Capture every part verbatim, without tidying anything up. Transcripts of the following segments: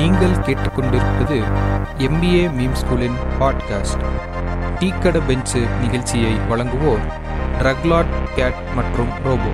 நீங்கள் கேட்டுக்கொண்டிருப்பது MBA meme ஸ்கூலின் பாட்காஸ்ட். டீ கடை பெஞ்சு நிகழ்ச்சியை வழங்குவோர் ரக்லாட் கேட் மற்றும் ரோபோ.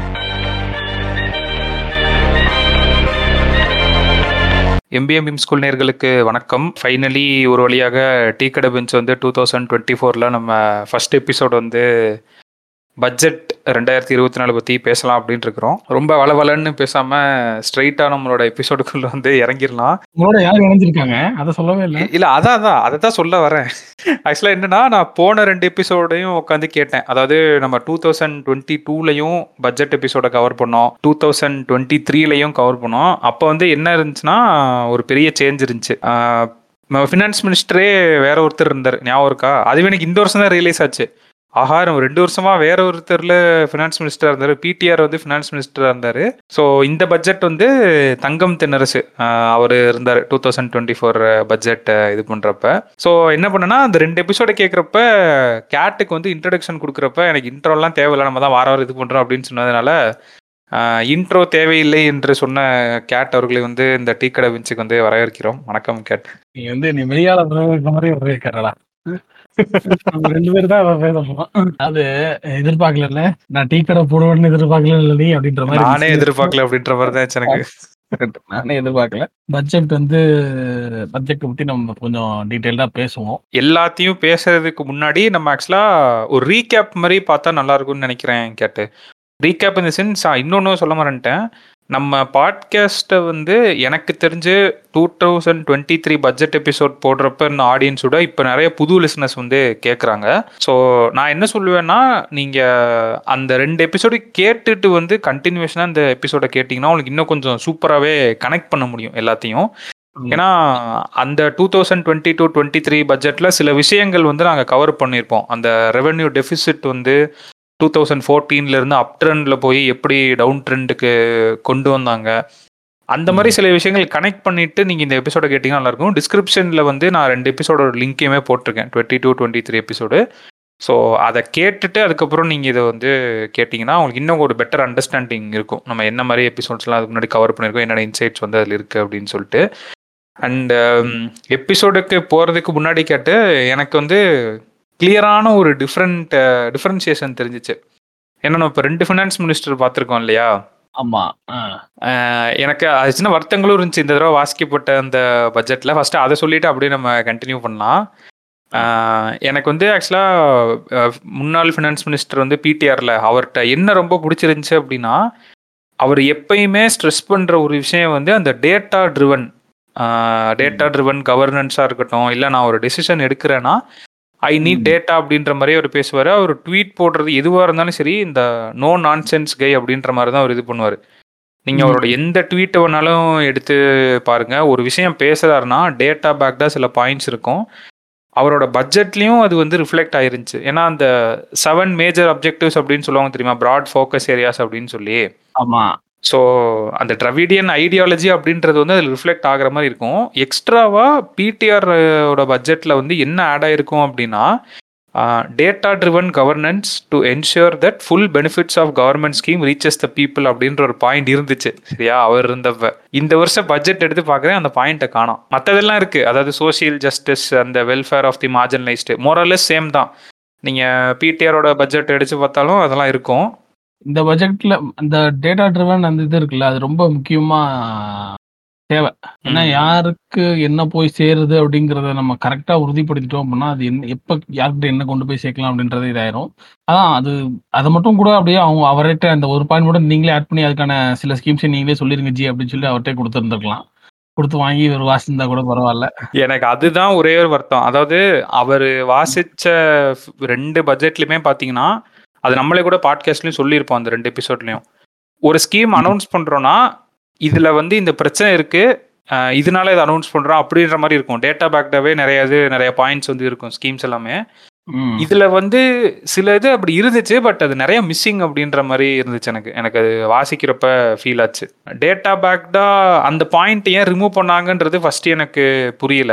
எம்பிஏ மீம் ஸ்கூல் நேயர்களுக்கு வணக்கம். ஃபைனலி ஒரு வழியாக டீ கடை பெஞ்ச் வந்து டூ தௌசண்ட் டுவெண்ட்டி ஃபோரில் நம்ம ஃபர்ஸ்ட் எபிசோட் வந்து பட்ஜெட் ரெண்டாயிரத்தி இருபத்தி நாலு பற்றி பேசலாம் அப்படின்னு இருக்கிறோம். ரொம்ப வளவலன்னு பேசாமல் ஸ்ட்ரைட்டாக நம்மளோட எபிசோடுக்குள்ள வந்து இறங்கிடலாம். உங்களோட யார் இணைஞ்சிருக்காங்க அதை சொல்லவே இல்லை. இல்லை அதான் அதான் அதை தான் சொல்ல வரேன். ஆக்சுவலாக என்னன்னா, நான் போன ரெண்டு எபிசோடையும் உட்காந்து கேட்டேன். அதாவது நம்ம டூ தௌசண்ட் டுவெண்ட்டி டூலையும் பட்ஜெட் எபிசோடை கவர் பண்ணோம், டூ தௌசண்ட் டுவெண்ட்டி த்ரீலையும் கவர் பண்ணோம். அப்போ வந்து என்ன இருந்துச்சுன்னா, ஒரு பெரிய சேஞ்ச் இருந்துச்சு. ஃபினான்ஸ் மினிஸ்டரே வேற ஒருத்தர் இருந்தார், ஞாபகம் இருக்கா? அதுவே எனக்கு இந்த வருஷம் தான் ரியலைஸ் ஆச்சு. ஆஹா, நம்ம ரெண்டு வருஷமா வேற ஒருத்தர்ல ஃபினான்ஸ் மினிஸ்டரா இருந்தாரு, பிடிஆர் வந்து ஃபினான்ஸ் மினிஸ்டரா இருந்தாரு. ஸோ இந்த பட்ஜெட் வந்து தங்கம் தென்னரசு அவர் இருந்தார் two thousand twenty four budget இது பண்றப்ப. ஸோ என்ன பண்ணனா, அந்த ரெண்டு எபிசோட கேட்குறப்ப கேட்டுக்கு வந்து இன்ட்ரடக்ஷன் கொடுக்குறப்ப எனக்கு இன்ட்ரோலாம் தேவையில்லை, நம்ம தான் வார வாரம் இது பண்றோம் அப்படின்னு சொன்னதுனால இன்ட்ரோ தேவையில்லை என்று சொன்ன கேட் அவர்களை வந்து இந்த டீ கடை பெஞ்சுக்கு வந்து வரவேற்கிறோம். வணக்கம் கேட். நீ வந்து நீ வெளியாள மாதிரி வரவேற்கிறடா. ரெண்டு பேரும் தான் பேசணும். அது எதிர்பார்க்கல, நான் டீ கடை போடுவேன்னு எதிர்பார்க்கல இல்லை நீ அப்படின்ற மாதிரி. நானே எதிர்பார்க்கல அப்படின்ற மாதிரி தான் எனக்கு. நானே எதிர்பார்க்கல. பட்ஜெட் வந்து பட்ஜெட் பத்தி நம்ம கொஞ்சம் டீட்டெயில்டா பேசுவோம். எல்லாத்தையும் பேசுறதுக்கு முன்னாடி நம்ம ஆக்சுவலா ஒரு ரீகேப் மாதிரி பார்த்தா நல்லா இருக்கும்னு நினைக்கிறேன் கேட்டு. ரீகேப் இந்த சென்ஸ் இன்னொன்னு சொல்ல மாட்டேன். நம்ம பாட்காஸ்ட்டை வந்து எனக்கு தெரிஞ்சு two thousand twenty three budget episode போடுறப்ப இந்த ஆடியன்ஸோட இப்போ நிறைய புது லிசனர்ஸ் வந்து கேட்குறாங்க. ஸோ நான் என்ன சொல்லுவேன்னா, நீங்கள் அந்த ரெண்டு எபிசோடு கேட்டுட்டு வந்து கண்டினியூஷனாக இந்த எபிசோடை கேட்டிங்கன்னா உங்களுக்கு இன்னும் கொஞ்சம் சூப்பராகவே கனெக்ட் பண்ண முடியும் எல்லாத்தையும். ஏன்னா அந்த two thousand twenty two twenty three பட்ஜெட்டில் சில விஷயங்கள் வந்து நாங்கள் கவர் பண்ணியிருப்போம். அந்த ரெவென்யூ டெஃபிசிட் வந்து டூ தௌசண்ட் ஃபோர்டீன்லேருந்து அப் ட்ரெண்டில் போய் எப்படி டவுன் ட்ரெண்டுக்கு கொண்டு வந்தாங்க, அந்த மாதிரி சில விஷயங்கள் கனெக்ட் பண்ணிவிட்டு நீங்கள் இந்த எபிசோடை கேட்டிங்கன்னா நல்லாயிருக்கும். டிஸ்கிரிப்ஷனில் வந்து நான் ரெண்டு எபிசோடோட லிங்க்கையுமே போட்டிருக்கேன், twenty two twenty three episode. So அதை கேட்டுட்டு அதுக்கப்புறம் நீங்கள் இதை வந்து கேட்டிங்கன்னா உங்களுக்கு இன்னும் ஒரு பெட்டர் அண்டர்ஸ்டாண்டிங் இருக்கும், நம்ம என்ன மாதிரி எபிசோட்ஸ்லாம் அதுக்கு முன்னாடி கவர் பண்ணியிருக்கோம், என்னென்ன இன்சைட்ஸ் வந்து அதில் இருக்குது அப்படின்னு சொல்லிட்டு. அண்ட் எபிசோடுக்கு போகிறதுக்கு முன்னாடி கேட்டு எனக்கு வந்து கிளியரான ஒரு டிஃப்ரெண்ட் டிஃப்ரென்சியேஷன் தெரிஞ்சிச்சு. ஏன்னா நம்ம இப்போ ரெண்டு ஃபினான்ஸ் மினிஸ்டர் பார்த்துருக்கோம் இல்லையா? ஆமாம். எனக்கு அது சின்ன வருத்தங்களும் இருந்துச்சு இந்த தடவை வாசிக்கப்பட்ட அந்த பட்ஜெட்டில். ஃபஸ்ட்டு அதை சொல்லிவிட்டு அப்படியே நம்ம கண்டினியூ பண்ணலாம். எனக்கு வந்து ஆக்சுவலாக முன்னாள் ஃபினான்ஸ் மினிஸ்டர் வந்து பிடிஆரில் அவர்கிட்ட என்ன ரொம்ப பிடிச்சிருந்துச்சு அப்படின்னா, அவர் எப்பயுமே ஸ்ட்ரெஸ் பண்ணுற ஒரு விஷயம் வந்து அந்த டேட்டா ட்ரிவன் டேட்டா ட்ரிவன் கவர்னன்ஸாக இருக்கட்டும், இல்லை நான் ஒரு டெசிஷன் எடுக்கிறேன்னா ஐ நீட் டேட்டா அப்படின்ற மாதிரி அவர் பேசுவார். அவர் ட்வீட் போடுறது எதுவாக இருந்தாலும் சரி, இந்த நோ நான்சென்ஸ் கை அப்படின்ற மாதிரி தான் அவர் இது பண்ணுவார். நீங்கள் அவரோட எந்த ட்வீட்டை வேணாலும் எடுத்து பாருங்கள், ஒரு விஷயம் பேசுகிறாருன்னா டேட்டா பேக்டாக சில பாயிண்ட்ஸ் இருக்கும். அவரோட பட்ஜெட்லேயும் அது வந்து ரிஃப்ளெக்ட் ஆயிருந்துச்சு. ஏன்னா அந்த செவன் மேஜர் அப்ஜெக்டிவ்ஸ் அப்படின்னு சொல்லுவாங்க தெரியுமா, ப்ராட் ஃபோக்கஸ் ஏரியாஸ் அப்படின்னு சொல்லி. ஆமாம். ஸோ அந்த டிராவிடியன் ஐடியாலஜி அப்படின்றது வந்து அதில் ரிஃப்ளெக்ட் ஆகிற மாதிரி இருக்கும். எக்ஸ்ட்ராவாக பிடிஆரோட பட்ஜெட்டில் வந்து என்ன ஆட் ஆகிருக்கும் அப்படின்னா, data driven governance to ensure that full benefits of government scheme reaches the people அப்படின்ற ஒரு பாயிண்ட் இருந்துச்சு சரியா அவர் இருந்தப்ப. இந்த வருஷம் பட்ஜெட் எடுத்து பார்க்குறேன், அந்த பாயிண்ட்டை காணோம். மற்றதெல்லாம் இருக்குது, அதாவது சோசியல் ஜஸ்டிஸ், அந்த welfare of the marginalised, more or less same தான். நீங்கள் பிடிஆரோட பட்ஜெட் எடுத்து பார்த்தாலும் அதெல்லாம் இருக்கும். இந்த பட்ஜெட்ல அந்த டேட்டா ட்ரிவன் அந்த இது இருக்குல்ல, அது ரொம்ப முக்கியமா தேவை. ஏன்னா யாருக்கு என்ன போய் சேருது அப்படிங்கிறத நம்ம கரெக்டா உறுதிப்படுத்திட்டோம் அப்படின்னா, அது என்ன எப்ப யார்கிட்ட என்ன கொண்டு போய் சேர்க்கலாம் அப்படின்றது இதாயிரும். அதான் அது அதை மட்டும் கூட அப்படியே அவங்க அவர்கிட்ட அந்த ஒரு பாயிண்ட் மட்டும் நீங்களே ஆட் பண்ணி அதுக்கான சில ஸ்கீம்ஸை நீங்களே சொல்லிருங்க ஜி அப்படின்னு சொல்லி அவர்கிட்ட கொடுத்துருந்துருக்கலாம். கொடுத்து வாங்கி ஒரு வாசிந்தா கூட பரவாயில்ல. எனக்கு அதுதான் ஒரே ஒரு வருத்தம். அதாவது அவர் வாசிச்ச ரெண்டு பட்ஜெட்லையுமே பார்த்தீங்கன்னா, அது நம்மளே கூட பாட்காஸ்ட்லையும் சொல்லியிருப்போம் அந்த ரெண்டு எபிசோட்லையும். ஒரு ஸ்கீம் அனௌன்ஸ் பண்ணுறோன்னா இதில் வந்து இந்த பிரச்சனை இருக்குது, இதனால இதை அனௌன்ஸ் பண்ணுறோம் அப்படின்ற மாதிரி இருக்கும். டேட்டா பேக்டாகவே நிறைய இது நிறைய பாயிண்ட்ஸ் வந்து இருக்கும் ஸ்கீம்ஸ் எல்லாமே. இதில் வந்து சில இது அப்படி இருந்துச்சு, பட் அது நிறைய மிஸ்ஸிங் அப்படின்ற மாதிரி இருந்துச்சு. எனக்கு எனக்கு அது வாசிக்கிறப்ப ஃபீல் ஆச்சு. டேட்டா பேக்டா அந்த பாயிண்ட் ஏன் ரிமூவ் பண்ணாங்கன்றது ஃபஸ்ட்டு எனக்கு புரியல.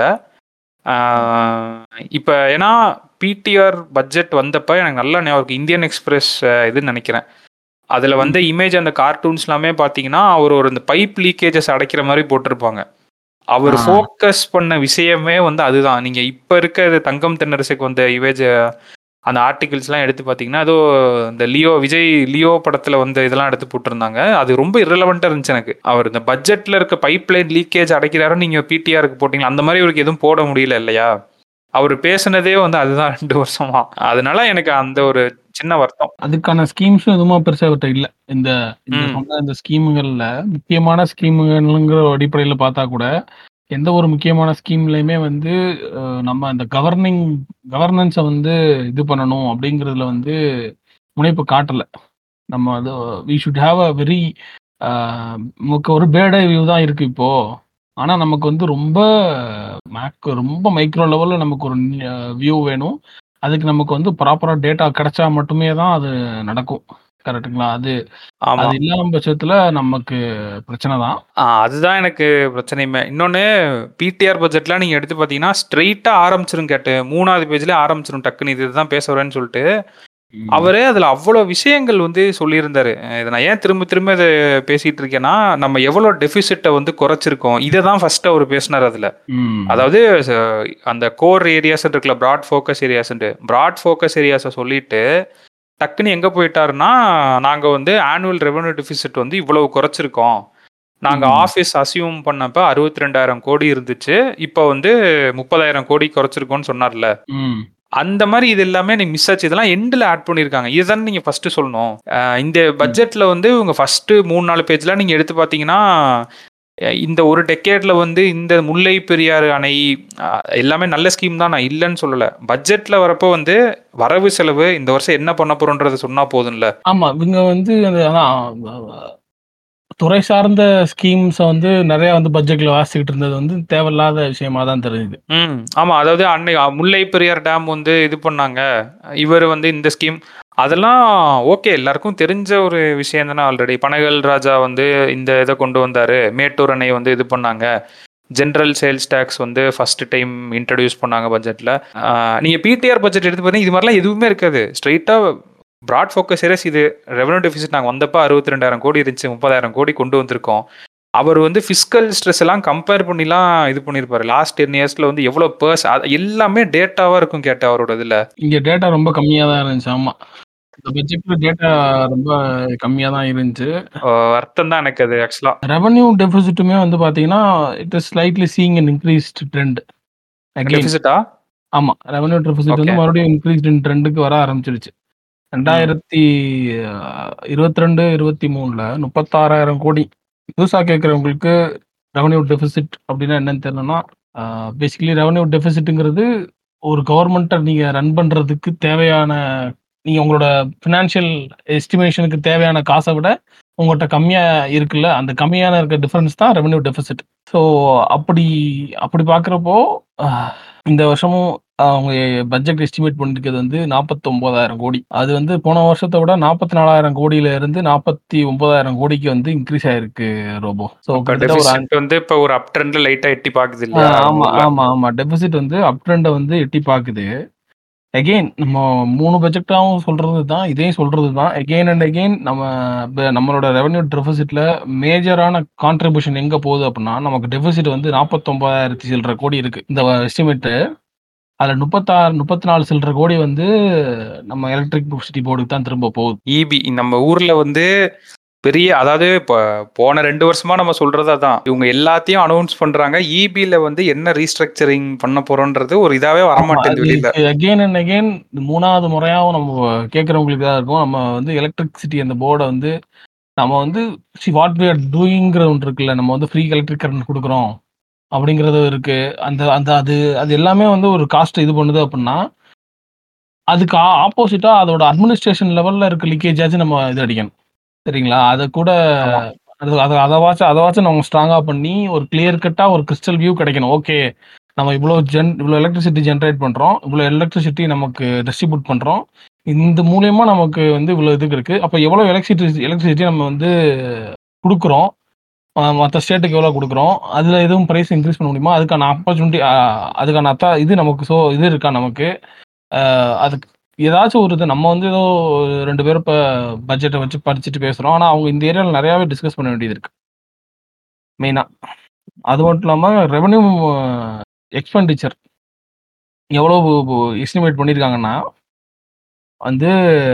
இப்போ ஏன்னா பிடிஆர் பட்ஜெட் வந்தப்போ எனக்கு நல்லா ஞாபகம், இந்தியன் எக்ஸ்பிரஸ் இதுன்னு நினைக்கிறேன், அதில் வந்து இமேஜ் அந்த கார்ட்டூன்ஸ் எல்லாமே பார்த்தீங்கன்னா அவர் ஒரு இந்த பைப் லீக்கேஜஸ் அடைக்கிற மாதிரி போட்டிருப்பாங்க. அவர் ஆ. ஃபோக்கஸ் பண்ண விஷயமே வந்து அதுதான். நீங்க இப்ப இருக்க தங்கம் தென்னரசுக்கு வந்த இமேஜ் அந்த ஆர்டிகிள்ஸ்லாம் எடுத்து பார்த்தீங்கன்னா, ஏதோ இந்த லியோ விஜய் லியோ படத்துல வந்த இதெல்லாம் எடுத்து போட்டிருந்தாங்க. அது ரொம்ப இரலவென்ட்டா இருந்துச்சு எனக்கு. அவர் இந்த பட்ஜெட்ல இருக்க பைப்லைன் லீக்கேஜ் அடைக்கிறாருன்னு நீங்க பிடிஆருக்கு போட்டீங்களா? அந்த மாரி இவருக்கு எதுவும் போட முடியல இல்லையா? அவரு பேசுனதே வந்து அதுதான் ரெண்டு வருஷமா. அதனால எனக்கு அந்த ஒரு சின்ன வருத்தம். அதுக்கான ஸ்கீம்ஸும் எதுவும் பெருசா அவர்ட்ட இல்ல. இந்த இந்த ம். சொன்ன இந்த ஸ்கீம்கள்ல முக்கியமான ஸ்கீம்கள்ங்கிற அடிப்படையில பார்த்தா கூட, எந்த ஒரு முக்கியமான ஸ்கீம்லயுமே வந்து அ நம்ம அந்த கவர்னிங் கவர்னன்ஸ வந்து இது பண்ணணும் அப்படிங்கிறதுல வந்து முனைப்பு காட்டல. நம்ம அது we should have a very a நமக்கு ஒரு பேர்ட் ஐ வியூ தான் இருக்கு இப்போ. ஆனா நமக்கு வந்து ரொம்ப மேக் ரொம்ப மைக்ரோ லெவல்ல நமக்கு ஒரு அ வியூ வேணும். அதுக்கு நமக்கு வந்து ப்ராப்பரா டேட்டா கிடைச்சா மட்டுமே தான் அது நடக்கும். கரெக்ட்டுங்களா? அது ஆமா. அது இல்லாம பட்சத்துல நமக்கு பிரச்சனை தான். ஆ அதுதான் எனக்கு பிரச்சனையுமே. இன்னொன்னு பிடிஆர் பட்ஜெட்லாம் நீங்க எடுத்து பார்த்தீங்கன்னா, ஸ்ட்ரெய்ட்டா ஆரம்பிச்சுரும் கேட்டு மூணாவது பேஜ்லயே ஆரம்பிச்சுரும் டக்குன்னு இது இதுதான் பேச வரேன்னு சொல்லிட்டு. ம். அவரே அதுல அவ்வளோ விஷயங்கள் வந்து சொல்லியிருந்தாரு. அ இத நான் ஏன் திரும்ப திரும்ப இத பேசிட்டு இருக்கேன்னா, நம்ம எவ்வளோ டெஃபிசிட்ட வந்து குறைச்சிருக்கோம். இத தான் ஃபர்ஸ்ட் அவரு பேசினாரு அதுல. ம். அதாவது ச அந்த கோர் ஏரியாஸ்ன்னு இருக்குல்ல, பிராட் ஃபோக்கஸ் ஏரியாஸ்ன்ட்டு. பிராட் ஃபோக்கஸ் ஏரியாஸ சொல்லிட்டு, டக்குன்னு எங்க போயிட்டாருன்னா, நாங்க வந்து ஆனுவல் ரெவென்யூ டெஃபிசிட் வந்து இவ்வளவு குறைச்சிருக்கோம். நாங்க ம். ஆஃபீஸ் அஸ்யூம் பண்ணப்ப அறுபத்தி இரண்டாயிரம் கோடி இருந்துச்சு. இப்ப வந்து முப்பதாயிரம் கோடி குறைச்சிருக்கோம்னு சொன்னார்ல. ம். அந்த மாரி இது எல்லாமே எனக்கு மிஸ் ஆச்சு. இதெல்லாம் எண்டுல ஆட் பண்ணியிருக்காங்க. இதுதானே நீங்க ஃபர்ஸ்ட்டு சொல்லணும். அ இந்த ம். பட்ஜெட்ல வந்து இவங்க ஃபர்ஸ்ட்டு மூணு, நாலு பேஜ்லாம் நீங்க எடுத்து பார்த்தீங்கன்னா, அ இந்த ஒரு டெக்கேட்ல வந்து இந்த முல்லை பெரியாறு அணை அ எல்லாமே நல்ல ஸ்கீம் தான். நான் இல்லன்னு சொல்லல. பட்ஜெட்ல வரப்போ வந்து வரவு செலவு இந்த வருஷம் என்ன பண்ண போறோம்ன்றத சொன்னா போதும்ல. ஆமா. இவங்க வந்து அது அதான் துறை சார்ந்த ஸ்கீம்ஸ வந்து நெறைய வந்து பட்ஜெட்ல வாசிச்சுக்கிட்டு இருந்தது வந்து தேவையில்லாத விஷயமா தான் தெரியுது. ம். ஆமா. அதாவது அன்னை அ முல்லை பெரியாறு டேம் வந்து இது பண்ணாங்க. இவரு வந்து இந்த ஸ்கீம் அதெல்லாம் ஓகே. எல்லாருக்கும் தெரிஞ்ச ஒரு விஷயம் தானே ஆல்ரெடி. பனகல் ராஜா வந்து இந்த இத கொண்டு வந்தாரு. மேட்டூர் அணை வந்து இது பண்ணாங்க. ஜெனரல் சேல்ஸ் டாக்ஸ் வந்து ஃபர்ஸ்ட் டைம் இன்ட்ரோடியூஸ் பண்ணாங்க பட்ஜெட்ல. ஆ நீங்க பிடிஆர் பட்ஜெட் எடுத்து பார்த்தீங்கன்னா, இது மாரிலாம் எதுவுமே இருக்காது. ஸ்ட்ரெய்ட்டா பிராட் ஃபோக்கஸ் ஏரியாஸ் இது. ரெவென்யூ டெஃபிசிட் நாங்க வந்தப்ப அறுபத்தி இரண்டாயிரம் கோடி இருந்துச்சு. முப்பதாயிரம் கோடி கொண்டு வந்திருக்கோம். அவர் வந்து ஃபிஸ்கல் ஸ்ட்ரெஸ் எல்லாம் கம்பேர் பண்ணிலாம் இது பண்ணியிருப்பாரு. லாஸ்ட் பத்து இயர்ஸ்ல வந்து எவ்வளோ பெர்ஸ் அது எல்லாமே டேட்டாவா இருக்கும் கேட்ட அவரோட இதுல. இங்க டேட்டா ரொம்ப கம்மியா தான் இருந்துச்சு. ஆமா. இந்த பட்ஜெட்ல டேட்டா ரொம்ப கம்மியா தான் இருந்துச்சு. அ வருத்தம் தான் எனக்கு அது ஆக்சுவலா. ரெவென்யூ டெபிசிட்டுமே வந்து பார்த்தீங்கன்னா, it is slightly seeing an increased trend again. டெஃபிசிட்டா? ஆமா. Revenue deficit okay. வந்து மறுபடியும் இன்கிரீஸ்ட் இன் ட்ரெண்டுக்கு வர ஆரம்பிச்சுருச்சு. ம். இரண்டாயிரத்து இருபத்தி இரண்டு, இருபத்தி மூணுல முப்பத்தி ஆறாயிரம் கோடி. புதுசா கேட்கிறவங்களுக்கு ரெவென்யூ டெபிசிட் அப்டின்னா என்னன்னு தெரியலன்னா, ஆ பேசிக்கலி ரெவென்யூ டெபிசிட்ங்கிறது ஒரு கவர்மெண்ட்ட நீங்க ரன் பண்றதுக்கு தேவையான நீங்க உங்களோட ஃபினான்ஷியல் எஸ்டிமேஷனுக்கு தேவையான காச விட உங்கட்ட கம்மியா இருக்குல்ல, அந்த கம்மியான இருக்க டிஃபரன்ஸ் தான் ரெவென்யூ டெபிசிட். ஸோ அப்படி அப்படி பார்க்குறப்போ, அ இந்த வருஷமும் அவங்க பட்ஜெட் எஸ்டிமேட் பண்ணியிருக்கிறது வந்து நாற்பத்தி ஒன்பதாயிரம் கோடி. அது வந்து போன வருஷத்த விட நாற்பத்தி நாலாயிரம் கோடியில இருந்து நாற்பத்தி ஒன்பதாயிரம் கோடிக்கு வந்து இன்கிரீஸ் ஆயிருக்கு ரோபோ. ஸோ அப்ப கிட்டத்தட்ட ஒரு அஞ் டெஃபிசிட் வந்து இப்ப ஒரு அப் ட்ரெண்ட்ல லைட்டா எட்டி பாக்குது ஆ இல்லையா நம்ம ஆமா, ஊர்ல? ஆமா, ஆமா. டெபிசிட் வந்து அப் ட்ரெண்ட வந்து எட்டி பாக்குது. அகெயின் நம்ம மூணு பட்ஜெட்டாவும் சொல்றது தான். இதையும் சொல்றது தான். அகெயின் அண்ட் அகெயின் நம்ம ப நம்மளோட ரெவென்யூ டெபிசிட்ல மேஜரான கான்ட்ரிபியூஷன் எங்க போகுது அப்டின்னா, நமக்கு டெபிசிட் வந்து நாற்பத்தி ஒன்பதாயிரம் சில்ற கோடி இருக்கு. இந்த எஸ்டிமேட் அதுல முப்பத்தி ஆறு, முப்பத்தி நாலு சில்ற கோடி வந்து நம்ம எலக்ட்ரிசிட்டி போர்டுக்கு தான் திரும்ப போகுது. ஈபி நம்ம ஊர்ல வந்து பெரிய அதாவது இப்ப போன ரெண்டு வருஷமா நம்ம சொல்றது அதான். இவங்க எல்லாத்தையும் அனௌன்ஸ் பண்றாங்க. ஈபில வந்து என்ன ரீஸ்ட்ரக்சரிங் பண்ண போறோம்ன்றது ஒரு இதாவே ஆமா. வரமாட்டேங்குது அது வெளில. அகெயின் அண்ட் அகெயின் மூணாவது முறையாவும் நம்ம கேட்கிறவங்களுக்கு தான் இருக்கும். நம்ம வந்து எலக்ட்ரிசிட்டி அந்த போர்ட வந்து நம்ம வந்து சி வாட் வி ஆர் டூயிங்கிற ஒன்று இருக்குல்ல. நம்ம வந்து ஃப்ரீ எலக்ட்ரிக் கரண்ட் குடுக்குறோம். அப்படிங்கிறது இருக்கு. அந்த அந்த அது அது எல்லாமே வந்து ஒரு காஸ்ட் இது பண்ணுது அப்டின்னா, அதுக்கு ஆ ஆப்போசிட்டா அதோட அட்மினிஸ்ட்ரேஷன் லெவல்ல இருக்க லீக்கேஜாச்சும் நம்ம இது அடிக்கணும். சரிங்களா? அத கூட ஆமா. அது அத அதவாச்சும் அதவாச்சும் நம்ம ஸ்ட்ராங்கா பண்ணி ஒரு கிளியர் கட்டா ஒரு கிரிஸ்டல் வியூ கிடைக்கணும். ஓகே. நம்ம இவ்ளோ ஜென் இவ்ளோ எலக்ட்ரிசிட்டி ஜெனரேட் பண்றோம். இவ்ளோ எலக்ட்ரிசிட்டி நமக்கு டிஸ்ட்ரிபியூட் பண்றோம். இந்த மூலியமா நமக்கு வந்து இவ்ளோ இது இருக்கு. அப்ப எவ்வளோ எலக்ட்ரிசிட்டி எலக்ட்ரிசிட்டி நம்ம வந்து குடுக்குறோம். அ மத்த ஸ்டேட்டுக்கு எவ்வளோ குடுக்குறோம்? அதுல எதுவும் பிரைஸ் இன்கிரீஸ் பண்ண முடியுமா? அதுக்கான ஆப்பர்ச்சுனிட்டி அ அதுக்கான அத்தா இது நமக்கு சோ இது இருக்கா நமக்கு? அ அதுக்கு ஏதாச்சும் ஒரு இது நம்ம வந்து ஏதோ ரெண்டு பேரும் இப்ப பட்ஜெட்ட வச்சு படிச்சுட்டு பேசுறோம். ஆனா, அவங்க இந்த ஏரியால நெறையாவே டிஸ்கஸ் பண்ண வேண்டியது இருக்கு. மெயினா. அது மட்டும் இல்லாம ரெவென்யூ எக்ஸ்பெண்டிச்சர் எவ்வளவு எஸ்டிமேட் பண்ணியிருக்காங்கன்னா வந்து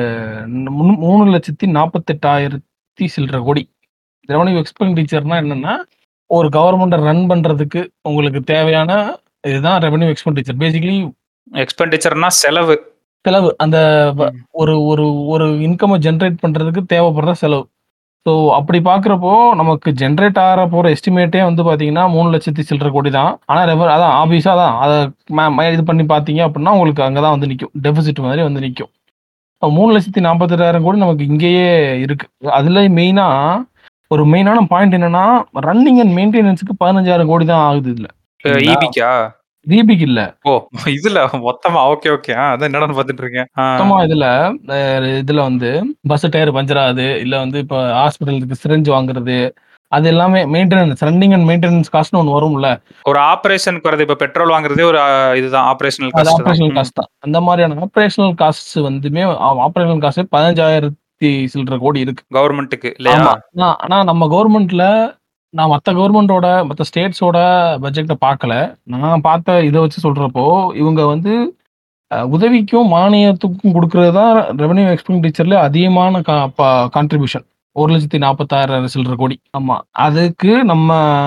மூணு மூணு லட்சத்தி நாற்பத்தெட்டாயிரத்தி சில்லற கோடி. ரெவென்யூ எக்ஸ்பெண்டிச்சர்னா என்னன்னா, ஒரு கவர்மெண்ட்ட ரன் பண்றதுக்கு உங்களுக்கு தேவையான இதுதான் ரெவென்யூ எக்ஸ்பெண்டிச்சர். பேசிக்கலி எக்ஸ்பெண்டிச்சர்னா செலவு. செலவு. அந்த வ ம். ஒரு ஒரு ஒரு இன்கம்ம ஜெனரேட் பண்றதுக்கு தேவைப்படுற செலவு. ஸோ அப்படி பார்க்குறப்போ, நமக்கு ஜெனரேட் ஆற போற எஸ்டிமேட்டே வந்து பார்த்தீங்கன்னா, மூணு லட்சத்தி சில்லற கோடி தான். ஆனா ரெவ அதான் ஆப்வியஸா அதான். அத ம ம இது பண்ணி பார்த்தீங்க அப்படின்னா, உங்களுக்கு அங்க தான் வந்து நிக்கும். டெபிசிட் மாரி வந்து நிக்கும். இப்ப மூணு லட்சத்தி நாற்பத்தெட்டாயிரம் கோடி நமக்கு இங்கேயே இருக்கு. அதுலயும் மெயினா ஒரு மெயினான பாயிண்ட் என்னன்னா, ரன்னிங் அண்ட் மெயின்டெனன்ஸ்க்கு பதினைந்தாயிரம் கோடி தான் ஆகுது இதுல. அ சரிங்களா? ஈபிக்கா? ஈபிக்கு இல்ல. ஓ! இதுல மொத்தமா. Okay, okay. ஆ அதான் என்னடான்னு பார்த்துட்டு இருக்கேன். ஆ. மொத்தமா இதுல அ இதுல வந்து பஸ் டயர் பஞ்சர் ஆகுது. இல்ல வந்து இப்ப ஹாஸ்பிட்டலுக்கு சிரிஞ்ச் வாங்குறது. அது எல்லாமே மெயின்டெனன்ஸ் ரன்னிங் அண்ட் மெயின்டெனன்ஸ் காஸ்ட்னு ஒண்ணு வரும்ல. ஒரு ஆப்பரேஷனுக்கு வரது. இப்ப பெட்ரோல் வாங்குறதே ஒரு அ இதுதான் ஆப்பரேஷனல் அது காஸ்ட் தான். ஆப்பரேஷனல் ம். காஸ்ட் தான். அந்த மாரியான ஆப்பரேஷனல் காஸ்ட்ஸ் வந்துமே ஆப்பரேஷனல் காஸ்ட்டே பதினைந்தாயிரத்தி சில்லற கோடி இருக்கு. கவர்மெண்ட்டுக்கு இல்லையா? ஆமா. ஆனா ஆனா நம்ம கவர்மெண்ட்ல நான் மத்த கவர்மெண்டோட மத்த ஸ்டேட்ஸோட பட்ஜெட்ட பார்க்கல. நான் பார்த்த இத வச்சு சொல்றப்போ, இவங்க வந்து அ உதவிக்கும், மானியத்துக்கும் குடுக்குறது தான் ரெவென்யூ எக்ஸ்பெண்டிச்சர்ல அதிகமான கா ப கான்ட்ரிபியூஷன். ஒரு லட்சத்தி நாற்பத்தாறாயிரம் சில்லற கோடி. ஆமா. அதுக்கு நம்ம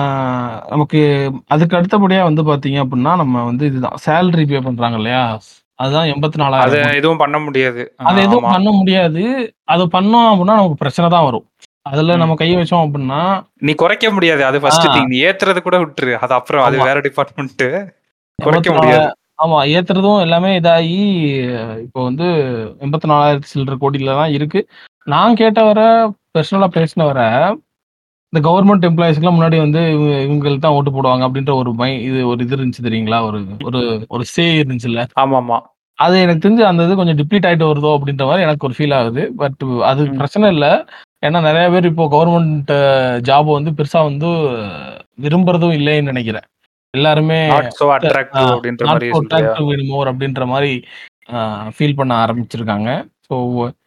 நமக்கு அதுக்கு அடுத்தபடியா வந்து பார்த்தீங்க அப்டின்னா, நம்ம வந்து இதுதான் சேலரி பே பண்றாங்க இல்லையா? அதுதான் எண்பத்தி அத நாலாயிரம் கோடி. எதுவும் பண்ண முடியாது. ஆ அத எதுவும் ஆமா. பண்ண முடியாது. அத பண்ணோம் அப்டின்னா நமக்கு பிரச்சனை தான் வரும். அதுல ம். நம்ம கை வச்சோம் அப்டின்னா நீ குறைக்க முடியாது. அது ஆ ஃபர்ஸ்ட் திங். நீ ஏத்துறது கூட விட்டுரு. அது அப்புறம் அது ஆமா. வேற டிபார்ட்மெண்ட்டு. குறைக்க முடியாது. எண்பத்தி நாலாயிரம் ஆமா. ஏத்துறதும் எல்லாமே இதாகி இப்போ வந்து எண்பத்தி நாலாயிரம் சில்லற கோடில தான் இருக்கு. நான் கேட்ட வர பெர்சனலா பேசின வர, இந்த கவர்ன்மென்ட் எம்ப்ளாயீஸ்க்குலாம் முன்னாடி வந்து இவங்க இவங்களுக்கு தான் ஓட்டு போடுவாங்க அப்டின்ற ஒரு மை இது ஒரு இது இருந்துச்சு தெரியுங்களா? ஒரு ஒரு ஒரு சே இருந்துச்சுல்ல. ஆமாமா. அது எனக்கு தெரிஞ்சு அந்த இது கொஞ்சம் டிப்ளீட் ஆயிட்டு வருதோ அப்டின்ற மாரி எனக்கு ஒரு ஃபீல் ஆகுது. பட் அது ம். பிரச்சனை இல்ல. ஏன்னா நெறைய பேர் இப்போ கவர்ன்மென்ட் ஜாப் வந்து பெருசா வந்து விரும்புறதும் இல்லைன்னு நெனைக்கிறேன். எல்லாருமே நாட் சோ அ அட்ராக்டிவ் அப்படின்ற நாட் மாரி சோ சொல்றியா? அட்ராக்டிவ் எனிமோர் மோர் அப்டின்ற மாரி அ ஃபீல் பண்ண ஆரம்பிச்சிருக்காங்க. ஸோ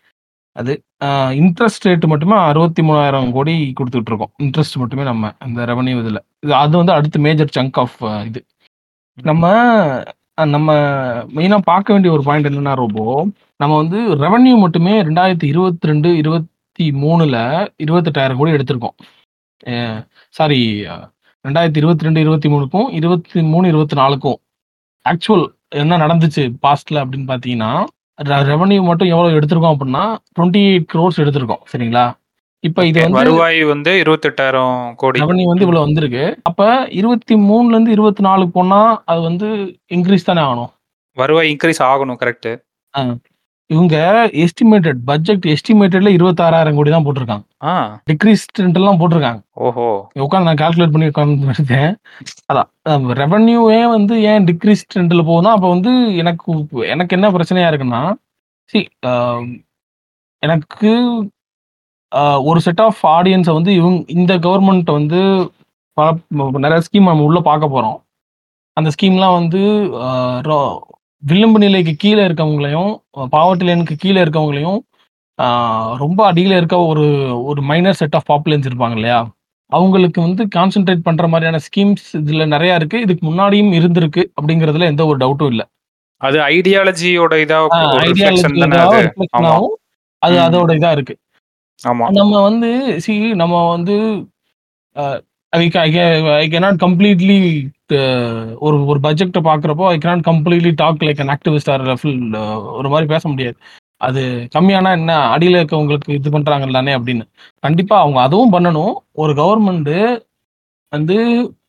அது அ இன்ட்ரெஸ்ட் ரேட் மட்டுமே அறுபத்தி மூவாயிரம் கோடி குடுத்துட்டு இருக்கோம். இன்ட்ரெஸ்ட் மட்டுமே நம்ம இந்த ரெவென்யூ இதுல. இது அது வந்து அடுத்த மேஜர் சங்க் ஆஃப் இது. ம். நம்ம அ நம்ம மெயினா பார்க்க வேண்டிய ஒரு பாயிண்ட் என்னன்னா ரோபோ, நம்ம வந்து ரெவென்யூ மட்டுமே இரண்டாயிரத்தி இருபத்தி இரண்டு, இருபத்தி மூணுல இருபத்தி எட்டாயிரம் கோடி எடுத்திருக்கோம். அ சாரி இரண்டாயிரத்தி இருபத்தி இரண்டு, இருபத்தி மூணுக்கும் இருபத்தி மூணு, இருபத்தி நாலுக்கும் ஆக்சுவல் என்ன நடந்துச்சு பாஸ்ட்ல அப்படின்னு பார்த்தீங்கன்னா, ரெ ம். ரெவென்யூ மட்டும் எவ்வளோ எடுத்திருக்கோம் அப்படின்னா, இருபத்தி எட்டு கோடி எடுத்திருக்கோம். சரிங்களா? இப்ப இது ஓகே. வந்து வருவாய் வந்து இருபத்தி எட்டாயிரம் கோடி. ரெவென்யூ வந்து ம். இவ்வளோ வந்திருக்கு. அப்ப இருபத்தி மூணுலேருந்து இருபத்தி நாலுக்கு போனா, அது வந்து இன்கிரீஸ் தானே ஆகணும். வருவாய் இன்கிரீஸ் ஆகணும். கரெக்ட்டு. ஆ. இவங்க எஸ்டிமேட்டட் பட்ஜெட் எஸ்டிமேட்டட்ல இருபத்தி ஆறாயிரம் கோடி தான் போட்டிருக்காங்க. ஆ. டிக்ரீஸ்ட்ன்ட்டுலாம் போட்டிருக்காங்க. ஓஹோ! உட்கார்ந்து நான் கால்குலேட் பண்ணி உட்கார்ந்து படிச்சேன். அதான் அ ரெவென்யூவே வந்து ஏன் டிக்ரீஸ் ட்ரெண்ட்ல போகுதுன்னா, அப்ப வந்து எனக்கு எனக்கு என்ன பிரச்சனையா இருக்குன்னா, சி அ எனக்கு அ ஒரு செட் ஆஃப் ஆடியன்ஸ வந்து இவங் இந்த கவர்ன்மென்ட் வந்து ப நெறைய ஸ்கீம் நம்ம உள்ள பார்க்க போறோம். அந்த ஸ்கீம்லாம் வந்து அ ரொ விளிம்பு நிலைக்கு கீழ இருக்கவங்களையும், பாவர்ட்டி லைனுக்கு கீழ இருக்கவங்களையும், ஆ ரொம்ப அடியில இருக்க ஒரு ஒரு மைனர் செட் ஆஃப் பாப்புலன்ஸ் இருப்பாங்க இல்லையா? அவங்களுக்கு வந்து கான்சன்ட்ரேட் பண்ற மாரியான ஸ்கீம்ஸ் இதுல நெறைய இருக்கு. இதுக்கு முன்னாடியும் இருந்திருக்கு அப்படிங்கிறதுல எந்த ஒரு டவுட்டும் இல்ல. அது ஐடியாலஜியோட இதா ஆ ஒரு ரிஃப்ளெக்ஷன் தானே அது. ஐடியாலஜிக்காவும், ஆமா. ரிஃப்ளெக்ஷனாவும் அது ம். அதோட இதா இருக்கு. ஆமா. நம்ம வந்து சி நம்ம வந்து அ ஐ கே ஐ கே ஐ கேனாட் கம்ப்ளீட்லி அ ஒரு ஒரு பட்ஜெக்ட்ட பார்க்குறப்போ, I cannot completely talk like an activist or full ஒரு மாரி பேச முடியாது. அது கம்மியானா என்ன? அடியில இருக்கவங்களுக்கு இது பண்றாங்க தானே அப்படின்னு. கண்டிப்பா அவங்க அதுவும் பண்ணணும். ஒரு கவர்ன்மெண்ட் வந்து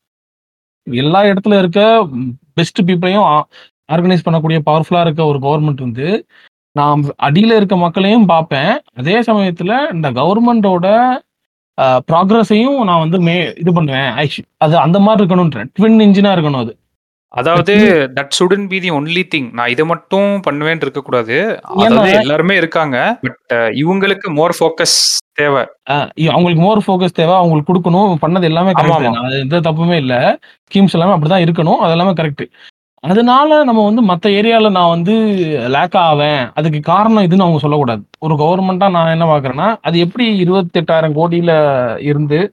எல்லா இடத்துல இருக்க பெஸ்ட் பீப்பிளையும் ஆ ஆர்கனைஸ் பண்ணக்கூடிய பவர்ஃபுல்லா இருக்க ஒரு கவர்ன்மெண்ட் வந்து, நான் அடியில இருக்க மக்களையும் பார்ப்பேன். அதே சமயத்துல இந்த கவர்ன்மென்ட்டோட அ ப்ராக்ரஸையும் நான் வந்து மே இது பண்ணுவேன். ஐ ஷ் அது அந்த மாரி இருக்கணுன்றேன். ட்வின் என்ஜினா இருக்கணும் அது. இந்த அதாவது twin that shouldn't be the only thing. நான் இத மட்டும் பண்ணுவேன்னு இருக்கக்கூடாது. ஏன்னா அதாவது எல்லாருமே இருக்காங்க. பட் இவங்களுக்கு மோர் ஃபோக்கஸ் தேவ. அ அவங்களுக்கு மோர் ஃபோக்கஸ் தேவ. அவங்களுக்கு குடுக்கணும். பண்ணது எல்லாமே கரெக்ட் ஆமாமா. தான். அது எந்த தப்புமே இல்ல. ஸ்கீம்ஸ் எல்லாமே அப்படிதான் இருக்கணும். அது எல்லாமே கரெக்ட். அதனால நம்ம வந்து மத்த ஏரியால நான் வந்து லேக் ஆவேன். அதுக்கு காரணம் இதுன்னு அவங்க சொல்லக்கூடாது. ஒரு கவர்ன்மென்ட்டா நான் என்ன பார்க்குறேன்னா, அது எப்படி இருபத்தி எட்டாயிரம் கோடியில இருந்து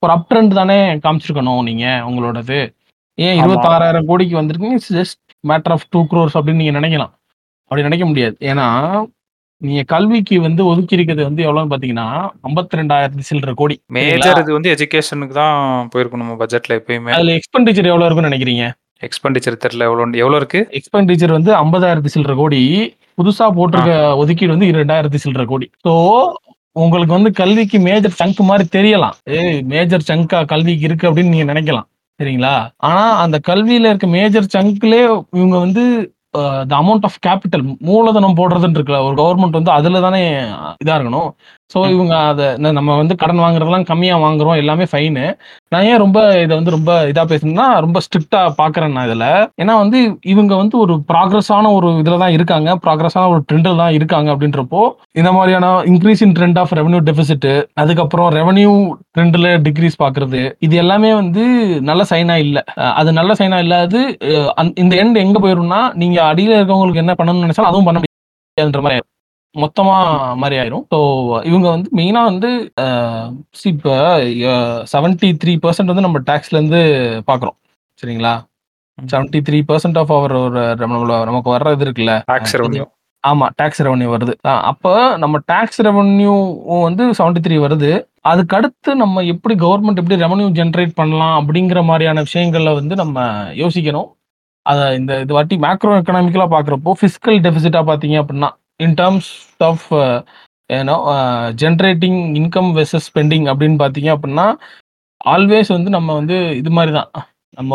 ஒரு அப் ட்ரெண்ட் தானே காமிச்சிருக்கணும் நீங்க உங்களோடது. ஏன் ஆமா. இருபத்தாறாயிரம் கோடிக்கு வந்திருக்கீங்க, it's just matter of two crores அப்படின்னு நீங்க நினைக்கலாம். அப்படி நினைக்க முடியாது. ஏன்னா, நீங்க கல்விக்கு வந்து ஒதுக்கி இருக்கிறது வந்து எவ்வளோன்னு பார்த்தீங்கன்னா, ஐம்பத்தி ரெண்டாயிரம் சில்லற கோடி. சரிங்களா? மேஜர் இது வந்து எஜுகேஷனுக்கு தான் போயிருக்கும் நம்ம பட்ஜெட்ல எப்பயுமே. அதுல எக்ஸ்பெண்டிச்சர் எவ்வளோ இருக்குன்னு நினைக்கிறீங்க? எக்ஸ்பெண்டிச்சர் தெரியல எவ்வளோ எவ்வளோ இருக்கு? எக்ஸ்பெண்டிச்சர் வந்து ஐம்பதாயிரம் சில்லற கோடி. புதுசா ஆ. போட்டிருக்க ஒதுக்கீடு வந்து இரண்டாயிரம் சில்லற கோடி. ஸோ, உங்களுக்கு வந்து கல்விக்கு மேஜர் சங்க் மாரி தெரியலாம். ஏய் மேஜர் சங்கா கல்விக்கு இருக்கு அப்படின்னு நீங்க நினைக்கலாம். சரிங்களா? ஆனா அந்த கல்வியில இருக்க மேஜர் சங்க்லயே இவங்க வந்து uh the amount of capital மூலதனம் போடுறதுன்னு இருக்குல்ல, ஒரு கவர்மெண்ட் வந்து அதுல தானே இதா இருக்கணும். ஸோ, ம். இவங்க அத ந நம்ம வந்து கடன் வாங்குறதெல்லாம் கம்மியா வாங்குறோம். எல்லாமே ஃபைனு. நான் ஏன் ரொம்ப இத வந்து ரொம்ப இதா பேசுனேன்னா, ரொம்ப ஸ்ட்ரிக்ட்டா பார்க்குறேன் நான் இதுல. ஏன்னா வந்து இவங்க வந்து ஒரு ப்ராக்ரஸான ஒரு இதுல தான் இருக்காங்க. ப்ராக்ரஸான ஒரு ட்ரெண்ட்ல தான் இருக்காங்க அப்படின்றப்போ, இந்த மாரியான increase in trend of revenue deficit, அதுக்கப்புறம் ரெவென்யூ ட்ரெண்ட்ல டிக்ரீஸ் பார்க்குறது, இது எல்லாமே வந்து நல்ல சைனா இல்ல. அ அது நல்ல சைனா இல்லாது அ அந் இந்த எண்ட் எங்க போயிரும்னா, நீங்க அடியில இருக்கவங்களுக்கு என்ன பண்ணணும்னு நினைச்சாலும் அதுவும் பண்ண முடியாதுன்ற மாரி ஆயிரும். மொத்தமா மாரி ஆயிரும். ஸோ, இவங்க வந்து மெயினா வந்து அ சி இப்ப எ எழுபத்தி மூன்று சதவீதம் வந்து நம்ம டாக்ஸ்லேருந்து பார்க்குறோம். சரிங்களா? ம். எழுபத்தி மூன்று சதவீதம் ஆஃப் அவர் ஒரு நம்மள நமக்கு வர்ற இது இருக்குல்ல. அ டாக்ஸ் இது ரெவென்யூ. ஆமா. டாக்ஸ் ரெவென்யூ வருது. அ அப்ப நம்ம டாக்ஸ் ரெவென்யூ வந்து எழுபத்தி மூன்று வருது. அதுக்கு அடுத்து நம்ம எப்படி கவர்ன்மெண்ட் எப்படி ரெவென்யூ ஜெனரேட் பண்ணலாம் அப்படிங்கிற மாரியான விஷயங்கள வந்து நம்ம யோசிக்கணும். அத இந்த இது வாட்டி மேக்ரோ எக்கனாமிக்கலா பார்க்குறப்போ, பிஸ்கல் டெபிசிட்டா பார்த்தீங்க அப்படின்னா, in terms of you know uh generating income versus spending அப்படின்னு பார்த்தீங்க அப்படின்னா, ஆல்வேஸ் வந்து நம்ம வந்து இது மாரி தான். நம்ம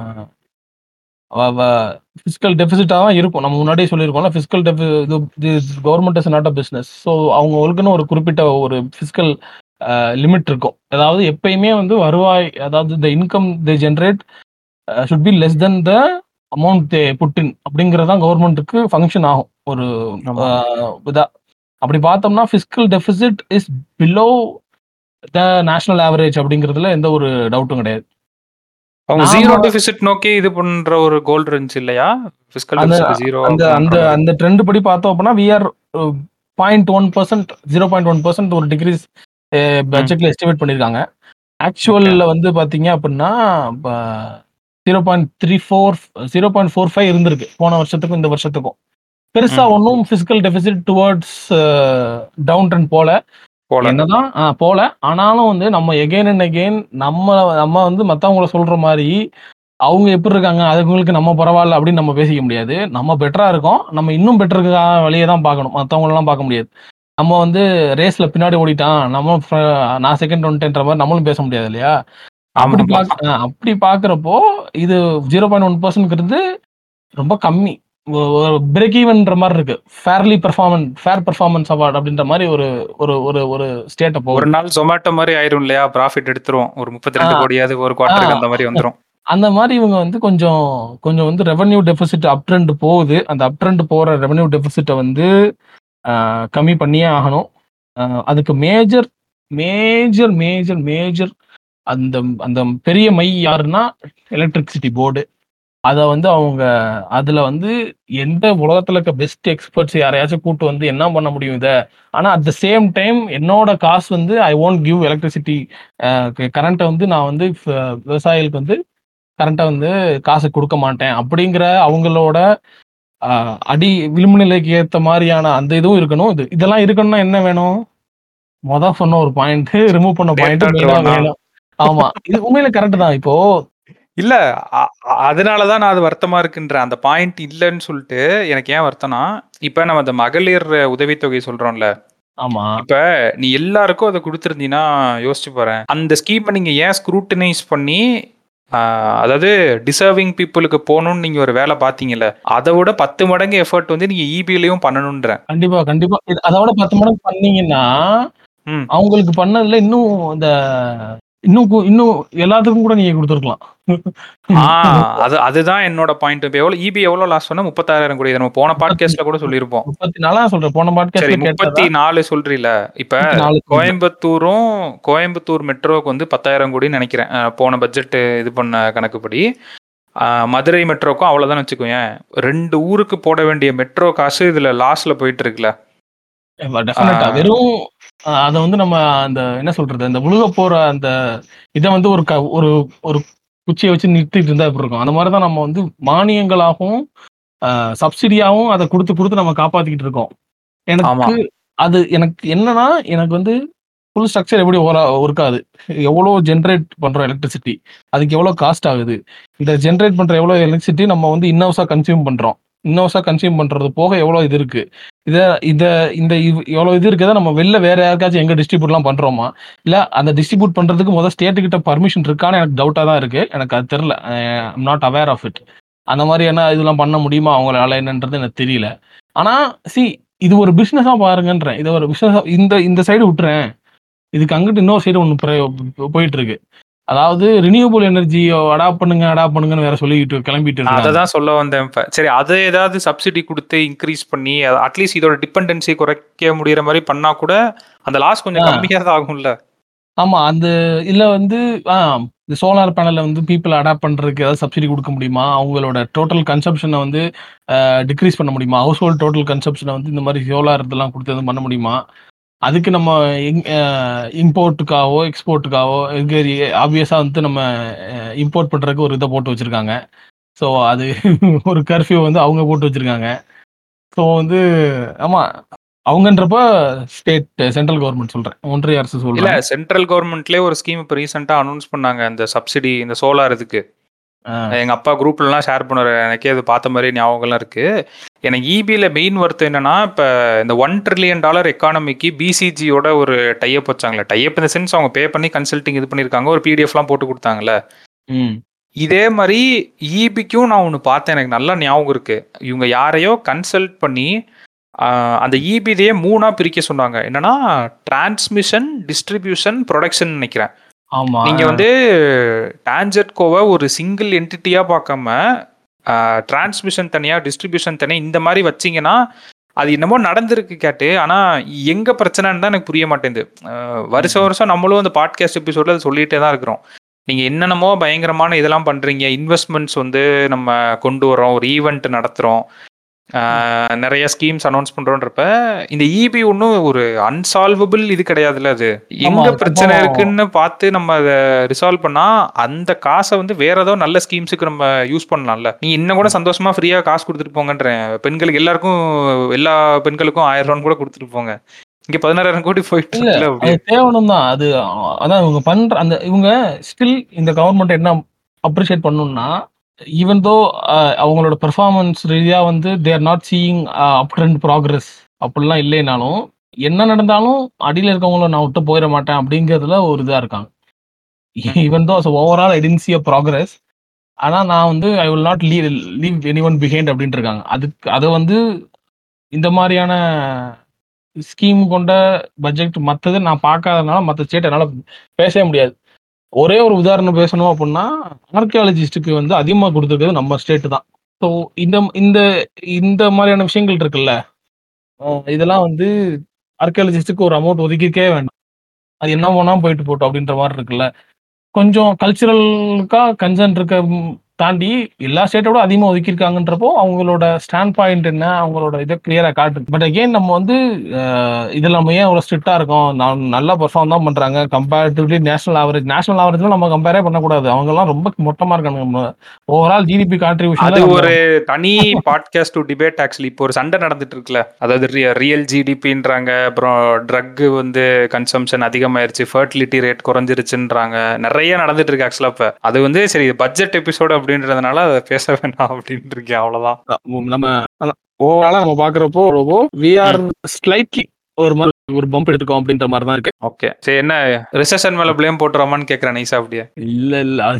வ வ பிஸ்கல் டெபிசிட்டா தான் இருக்கும். நம்ம முன்னாடியே சொல்லியிருக்கோம்ல, பிஸ்கல் டெபி இது this government is not a business. So அவங்களுக்குன்னு ஒரு குறிப்பிட்ட ஒரு பிஸ்கல் அ லிமிட் இருக்கும். அதாவது எப்பயுமே வந்து வருவாய் அதாவது the income they generate uh should be less then the amount they put in அப்படிங்கிறது தான் கவர்ன்மென்ட்க்கு ஃபங்ஷன் ஆகும். ஒரு ஆமா. அ இதா. அப்படி பார்த்தோம்னா fiscal deficit is below the national average அப்படிங்கிறதுல எந்த ஒரு டவுட்டும் கிடையாது. அவங்க நாம ஜீரோ டெபிசிட் நோக்கி இது பண்ற ஒரு கோல் இருந்துச்சு இல்லையா? பிஸ்கல் அந்த டெபிசிட் ஜீரோ அந்த அந்த ஆக்கணுன்ற மாரி. அந்த ட்ரெண்ட் படி பார்த்தோம் அப்படின்னா, we are uh zero point one percent zero point one percent ஒரு டிக்ரீஸ் அ ம். பட்ஜெட்ல எஸ்டிமேட் பண்ணியிருக்காங்க. ஓகே. ஆக்சுவல்ல வந்து பார்த்தீங்க அப்படின்னா, ப zero point three four zero point four five இருந்திருக்கு. போன வருஷத்துக்கும், இந்த வருஷத்துக்கும். பெருசா ம். ஒண்ணும் fiscal deficit towards down trend போல. போல. என்னதான் அ போல. ஆனாலும் வந்து நம்ம எகைன் அண்ட் அகைன் நம்ம நம்ம வந்து மத்தவங்கள சொல்ற மாரி, அவங்க எப்படி இருக்காங்க, அதுங்களுக்கு நம்ம பரவால்ல அப்படின்னு நம்ம பேசிக்க முடியாது. நம்ம பெட்டரா இருக்கோம். நம்ம இன்னும் பெட்டருக்கான வழிய தான் பார்க்கணும். மத்தவங்களலாம் பார்க்க முடியாது. நம்ம வந்து ரேஸ்ல பின்னாடி ஓடிட்டான். நம்ம ஃப நான் செகண்ட் வந்துட்டேன்ற மாரி நம்மளும் பேச முடியாது இல்லையா? அப்படி ஆமாமா. பாக் அ அப்படி பார்க்கிறப்போ, இது ஜீரோ பாயிண்ட் ஒன் பெர்சென்ட்ங்கிறது ரொம்ப கம்மி. ஒ ஒரு பிரேக் ஈவன்ற மாரி இருக்கு. Fairly performant fair performance award அப்படின்ற மாரி ஒரு ஒரு ஒரு ஒரு ஸ்டேட்ட ஒரு போகுது. நாள் Zomato மாரி ஆயிரும் இல்லையா? ப்ராஃபிட் எடுத்துரும். ஒரு முப்பத்தி ரெண்டு ஆ, கோடியாவது ஒரு ஆ குவார்ட்டருக்கு அந்த மாரி வந்துரும். அந்த மாரி இவங்க வந்து கொஞ்சம் கொஞ்சம் வந்து ரெவென்யூ டெபிசிட் அப் ட்ரெண்ட் போகுது. அந்த அப் ட்ரெண்ட் போற ரெவென்யூ டெபிசிட்ட வந்து அ கம்மி பண்ணியே ஆகணும். அ அதுக்கு மேஜர் மேஜர் மேஜர் மேஜர் அந்த அந்த பெரிய மை யாருன்னா, எலக்ட்ரிசிட்டி போர்டு. அத வந்து அவங்க அதுல வந்து எந்த உலகத்துல இருக்க பெஸ்ட் எக்ஸ்பெர்ட்ஸ் யாரையாச்சும் கூட்டு வந்து என்ன பண்ண முடியும் இத? ஆனா அட் த சேம் டைம் என்னோட காசு வந்து I won't give electricity uh கரண்ட்ட வந்து நான் வந்து ஃப விவசாயிகளுக்கு வந்து கரண்ட்ட வந்து காசு குடுக்க மாட்டேன். அப்படிங்கிற அவங்களோட அ அடி விளிம்பு நிலைக்கு ஏத்த மாரியான அந்த இதுவும் இருக்கணும். இது இதெல்லாம் இருக்கணும்னா என்ன வேணும்? மொத சொன்ன ஒரு பாயிண்ட் ரிமூவ் பண்ண பாயிண்ட் டேட்டா மெயினா ட்ரிவனா? வேணும். ஆமா. இது உண்மையில கரெக்ட் தான். இப்போ இல்ல. அ அ அதனால தான் நான் அது வருத்தமா இருக்குன்றேன். அந்த பாயிண்ட் இல்லன்னு சொல்ட்டு எனக்கு ஏன் வருத்தம்னா, இப்ப நம்ம அந்த மகளிர் உதவித்தொகை சொல்றோம்ல. ஆமா. இப்ப நீ எல்லாருக்கும் அத குடுத்திருந்தீன்னா யோசிச்சு பாரேன். அந்த ஸ்கீம நீங்க ஏன் ஸ்க்ரூட்டனைஸ் பண்ணி, அ அதாவது டிசர்விங் பீப்பிளுக்கு போணும்னு நீங்க ஒரு வேல பார்த்தீங்கல்ல. அத விட பத்து மடங்கு எஃபோர்ட் வந்து நீங்க ஈபிலயும் பண்ணணும்ன்றேன். கண்டிப்பா, கண்டிப்பா. இது அத விட பத்து மடங்கு பண்ணீங்கன்னா, ம். அவங்களுக்கு பண்ணதுல இன்னும் இந்த இன்னும் கு இன்னும் எல்லாத்துக்கும் கூட நீங்க குடுத்துருக்கலாம். ஆ அது அதுதான் என்னோட பாயிண்ட். இப்ப எவ்வளோ ஈபி எவ்வளோ லாஸ் சொன்ன முப்பத்தி ஆறாயிரம் கோடி. இத நம்ம போன பாட்காஸ்ட்ல கூட சொல்லியிருப்போம். முப்பத்தி நாலு தான் சொல்றேன். போன சரி பாட்காஸ்ட்ல கேட்டதா? முப்பத்தி நாலு சொல்றீல. இப்ப முப்பத்தி நாலு சொல்றேன். கோயம்புத்தூரும் கோயம்புத்தூர் மெட்ரோவுக்கு வந்து பத்தாயிரம் கோடின்னு நெனைக்கிறேன். அ போன பட்ஜெட் இது பண்ண கணக்குப்படி. அ மதுரை மெட்ரோக்கும் அவ்வளோதான்னு வச்சுக்கோயேன். ரெண்டு ஊருக்கு போட வேண்டிய மெட்ரோ காசு இதுல லாஸ்ல போயிட்டு இருக்குல்ல. டெஃபினட்டா. ஆ. வெறும் அத வந்து நம்ம அந்த என்ன சொல்றது, அந்த விழுக போற அந்த இத வந்து ஒரு க ஒரு ஒரு குச்சிய வச்சு நிறுத்திட்டு இருந்தா எப்படி இருக்கும்? அந்த மாரி தான் நம்ம வந்து மானியங்களாகவும், அ சப்சிடியாவும் அத குடுத்து, குடுத்து நம்ம காப்பாத்திக்கிட்டு இருக்கோம். ஆமா. எனக்கு அது எனக்கு என்னன்னா, எனக்கு வந்து ஃபுல் ஸ்ட்ரக்சர் எப்படி ஓரா ஒர்க் ஆகுது? எவ்வளோ ஜெனரேட் பண்றோம் எலக்ட்ரிசிட்டி? அதுக்கு எவ்வளோ காஸ்ட் ஆகுது? இந்த ஜெனரேட் பண்ற எவ்வளோ எலக்ட்ரிசிட்டி நம்ம வந்து இன் ஹவுஸா கன்சியூம் பண்றோம். இன் ஹவுஸா கன்சியூம் பண்றது போக எவ்வளோ இது இருக்கு? இத இத இந்த இவ் எவ்வளோ இது இருக்கத நம்ம வெளில வேற யாருக்காச்சும் எங்க டிஸ்ட்ரிபியூட்லாம் பண்றோமா? இல்ல அந்த டிஸ்ட்ரிபியூட் பண்றதுக்கு மொத ஸ்டேட் கிட்ட பர்மிஷன் இருக்கான்னு எனக்கு டவுட்டா தான் இருக்கு. எனக்கு அது தெரியல. I am not aware of it. அந்த மாரியான இதெல்லாம் பண்ண முடியுமா அவங்களால என்னன்றது எனக்கு தெரியல. ஆனா சி இது ஒரு பிசினஸா பாருங்கன்றேன். இத ஒரு பிசினஸா இந்த இந்த சைடு விட்டுறேன். இதுக்கு அங்கிட்டு இன்னொரு சைடு ஒண்ணு பிர போயிட்டு இருக்கு. அதாவது ரினியூவபிள் எனர்ஜிய அடாப்ட் பண்ணுங்க, அடாப்ட் பண்ணுங்கன்னு வேற சொல்லிட்டு கிளம்பிட்டு இருக்காங்க. அததான் சொல்ல வந்தேன் இப்ப. சரி அத ஏதாவது சப்சிடி குடுத்து இன்கிரீஸ் பண்ணி அட்லீஸ்ட் இதோட டிபெண்டன்சி குறைக்க முடியற மாரி பண்ணா கூட அந்த லாஸ் கொஞ்சம் ஆ. கம்மியா தான் ஆகும்ல. ஆமா. அந்த இதுல வந்து ஆ இந்த சோலார் பேனல வந்து பீப்பிள் அடாப்ட் பண்றதுக்கு ஏதாவது சப்சிடி குடுக்க முடியுமா? அவங்களோட டோட்டல் கன்சம்ப்ஷன வந்து அ டிக்ரீஸ் பண்ண முடியுமா? ஹவுஸ் ஹோல்ட் டோட்டல் கன்சம்ப்ஷன வந்து இந்த மாரி சோலார் இதெல்லாம் குடுத்து எதுவும் பண்ண முடியுமா? அதுக்கு நம்ம இங் அ இம்போர்ட்டுக்காவோ, எக்ஸ்போர்ட்டுக்காவோ எங்க ஆப்வியஸா வந்து நம்ம அ இம்போர்ட் பண்றதுக்கு ஒரு இத போட்டு வச்சிருக்காங்க. ஸோ அது ஒரு கர்ஃப்யூ வந்து அவங்க போட்டு வச்சிருக்காங்க. ஸோ வந்து ஆமா. அவங்கன்றப்ப ஸ்டேட் சென்ட்ரல் கவர்ன்மெண்ட் சொல்றேன். ஒன்றிய அரசு இல்ல சொல்றேன். சென்ட்ரல் கவர்ன்மெண்ட்லயே ஒரு ஸ்கீம் இப்ப ரீசென்ட்டா அனௌன்ஸ் பண்ணாங்க. இந்த சப்சிடி இந்த சோலார் இதுக்கு. ஆ. எங்க அப்பா குரூப்லலாம் ஷேர் பண்ணுவாரு. எனக்கே அது பார்த்த மாரி ஞாபகம்லாம் இருக்கு. எனக்கு ஈபில மெயின் வருத்தம் என்னன்னா, இப்ப இந்த ஒன் ட்ரில்லியன் டாலர் எக்கானமிக்கு பிசிஜியோட ஒரு டை அப் வச்சாங்கல்ல. Tie up in the sense அவங்க பே பண்ணி கன்சல்டிங் இது பண்ணியிருக்காங்க. ஒரு பிடிஎஃப்லாம் போட்டு குடுத்தாங்கல்ல. ம். இதே மாரி ஈபிக்கும் நான் ஒண்ணு பார்த்தேன். எனக்கு நல்லா ஞாபகம் இருக்கு. இவங்க யாரையோ கன்சல்ட் பண்ணி அ அந்த ஈபிலயே மூணா பிரிக்க சொன்னாங்க. என்னன்னா டிரான்ஸ்மிஷன், டிஸ்ட்ரிபியூஷன், புரொடக்ஷன் நெனைக்கிறேன். ஆமா. நீங்க அ. வந்து டான்ஜெட்கோவ ஒரு சிங்கிள் என்டிட்டியா பார்க்காம, அ டிரான்ஸ்மிஷன் தனியா, டிஸ்ட்ரிபியூஷன் தனியா இந்த மாரி வச்சீங்கன்னா, அது என்னமோ நடந்திருக்கு கேட்டு. ஆனா எங்க பிரச்சனைன்னு தான் எனக்கு புரிய மாட்டேங்குது. அ வருஷம் ம். வருஷம் நம்மளும் அந்த பாட்காஸ்ட் எபிசோட்ல அத சொல்லிட்டே தான் இருக்கிறோம். நீங்க என்னென்னமோ பயங்கரமான இதெல்லாம் பண்றீங்க. இன்வெஸ்ட்மென்ட்ஸ் வந்து நம்ம கொண்டு வரோம். ஒரு ஈவென்ட் நடத்துறோம். ஆ நெறைய ஸ்கீம்ஸ் அனௌன்ஸ் பண்றோன்றப்ப, இந்த ஈபி ஒண்ணும் ஒரு அன்சால்வபிள் இது கிடையாதுல்ல அது. ஆமா. எங்க பிரச்சனை அதுக்கப்புறம் இருக்குன்னு பார்த்து நம்ம அத ரிசால்வ் பண்ணா, அந்த காச வந்து வேற ஏதோ நல்ல ஸ்கீம்ஸ்க்கு நம்ம யூஸ் பண்ணலாம்ல. நீ இன்னும் கூட சந்தோஷமா ஃப்ரீயா காசு குடுத்துட்டு போங்கன்றேன். பெண்களுக்கு எல்லாருக்கும் எல்லா பெண்களுக்கும் ரூ. ஆயிரம் கூட குடுத்துட்டு போங்க. இங்க பதினாறாயிரம் கோடி போயிட்டு இல்ல. இருக்குல்ல அது அப்படியே. தேவணும் தான். அது அ அதான் இவங்க பண்ற அந்த இவங்க ஸ்டில் இந்த கவர்ன்மெண்ட் என்ன அப்ரிஷியேட் பண்ணணும்னா, ஈவன் தோ அ அவங்களோட பெர்ஃபார்மன்ஸ் ரீதியா வந்து they are not seeing uh up trend progress அப்படிலாம் இல்லைனாலும், என்ன நடந்தாலும் அடியில இருக்கவங்கள நான் விட்டு போயிற மாட்டேன் அப்படிங்கிறதுல ஒரு இதா இருக்காங்க. ம். Even though overall I didn't see a progress. ஆனா நான் வந்து I will not leave leave anyone behind அப்படின்ட்டு இருக்காங்க. அதுக்கு அத வந்து இந்த மாரியான ஸ்கீம் கொண்ட பட்ஜெட் மத்தது நான் பார்க்காதனால மத்த ஸ்டேட் என்னால பேசவே முடியாது. ஒரே ஒரு உதாரணம் பேசணும் அப்புட்ன்னா, ஆர்க்கியாலஜிஸ்ட்க்கு வந்து அதிகமா குடுத்துருக்கிறது நம்ம ஸ்டேட் தான். ஸோ இந்த இந்த இந்த மாரியான விஷயங்கள் இருக்குல்ல, அ இதெல்லாம் வந்து ஆர்க்கியாலஜிஸ்ட்க்கு ஒரு அமௌண்ட் ஒதுக்கியிருக்கவே வேண்டாம். அது என்ன வேணா போயிட்டு போட்டும் அப்படின்ற மாரி இருக்குல்ல. கொஞ்சம் கல்ச்சுரல்‌க்கா கன்சர்ன் இருக்க ம் தாண்டி எல்லா ஸ்டேட்ட விட அதிகமா ஒதுக்கியிருக்காங்கன்றப்போ, அவங்களோட ஸ்டாண்ட் பாயிண்ட் என்ன? அவங்களோட இத கிளியரா காட்டுது. பட் அகைன் நம்ம வந்து அ இதுல நம்ம ஏன் அவ்வளோ ஸ்ட்ரிக்ட்டா இருக்கோம்? நான் நல்லா பெர்ஃபார்ம் தான் பண்றாங்க. கம்பேரிட்டிவ்லி நேஷனல் ஆவரேஜ் நேஷனல் ஆவரேஜ்ல நம்ம கம்பேரே பண்ணக்கூடாது. அவங்கலாம் ரொம்ப மொட்டமா இருக்கானுங்க. நம்ம ஓவரால் ஜிடிபி கான்ட்ரிபியூஷன்ல அது நம்மள ஒரு தனி பாட்காஸ்ட் டு டிபேட் ஆக்சுவலி. இப்போ ஒரு சண்டை நடந்துட்டு இருக்குல்ல. அதாவது ரி ரியல் ஜிடிபின்றாங்க. அப்புறம் ட்ரக் வந்து கன்சம்ப்ஷன் அதிகமாயிருச்சு. ஃபெர்டிலிட்டி ரேட் குறைஞ்சிருச்சுன்றாங்க. நெறைய நடந்துட்டு இருக்கு ஆக்சுவலா இப்ப. அது வந்து சரி பட்ஜெட் எபிசோடு அப்படின்றதுனால அத பேச வேண்டாம் அப்படின்ட்டு இருக்கேன். அவ்வளவுதான். அ நம்ம அதான் ஓவராலா நம்ம பார்க்குறப்போ ரொம்போ வி ஆர் ம். ஸ்லைட்லி ஒரு மாரி ஒரு பம்ப் எடுத்துருக்கோம் அப்படின்ற மாரி தான் இருக்கு. ஓகே. சரி என்ன ரிசெஷன் மேல ப்ளேம் போட்டுறோமான்னு கேட்கிறேன் நைஸா அப்படியே. இல்ல, இல்ல. அது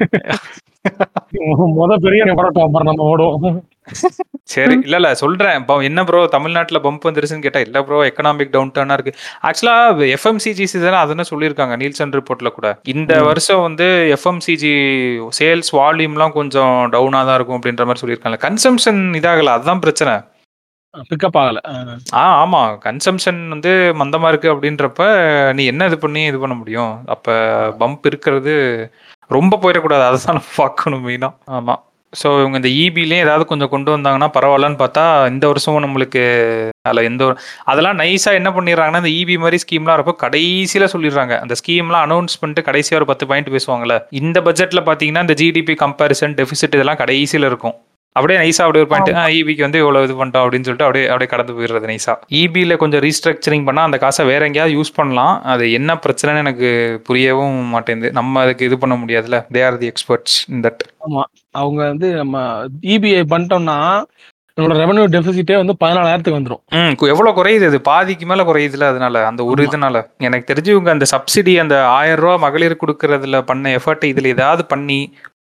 மொத பெரிய போராட்டம் அப்புறம் நம்ம ஓடுவோம். சரி. இல்ல, இல்ல சொல்றேன். இப்போ என்ன ப்ரோ தமிழ்நாட்டுல பம்ப் வந்துருச்சுன்னு கேட்டா, இல்ல ப்ரோ எக்கனாமிக் டவுன் டர்னா இருக்கு. ஆக்சுவலா எஃப்எம்சிஜி சீசன் அதுன்னு சொல்லியிருக்காங்க நீல்சன் ரிப்போர்ட்ல கூட. இந்த ம். வருஷம் வந்து எஃப்எம்சிஜி சேல்ஸ் வால்யூம்லாம் கொஞ்சம் டவுனா தான் இருக்கும் அப்படின்ற மாரி சொல்லியிருக்காங்க. கன்சம்ப்ஷன் இதாகல. அதுதான் பிரச்சனை. பிக்கப் ஆகல. அ. ஆ ஆமா. கன்சம்ப்ஷன் வந்து மந்தமா இருக்கு அப்படின்றப்ப, நீ என்ன இது பண்ணி இது பண்ண முடியும்? அப்ப பம்ப் இருக்கிறது ரொம்ப போயிறக்கூடாது. அததான் நம்ம பார்க்கணும் மெயினா. ஆமா. ஸோ இவங்க இந்த இபிலையும் ஏதாவது கொஞ்சம் கொண்டு வந்தாங்கன்னா பரவாயில்லன்னு பார்த்தா இந்த வருஷமும் நம்மளுக்கு அதில் எந்த ஒரு அதெல்லாம் நைஸாக என்ன பண்ணிடுறாங்கன்னா இந்த இபி மாதிரி ஸ்கீம்லாம் இருப்போ கடைசியில் சொல்லிடுறாங்க. அந்த ஸ்கீம்லாம் அனௌன்ஸ் பண்ணிட்டு கடைசியாக ஒரு பத்து பாயிண்ட் பேசுவாங்கல்ல. இந்த பட்ஜெட்டில் பார்த்தீங்கன்னா இந்த ஜிடிபி கம்பேரிசன் டெபிசிட் இதெல்லாம் கடைசியில் இருக்கும். அப்படியே நைஸா அப்படியே ஒரு பாயிண்ட் இபிக்கு வந்து இவ்வளவு இது பண்ணிட்டோம் அப்படின்னு சொல்லிட்டு அப்படியே அப்படியே கடந்து போயிடுறது நைஸா. இபியில் கொஞ்சம் ரீஸ்ட்ரக்சரிங் பண்ணால் அந்த காசை வேற எங்கேயாவது யூஸ் பண்ணலாம். அது என்ன பிரச்சனைன்னு எனக்கு புரியவும் மாட்டேங்குது. நம்ம அதுக்கு இது பண்ண முடியாதுல்ல. They are the experts in that. ஆமா, அவங்க வந்து நம்ம இபிஐ பண்ணிட்டோம்னா நம்மளோட ரெவன்யூ டெபிசிட்டே வந்து பதினாலாயிரத்துக்கு வந்துடும். ம் எவ்வளோ குறையுது? அது பாதிக்கு மேலே குறையுதுல. அதனால அந்த ஒரு இதனால எனக்கு தெரிஞ்சு இவங்க அந்த சப்சிடி அந்த ஆயிரம் ரூபா மகளிர் கொடுக்கறதுல பண்ண எஃபர்ட் இதில் ஏதாவது பண்ணி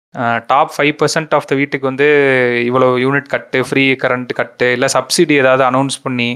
top five percent of the வீட்டுக்கு வந்து இவ்வளோ யூனிட் கட்டு, ஃப்ரீ கரண்ட் கட்டு, இல்லை சப்சிடி ஏதாவது அனௌன்ஸ் பண்ணி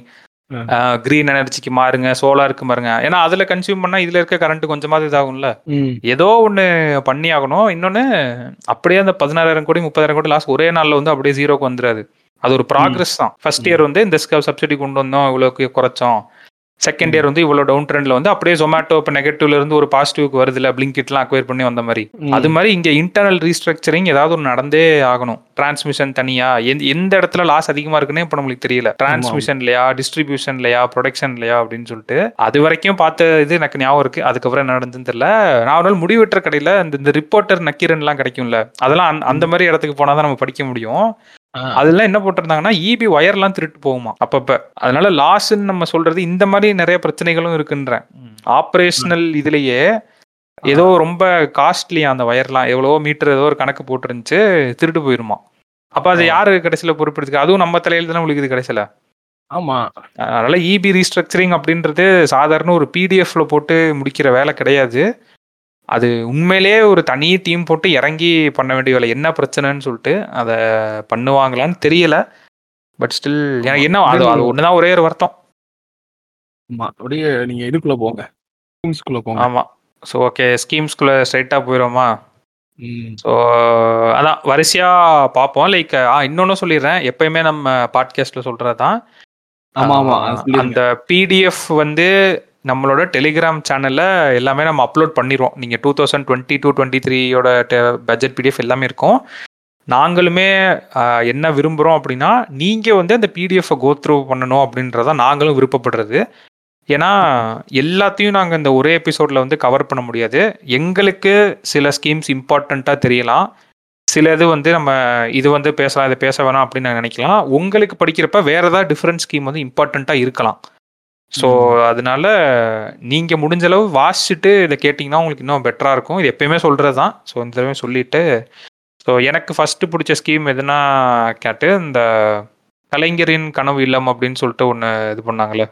கிரீன் எனர்ஜிக்கு மாறுங்க, சோலாருக்கு மாறுங்க. ஏன்னா அதில் கன்சியூம் பண்ணால் இதில் இருக்க கரண்ட் கொஞ்சமாவது இதாகும்ல. ஏதோ ஒன்று பண்ணி ஆகணும். இன்னொன்று அப்படியே அந்த பதினாறாயிரம் கோடி முப்பதாயிரம் கோடி லாஸ் ஒரே நாளில் வந்து அப்படியே ஜீரோக்கு வந்துடாது. அது ஒரு ப்ராக்ரஸ் தான். ஃபர்ஸ்ட் இயர் வந்து இந்த சப்சிடி கொண்டு வந்தோம், இவ்வளோக்கு குறைச்சோம். செகண்ட் இயர் வந்து இவ்வளோ டவுன் ட்ரெண்ட்ல வந்து அப்படியே ஜொமேட்டோ இப்போ நெகட்டிவ்ல இருந்து ஒரு பாசிட்டிவ்க்கு வருது இல்லை, பிளிங்கிட்லாம் அக்வயர் பண்ணி வந்த மாதிரி. அது மாதிரி இங்கே இன்டர்னல் ரீஸ்ட்ரக்சரிங் ஏதாவது ஒன்று நடந்தே ஆகணும். டிரான்ஸ்மிஷன் தனியா எந்த எந்த இடத்துல லாஸ் அதிகமாக இருக்குன்னே இப்போ நம்மளுக்கு தெரியல. டிரான்ஸ்மிஷன்லையா, டிஸ்ட்ரிபியூஷன்லையா, ப்ரொடக்ஷன்லையா அப்படின்னு சொல்லிட்டு அது வரைக்கும் பார்த்த இது எனக்கு ஞாபகம் இருக்கு. அதுக்கப்புறம் என்ன நடந்துன்னு தெரியல. நான் ஒரு நாள் முடிவெட்டுற கடையில் இந்த இந்த ரிப்போர்ட்டர் நக்கீரன்லாம் கிடைக்கும்ல, அதெல்லாம் அந்த மாதிரி இடத்துக்கு போனால் தான் நம்ம படிக்க முடியும். அதெல்லாம் என்ன போட்டிருந்தாங்கன்னா இபி ஒயர்லாம் திருட்டு போகுமா அப்பப்ப. அதனால லாஸ்ன்னு நம்ம சொல்றது இந்த மாதிரி நிறைய பிரச்சனைகளும் இருக்குன்றேன். ஆப்ரேஷனல் இதுலயே ஏதோ ரொம்ப காஸ்ட்லியா அந்த ஒயர்லாம் எவ்வளவோ மீட்டர் ஏதோ ஒரு கணக்கு போட்டுருந்துச்சு, திருட்டு போயிருமா. அப்ப அது யாரு கடைசியில பொறுப்பெடுத்துக்க? அதுவும் நம்ம தலையில தானே உங்களுக்கு கடைசியில. ஆமா, அதனால இபி ரீஸ்ட்ரக்சரிங் அப்படின்றது சாதாரண ஒரு பிடிஎஃப்ல போட்டு முடிக்கிற வேலை கிடையாது. அது உண்மையிலேயே ஒரு தனி டீம் போட்டு இறங்கி பண்ண வேண்டிய வேலை. என்ன பிரச்சனைன்னு சொல்லிட்டு அதை பண்ணுவாங்களான்னு தெரியல. பட் ஸ்டில் எனக்கு என்ன அது அது ஒண்ணுதான் ஒரே ஒரு வருத்தம். அப்படியே நீங்க இதுக்குள்ள போங்க, ஸ்கீம்ஸ்குள்ள போங்க. ஆமா, ஸோ ஓகே, ஸ்கீம்ஸ்குள்ள ஸ்ட்ரைட்டா போயிடுவோமா? ஸோ அதான் வரிசையா பார்ப்போம். லைக் ஆ இன்னொன்னு சொல்லிடுறேன், எப்பயுமே நம்ம பாட்காஸ்ட்ல சொல்றதுதான். அந்த பிடிஎஃப் வந்து நம்மளோட டெலிகிராம் சேனலில் எல்லாமே நம்ம அப்லோட் பண்ணிடுவோம். நீங்கள் two thousand twenty two twenty த்ரீயோட பட்ஜெட் பிடிஎஃப் எல்லாமே இருக்கும். நாங்களுமே என்ன விரும்புகிறோம் அப்படின்னா, நீங்கள் வந்து அந்த பிடிஎஃபை கோ த்ரூ பண்ணணும் அப்படின்றத நாங்களும் விருப்பப்படுறது. ஏன்னா எல்லாத்தையும் நாங்கள் இந்த ஒரே எபிசோடில் வந்து கவர் பண்ண முடியாது. எங்களுக்கு சில ஸ்கீம்ஸ் இம்பார்ட்டண்ட்டாக தெரியலாம், சில இது வந்து நம்ம இது வந்து பேசலாம், இதை பேச வேணாம் அப்படின்னு நான் நினைக்கலாம். உங்களுக்கு படிக்கிறப்ப வேறு ஏதாவது டிஃப்ரெண்ட் ஸ்கீம் வந்து இம்பார்ட்டண்ட்டாக இருக்கலாம். ஸோ அதனால நீங்கள் முடிஞ்ச அளவு வாசிச்சுட்டு இதை கேட்டிங்கன்னா உங்களுக்கு இன்னும் பெட்டராக இருக்கும். இது எப்பயுமே சொல்கிறது தான். ஸோ இந்த தடவை சொல்லிவிட்டு, ஸோ எனக்கு ஃபஸ்ட்டு பிடிச்ச ஸ்கீம் எதுனா கேட்டு, இந்த கலைஞரின் கனவு இல்லம் அப்படின்னு சொல்லிட்டு ஒன்று இது பண்ணாங்களே,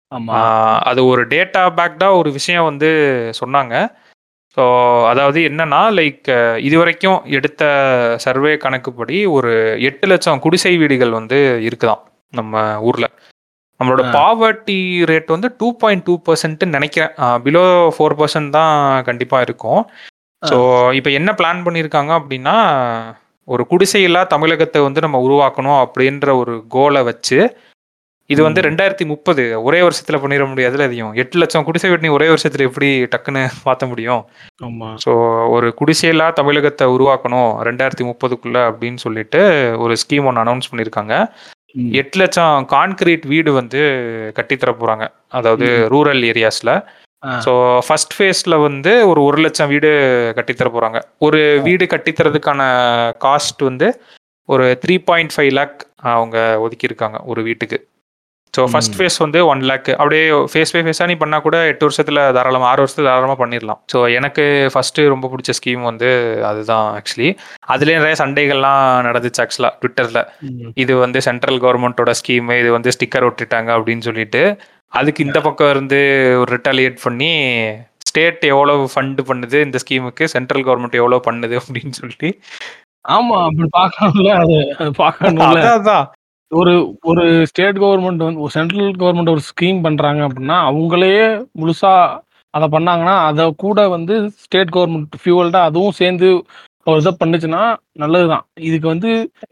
அது ஒரு டேட்டா பேக்டாக ஒரு விஷயம் வந்து சொன்னாங்க. ஸோ அதாவது என்னன்னா, லைக் இது வரைக்கும் எடுத்த சர்வே கணக்குப்படி ஒரு எட்டு லட்சம் குடிசை வீடுகள் வந்து இருக்குதாம் நம்ம ஊரில். நம்மளோட பாவர்ட்டி ரேட் வந்து டூ பாயிண்ட் டூ பர்சன்ட் நினைக்கிறேன். பிலோ ஃபோர் பர்சன்ட் தான் கண்டிப்பாக இருக்கும். ஸோ இப்போ என்ன பிளான் பண்ணியிருக்காங்க அப்படின்னா, ஒரு குடிசையில்லா தமிழகத்தை வந்து நம்ம உருவாக்கணும் அப்படின்ற ஒரு கோலை வச்சு, இது வந்து ரெண்டாயிரத்தி முப்பது ஒரே வருஷத்துல பண்ணிட முடியாதுல. இதையும் எட்டு லட்சம் குடிசை வீடு ஒரே வருஷத்துல எப்படி டக்குன்னு மாற்ற முடியும்? ஸோ ஒரு குடிசையில்லா தமிழகத்தை உருவாக்கணும் ரெண்டாயிரத்தி முப்பதுக்குள்ள அப்படின்னு சொல்லிட்டு ஒரு ஸ்கீம் ஒன்று அனௌன்ஸ் பண்ணியிருக்காங்க. எட்டு லட்சம் கான்கிரீட் வீடு வந்து கட்டித்தர போறாங்க, அதாவது ரூரல் ஏரியாஸ்ல. ஸோ ஃபர்ஸ்ட் ஃபேஸ்ல வந்து ஒரு ஒரு லட்சம் வீடு கட்டித்தர போறாங்க. ஒரு வீடு கட்டித்தரதுக்கான காஸ்ட் வந்து ஒரு த்ரீ பாயிண்ட் ஃபைவ் லேக் அவங்க ஒதுக்கியிருக்காங்க ஒரு வீட்டுக்கு. ஸோ ஃபர்ஸ்ட் ஃபேஸ் வந்து ஒன் லேக். அப்படியே ஃபேஸ் பை ஃபேஸாக நீ பண்ணால் கூட எட்டு வருஷத்தில் தாராளமாக, ஆறு வருஷத்தில் தாராளமாக பண்ணிடலாம். ஸோ எனக்கு ஃபஸ்ட்டு ரொம்ப பிடிச்ச ஸ்கீம் வந்து அதுதான் ஆக்சுவலி. அதுலேயே நிறைய சண்டைகள்லாம் நடந்துச்சு ஆக்சுவலாக ட்விட்டரில். இது வந்து சென்ட்ரல் கவர்மெண்ட்டோட ஸ்கீமு, இது வந்து ஸ்டிக்கர் ஒட்டிட்டாங்க அப்படின்னு சொல்லிட்டு. அதுக்கு இந்த பக்கம் இருந்து ஒரு ரிட்டாலியேட் பண்ணி ஸ்டேட் எவ்வளோ ஃபண்டு பண்ணுது இந்த ஸ்கீமுக்கு, சென்ட்ரல் கவர்மெண்ட் எவ்வளோ பண்ணுது அப்படின்னு சொல்லிட்டு. ஆமா, அப்படி பார்க்கணும்ல, அது பார்க்கணும்ல. அதான் ஒரு ஒரு ஸ்டேட் கவர்மெண்ட் வந்து ஒரு சென்ட்ரல் கவர்மெண்ட் ஒரு ஸ்கீம் பண்றாங்க அப்படின்னா, அவங்களே முழுசா அதை பண்ணாங்கன்னா, அதை கூட வந்து ஸ்டேட் கவர்மெண்ட் ஃபியூவல்டா அதுவும் சேர்ந்து ஒரு இதை பண்ணுச்சுன்னா நல்லதுதான். இதுக்கு வந்து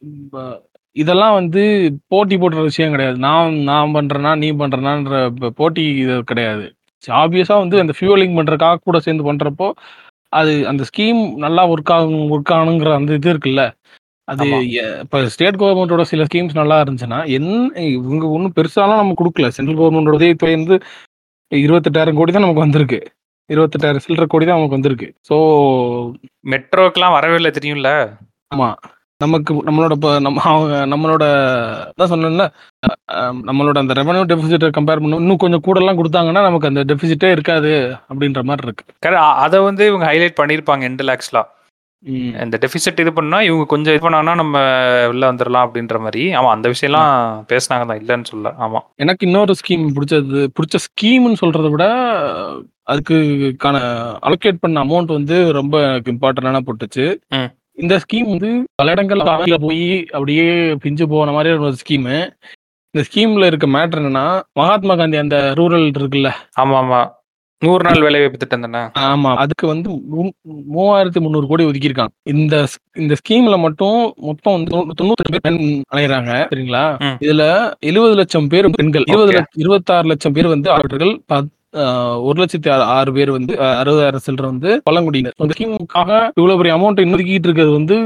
இதெல்லாம் வந்து போட்டி போடுற விஷயம் கிடையாது. நான் நான் பண்றேன்னா நீ பண்றேனான்ற போட்டி இது கிடையாது. ஆப்வியஸா வந்து அந்த ஃபியூவலிங் பண்றதுக்காக கூட சேர்ந்து பண்றப்போ அது அந்த ஸ்கீம் நல்லா ஒர்க் ஆகும் ஒர்க் ஆகணுங்கிற அந்த இது இருக்குல்ல, அது ஆமா. எ இப்ப ஸ்டேட் கவர்மெண்ட்டோட சில ஸ்கீம்ஸ் நல்லா இருந்துச்சுன்னா, என் இவங்க ஒண்ணும் பெருசாலாம் நம்ம குடுக்கல. சென்ட்ரல் கவர்மெண்டோடதே இப்ப வந்து இருபத்தி எட்டாயிரம் கோடி தான் நமக்கு வந்திருக்கு. இருபத்தி எட்டாயிரம் சில்லற கோடி தான் நமக்கு வந்திருக்கு. ஸோ மெட்ரோக்கெல்லாம் வரவே இல்ல தெரியும்ல? ஆமா. நமக்கு நம்மளோட இப்ப நம்ம அவங்க நம்மளோட அதான் சொன்னேன்ல, அ அ நம்மளோட அந்த ரெவென்யூ டெபிசிட்ட கம்பேர் பண்ணும் இன்னும் கொஞ்சம் கூடலாம் குடுத்தாங்கன்னா, நமக்கு அந்த டெபிசிட்டே இருக்காது அப்படின்ற மாரி இருக்கு. கரெ அத வந்து இவங்க ஹைலைட் பண்ணியிருப்பாங்க எண்டுல ஆக்சுவலா. ம். இந்த டெபிசிட் இது பண்ணா, இவங்க கொஞ்சம் இது பண்ணாங்கன்னா நம்ம உள்ள வந்துரலாம் அப்படின்ற மாரி. ஆமா, அந்த ஆ. விஷயம்லாம் பேசுனாங்க தான், இல்லன்னு சொல்லல. ஆமா. எனக்கு இன்னொரு ஸ்கீம் புடிச்சது புடிச்ச ஸ்கீம்ன்னு சொல்றத விட, அதுக்குக்கான அலோகேட் பண்ண அமௌண்ட் வந்து ரொம்ப எனக்கு இம்பார்ட்டன்டான பட்டுச்சு. ம். இந்த ஸ்கீம் வந்து பல இடங்கள்ல காவில போயி அப்படியே பிஞ்சு போன மாரியான ஒரு ஸ்கீமு. இந்த ஸ்கீம்ல இருக்க மேட்டர் என்னன்னா, மகாத்மா காந்தி அந்த ரூரல் இருக்குல்ல. ஆமாமா. நூறு நாள் வேலைவாய்ப்பு திட்டம் தானே? ஆமா. அதுக்கு வந்து மு மூவாயிரத்து முந்நூறு கோடி ஒதுக்கியிருக்காங்க. இந்த ஸ் இந்த ஸ்கீம்ல மட்டும் மொத்தம் வந்து தொண்ணூற்று எட்டு பேர் பெண் அலையறாங்க. சரிங்களா? ம். இதுல எழுபது லட்சம் பேர் பெண்கள். இருபது ஓகே. லட்ச இருபத்தி ஆறு லட்சம் பேர் வந்து ஆண்கள். பத் அ ஒரு லட்சத்து ஆறு பேர் வந்து அ அறுபதாயிரம் சில்ற வந்து பழங்குடியினர். அந்த ஸ்கீமுக்காக இவ்வளோ பெரிய அமௌண்ட் இன்னும் ஒதுக்கிட்டு இருக்கிறது வந்து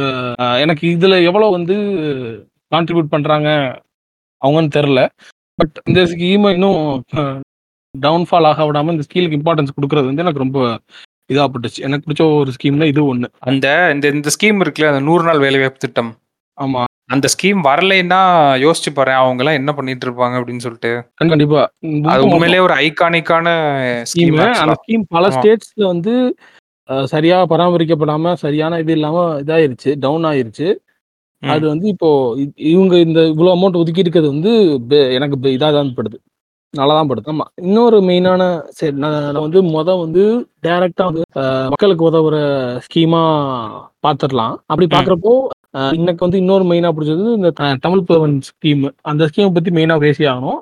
அ எனக்கு இதுல எவ்வளோ வந்து கான்ட்ரிபியூட் பண்றாங்க அவங்கன்னு தெரியல. பட் இந்த ஸ்கீம இன்னும் அ டவுன்ஃபால் ஆக விடாம இந்த ஸ்கீமுக்கு இம்பார்ட்டன்ஸ் குடுக்குறது வந்து எனக்கு ரொம்ப இதா பட்டுச்சு. எனக்கு பிடிச்ச ஒரு ஸ்கீம்ல இது ஒண்ணு. அந்த இந்த இந்த ஸ்கீம் இருக்குல்ல, அந்த நூறு நாள் வேலைவாய்ப்பு திட்டம். ஆமா. அந்த ஸ்கீம் வரலைன்னா யோசிச்சு பாரேன், அவங்கலாம் என்ன பண்ணிட்டு இருப்பாங்க அப்படின்னு சொல்லிட்டு. கண் கண்டிப்பா. அது ரொம்ப மோசம். உண்மையிலேயே ஒரு ஐகானிக்கான ஸ்கீம் ஸ்கீமு. அந்த ஆக்சுவலா. ஸ்கீம் பல ஆமா. ஸ்டேட்ஸ்ல வந்து அ சரியா பராமரிக்கப்படாம, சரியான இது இல்லாம இதாயிருச்சு. டவுன் ஆயிருச்சு. அது ம். வந்து இப்போ இ இவங்க இந்த இவ்வளோ அமௌண்ட் ஒதுக்கி இருக்கிறது வந்து பெ எனக்கு பெ இதா தான் படுது. நல்லா தான் படுது. ஆமா. இன்னொரு மெயினான சரி நான் நான் வந்து மொத வந்து டைரக்ட்டா வந்து அ மக்களுக்கு உதவுற ஸ்கீமா பாத்துரலாம். அப்படி ம். பார்க்குறப்போ, அ எனக்கு வந்து இன்னொரு மெயினா புடிச்சது இந்த த தமிழ் புதல்வன் ஸ்கீம். அந்த ஸ்கீம பத்தி மெயினா பேசியே ஆகணும்.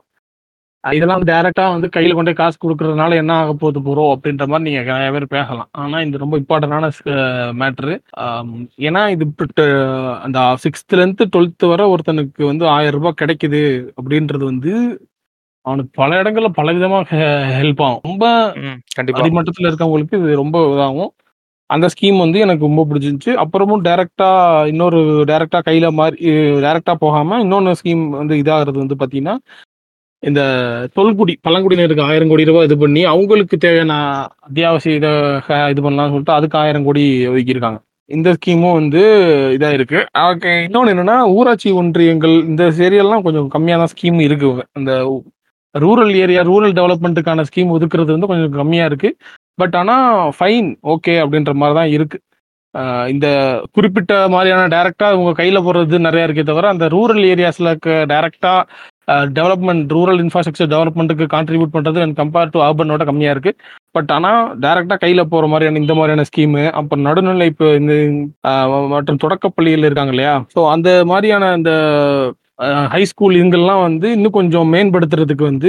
அ இதெல்லாம் வந்து டைரக்ட்டா வந்து கையில கொண்டு போய் காசு குடுக்குறதுனால என்ன ஆக போது ப்ரோ அப்படின்ற மாரி நீங்க நெறைய பேர் பேசலாம். ஆனா இது ரொம்ப இம்பார்ட்டன்டான ஸ் மேட்டரு. அம் ஏன்னா இது பிட்டு அந்த சிக்ஸ்த்லேருந்து டுவெல்த் வர ஒருத்தனுக்கு வந்து ரூ. ஆயிரம் கிடைக்குது அப்படின்றது வந்து அவனுக்கு பல இடங்கள்ல பலவிதமா ஹெ ஹெல்ப் ஆகும். ரொம்ப ம். கண்டிப்பா. அடிமட்டத்துல இருக்கவங்களுக்கு இது ரொம்ப இதாகும். அந்த ஸ்கீம் வந்து எனக்கு ரொம்ப பிடிச்சிருந்துச்சு. அப்புறமும் டைரக்ட்டா இன்னொரு டைரக்ட்டா கையில மாரி டைரக்ட்டா போகாம இன்னொன்னு ஸ்கீம் வந்து இதாகுறது வந்து பார்த்தீங்கன்னா, இந்த தொல்குடி பழங்குடியினருக்கு ரூ. ஆயிரம் கோடி இது பண்ணி, அவங்களுக்கு தேவையான அத்தியாவசிய இத ஹ இது பண்ணலாம்னு சொல்லிட்டு அதுக்கு ஆயிரம் கோடி ஒதுக்கியிருக்காங்க. இந்த ஸ்கீமும் வந்து இதா இருக்கு. ஓகே. இன்னொன்னு என்னன்னா, ஊராட்சி ஒன்றியங்கள் இந்த ஏரியாலாம் கொஞ்சம் கம்மியா தான் ஸ்கீம் இருக்கு. அந்த ரூரல் ஏரியா, ரூரல் டெவலப்மென்ட்க்கான ஸ்கீம் ஒதுக்குறது வந்து கொஞ்சம் கம்மியா இருக்கு. பட் ஆனா ஃபைன், ஓகே அப்படின்ற மாரி தான் இருக்கு. அ இந்த குறிப்பிட்ட மாரியான டைரக்ட்டா உங்க கையில போடுறது நெறைய இருக்கே தவிர, அந்த ரூரல் ஏரியாஸ்ல இருக்க டைரக்ட்டா அ டெவலப்மென்ட் ரூரல் இன்ஃப்ராஸ்ட்ரக்சர் டெவலப்மென்ட்க்கு கான்ட்ரிபியூட் பண்றது அண்ட் கம்பேர் டூ அர்பனோட கம்மியா இருக்கு. பட் ஆனா டைரக்ட்டா கையில போற மாரியான இந்த மாரியான ஸ்கீமு, அப்புறம் நடுநிலை இப்ப இந்த அ மற்றும் தொடக்கப் பள்ளிகள் இருக்காங்க இல்லையா? ஸோ அந்த மாரியான இந்த அ ஹை ஸ்கூல் இவங்கெல்லாம் வந்து இன்னும் கொஞ்சம் மேம்படுத்துறதுக்கு வந்து